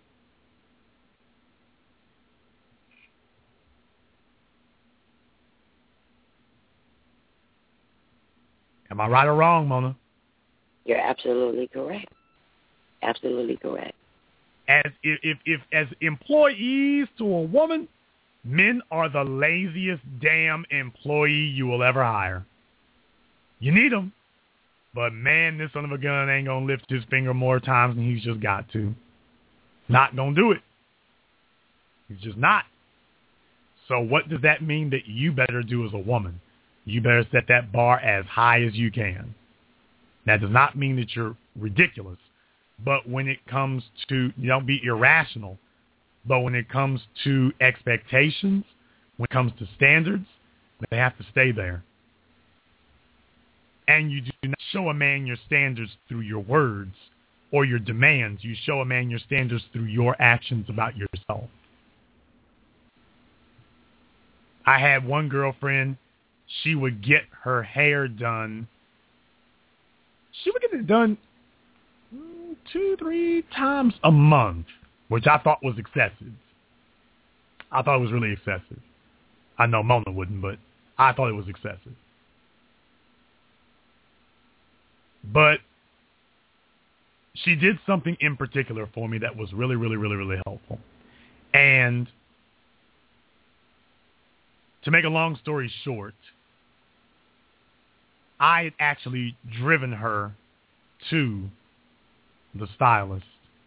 Am I right or wrong, Mona? You're absolutely correct. Absolutely correct. As if, if, if as employees to a woman, men are the laziest damn employee you will ever hire. You need them, but man, this son of a gun ain't gonna lift his finger more times than he's just got to. Not gonna do it. He's just not. So what does that mean that you better do as a woman? You better set that bar as high as you can. That does not mean that you're ridiculous, but when it comes to, you don't be irrational, but when it comes to expectations, when it comes to standards, they have to stay there. And you do not show a man your standards through your words or your demands. You show a man your standards through your actions about yourself. I had one girlfriend, she would get her hair done. She would get it done two, three times a month, which I thought was excessive. I thought it was really excessive. I know Mona wouldn't, but I thought it was excessive. But she did something in particular for me that was really, really, really, really helpful. And to make a long story short, I had actually driven her to the stylist.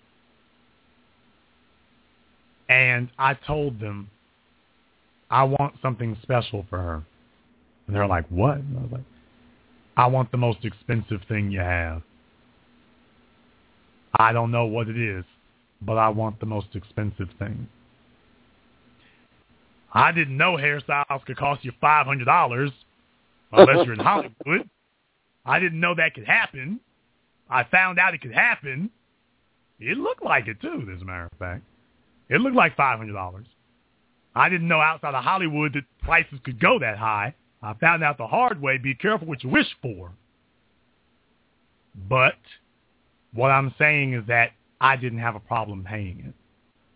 And I told them, I want something special for her. And they're like, what? And I was like, I want the most expensive thing you have. I don't know what it is, but I want the most expensive thing. I didn't know hairstyles could cost you five hundred dollars unless you're in Hollywood. I didn't know that could happen. I found out it could happen. It looked like it, too, as a matter of fact. It looked like five hundred dollars. I didn't know outside of Hollywood that prices could go that high. I found out the hard way, be careful what you wish for. But what I'm saying is that I didn't have a problem paying it.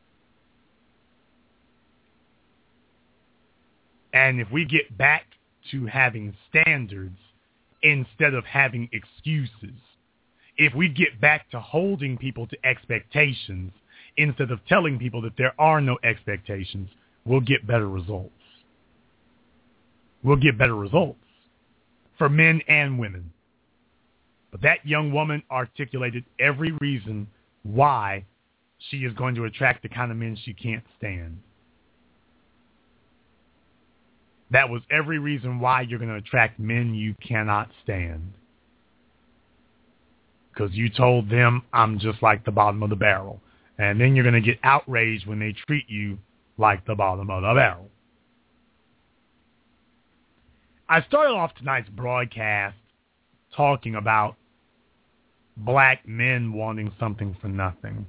And if we get back to having standards instead of having excuses, if we get back to holding people to expectations instead of telling people that there are no expectations, we'll get better results. We'll get better results for men and women. But that young woman articulated every reason why she is going to attract the kind of men she can't stand. That was every reason why you're going to attract men you cannot stand. Because you told them, I'm just like the bottom of the barrel. And then you're going to get outraged when they treat you like the bottom of the barrel. I started off tonight's broadcast talking about black men wanting something for nothing.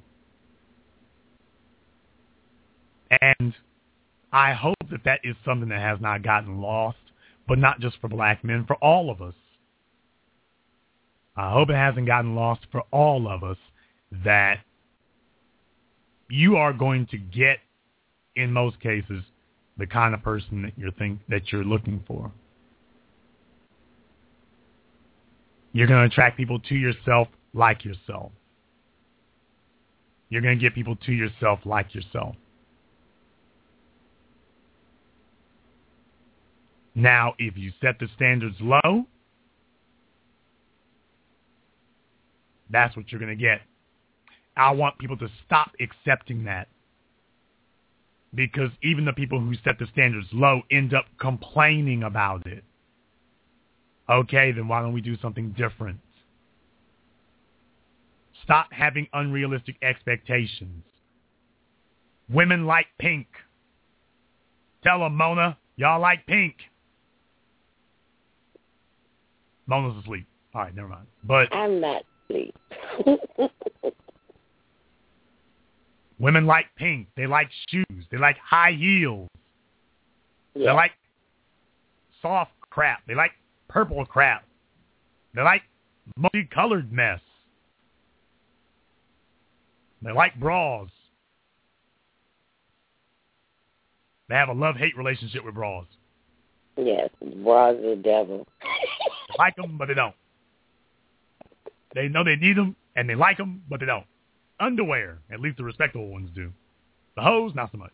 And I hope that that is something that has not gotten lost, but not just for black men, for all of us. I hope it hasn't gotten lost for all of us that you are going to get, in most cases, the kind of person that you're think that you're looking for. You're going to attract people to yourself like yourself. You're going to get people to yourself like yourself. Now, if you set the standards low, that's what you're going to get. I want people to stop accepting that, because even the people who set the standards low end up complaining about it. Okay, then why don't we do something different? Stop having unrealistic expectations. Women like pink. Tell them, Mona, y'all like pink. Mona's asleep. All right, never mind. But I'm not asleep. Women like pink. They like shoes. They like high heels. Yeah. They like soft crap. They like purple crap. They like multicolored mess. They like bras. They have a love-hate relationship with bras. Yes, bras are the devil. They like them, but they don't. They know they need them, and they like them, but they don't. Underwear, at least the respectable ones do. The hoes, not so much.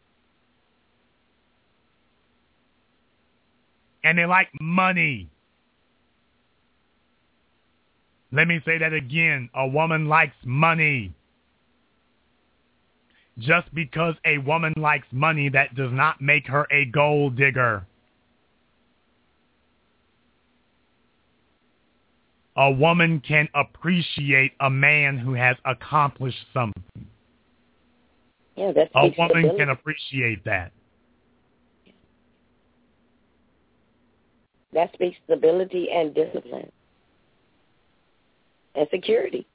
And they like money. Let me say that again. A woman likes money. Just because a woman likes money, that does not make her a gold digger. A woman can appreciate a man who has accomplished something. Yeah, that's a woman stability. Can appreciate that. That speaks stability and discipline and security.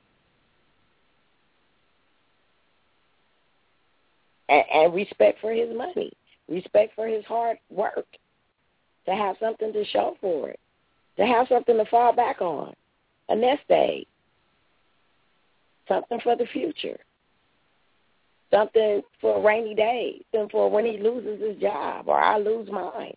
And, and respect for his money, respect for his hard work, to have something to show for it, to have something to fall back on. A nest egg, something for the future, something for rainy days, something for when he loses his job or I lose mine.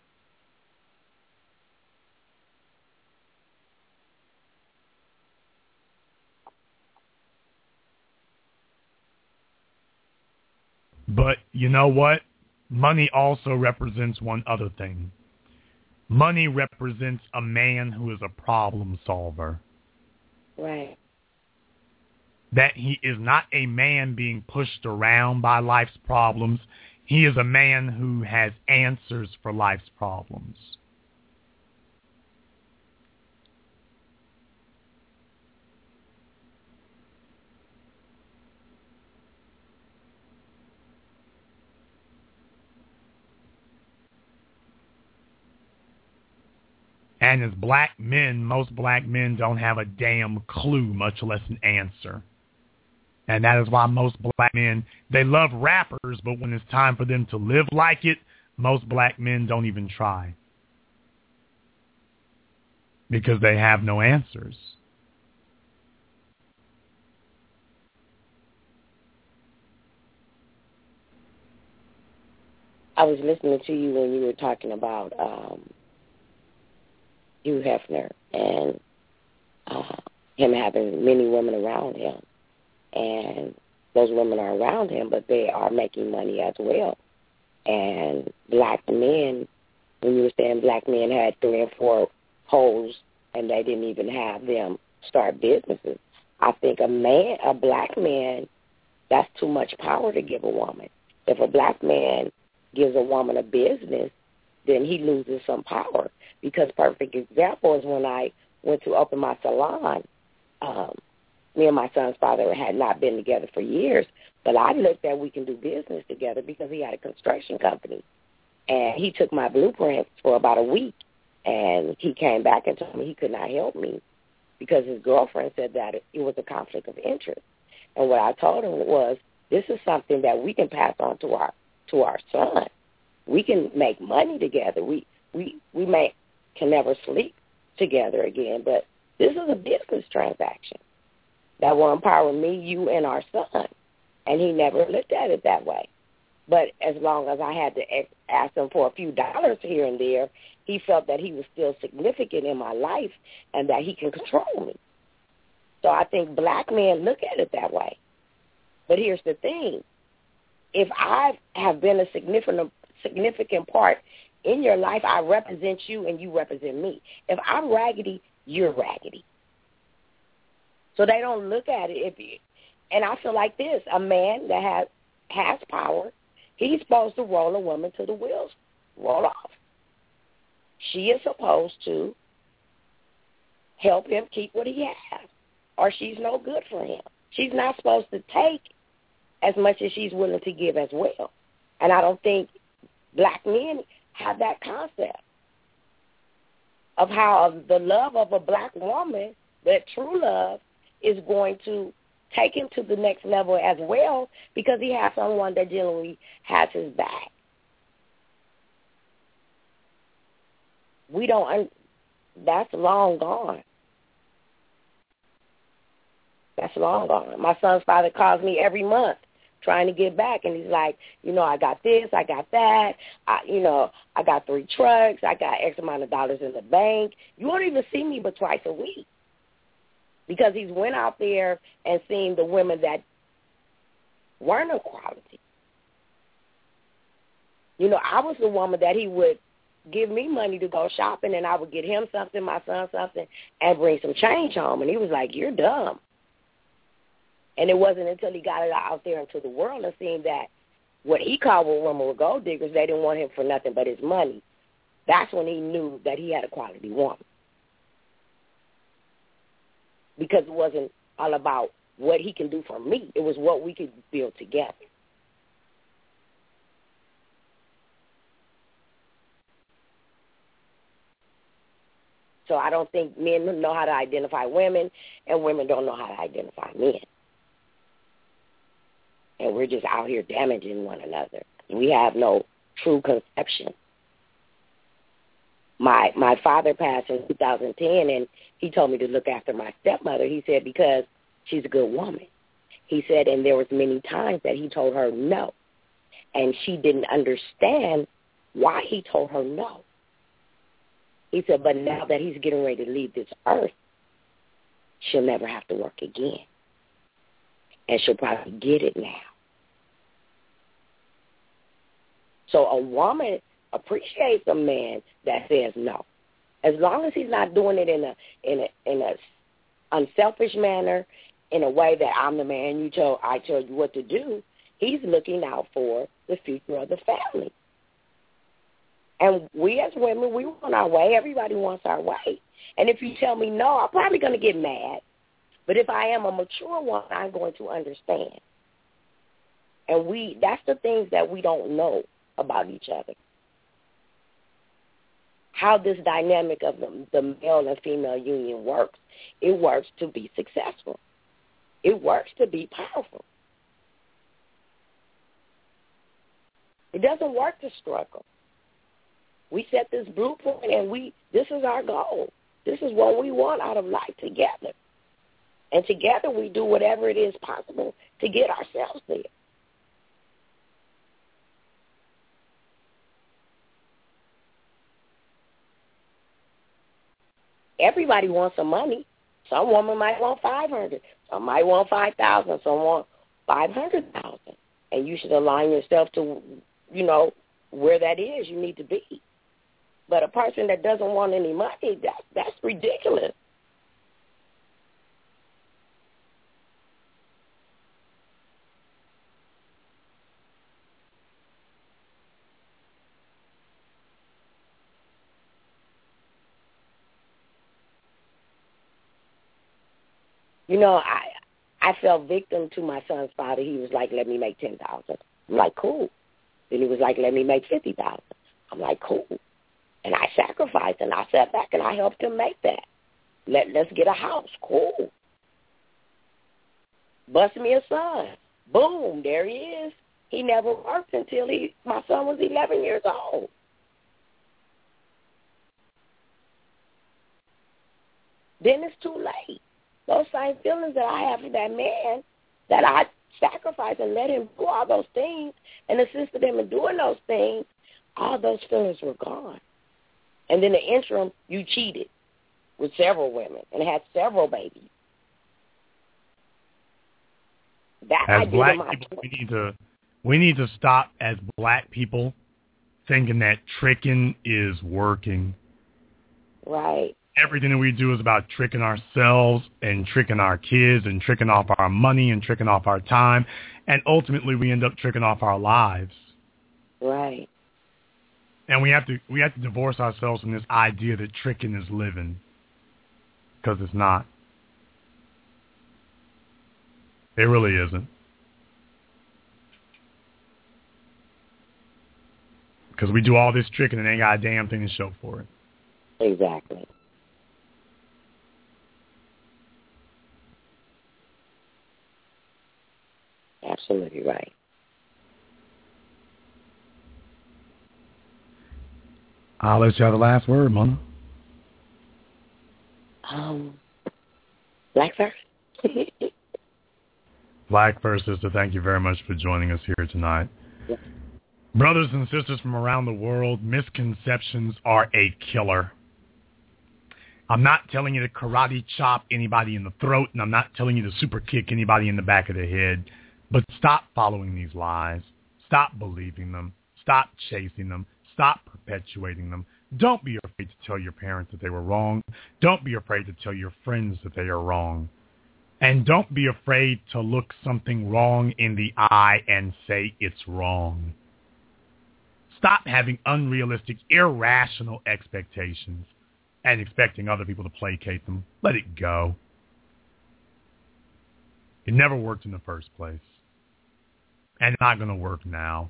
But you know what? Money also represents one other thing. Money represents a man who is a problem solver. Right. That he is not a man being pushed around by life's problems. He is a man who has answers for life's problems. And as black men, most black men don't have a damn clue, much less an answer. And that is why most black men, they love rappers, but when it's time for them to live like it, most black men don't even try. Because they have no answers. I was listening to you when you were talking about um, Hugh Hefner and uh, him having many women around him. And those women are around him, but they are making money as well. And black men, when you were saying black men had three and four hoes and they didn't even have them start businesses, I think a man, a black man, that's too much power to give a woman. If a black man gives a woman a business, then he loses some power. Because perfect example is when I went to open my salon. Um, me and my son's father had not been together for years, but I looked at we can do business together because he had a construction company. And he took my blueprints for about a week, and he came back and told me he could not help me because his girlfriend said that it, it was a conflict of interest. And what I told him was, this is something that we can pass on to our to our son. We can make money together. We we we may can never sleep together again, but this is a business transaction that will empower me, you, and our son. And he never looked at it that way. But as long as I had to ask him for a few dollars here and there, he felt that he was still significant in my life and that he can control me. So I think black men look at it that way. But here's the thing. If I have been a significant significant part in your life, I represent you and you represent me. If I'm raggedy, you're raggedy. So they don't look at it. If you, and I feel like this, a man that has, has power, he's supposed to roll a woman till the wheels roll off. She is supposed to help him keep what he has, or she's no good for him. She's not supposed to take as much as she's willing to give as well. And I don't think black men have that concept of how the love of a black woman, that true love, is going to take him to the next level as well, because he has someone that generally has his back. We don't, that's long gone. That's long gone. My son's father calls me every month trying to get back, and he's like, you know, I got this, I got that, I, you know, I got three trucks, I got X amount of dollars in the bank. You won't even see me but twice a week, because he's went out there and seen the women that weren't of quality. You know, I was the woman that he would give me money to go shopping, and I would get him something, my son something, and bring some change home. And he was like, you're dumb. And it wasn't until he got it out there into the world and seen that what he called women were gold diggers, they didn't want him for nothing but his money. That's when he knew that he had a quality woman. Because it wasn't all about what he can do for me. It was what we could build together. So I don't think men know how to identify women, and women don't know how to identify men. And we're just out here damaging one another. We have no true conception. My my father passed in two thousand ten, and he told me to look after my stepmother. He said, because she's a good woman. He said, and there was many times that he told her no, and she didn't understand why he told her no. He said, but now that he's getting ready to leave this earth, she'll never have to work again. And she'll probably get it now. So a woman appreciates a man that says no, as long as he's not doing it in a in a in a unselfish manner, in a way that I'm the man, you tell I tell you what to do. He's looking out for the future of the family. And we as women, we want our way. Everybody wants our way. And if you tell me no, I'm probably going to get mad. But if I am a mature one, I'm going to understand. And we that's the things that we don't know about each other. How this dynamic of the, the male and female union works. It works to be successful. It works to be powerful. It doesn't work to struggle. We set this blueprint, and we this is our goal. This is what we want out of life together. And together we do whatever it is possible to get ourselves there. Everybody wants some money. Some women might want five hundred. Some might want five thousand. Some want five hundred thousand. And you should align yourself to, you know, where that is you need to be. But a person that doesn't want any money, that, that's ridiculous. You know, I I fell victim to my son's father. He was like, let me make ten thousand dollars. I'm like, cool. Then he was like, let me make fifty thousand dollars. I'm like, cool. And I sacrificed, and I sat back, and I helped him make that. Let, let's get a house. Cool. Bust me a son. Boom, there he is. He never worked until he my son was eleven years old. Then it's too late. Those same feelings that I have for that man, that I sacrificed and let him do all those things and assisted him in doing those things, all those feelings were gone. And then the interim, you cheated with several women and had several babies. That as I black did in my people, we need to we need to stop as black people thinking that tricking is working. Right. Everything that we do is about tricking ourselves and tricking our kids and tricking off our money and tricking off our time, and ultimately we end up tricking off our lives. Right. And we have to we have to divorce ourselves from this idea that tricking is living, because it's not. It really isn't. Because we do all this tricking and ain't got a damn thing to show for it. Exactly. Absolutely right. I'll let you have the last word, Mona. Um, Black first. Black first, sister, thank you very much for joining us here tonight. Yes. Brothers and sisters from around the world, misconceptions are a killer. I'm not telling you to karate chop anybody in the throat, and I'm not telling you to super kick anybody in the back of the head, but stop following these lies. Stop believing them. Stop chasing them. Stop perpetuating them. Don't be afraid to tell your parents that they were wrong. Don't be afraid to tell your friends that they are wrong. And don't be afraid to look something wrong in the eye and say it's wrong. Stop having unrealistic, irrational expectations and expecting other people to placate them. Let it go. It never worked in the first place. And it's not going to work now.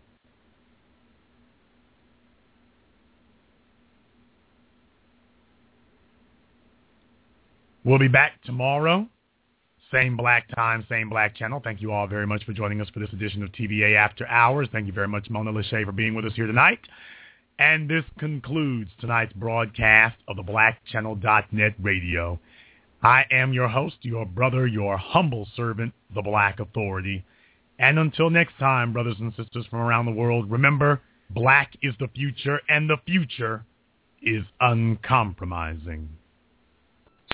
We'll be back tomorrow. Same black time, same black channel. Thank you all very much for joining us for this edition of T V A After Hours. Thank you very much, Mona Lachey, for being with us here tonight. And this concludes tonight's broadcast of the black channel dot net radio. I am your host, your brother, your humble servant, the Black Authority. And until next time, brothers and sisters from around the world, remember, black is the future, and the future is uncompromising.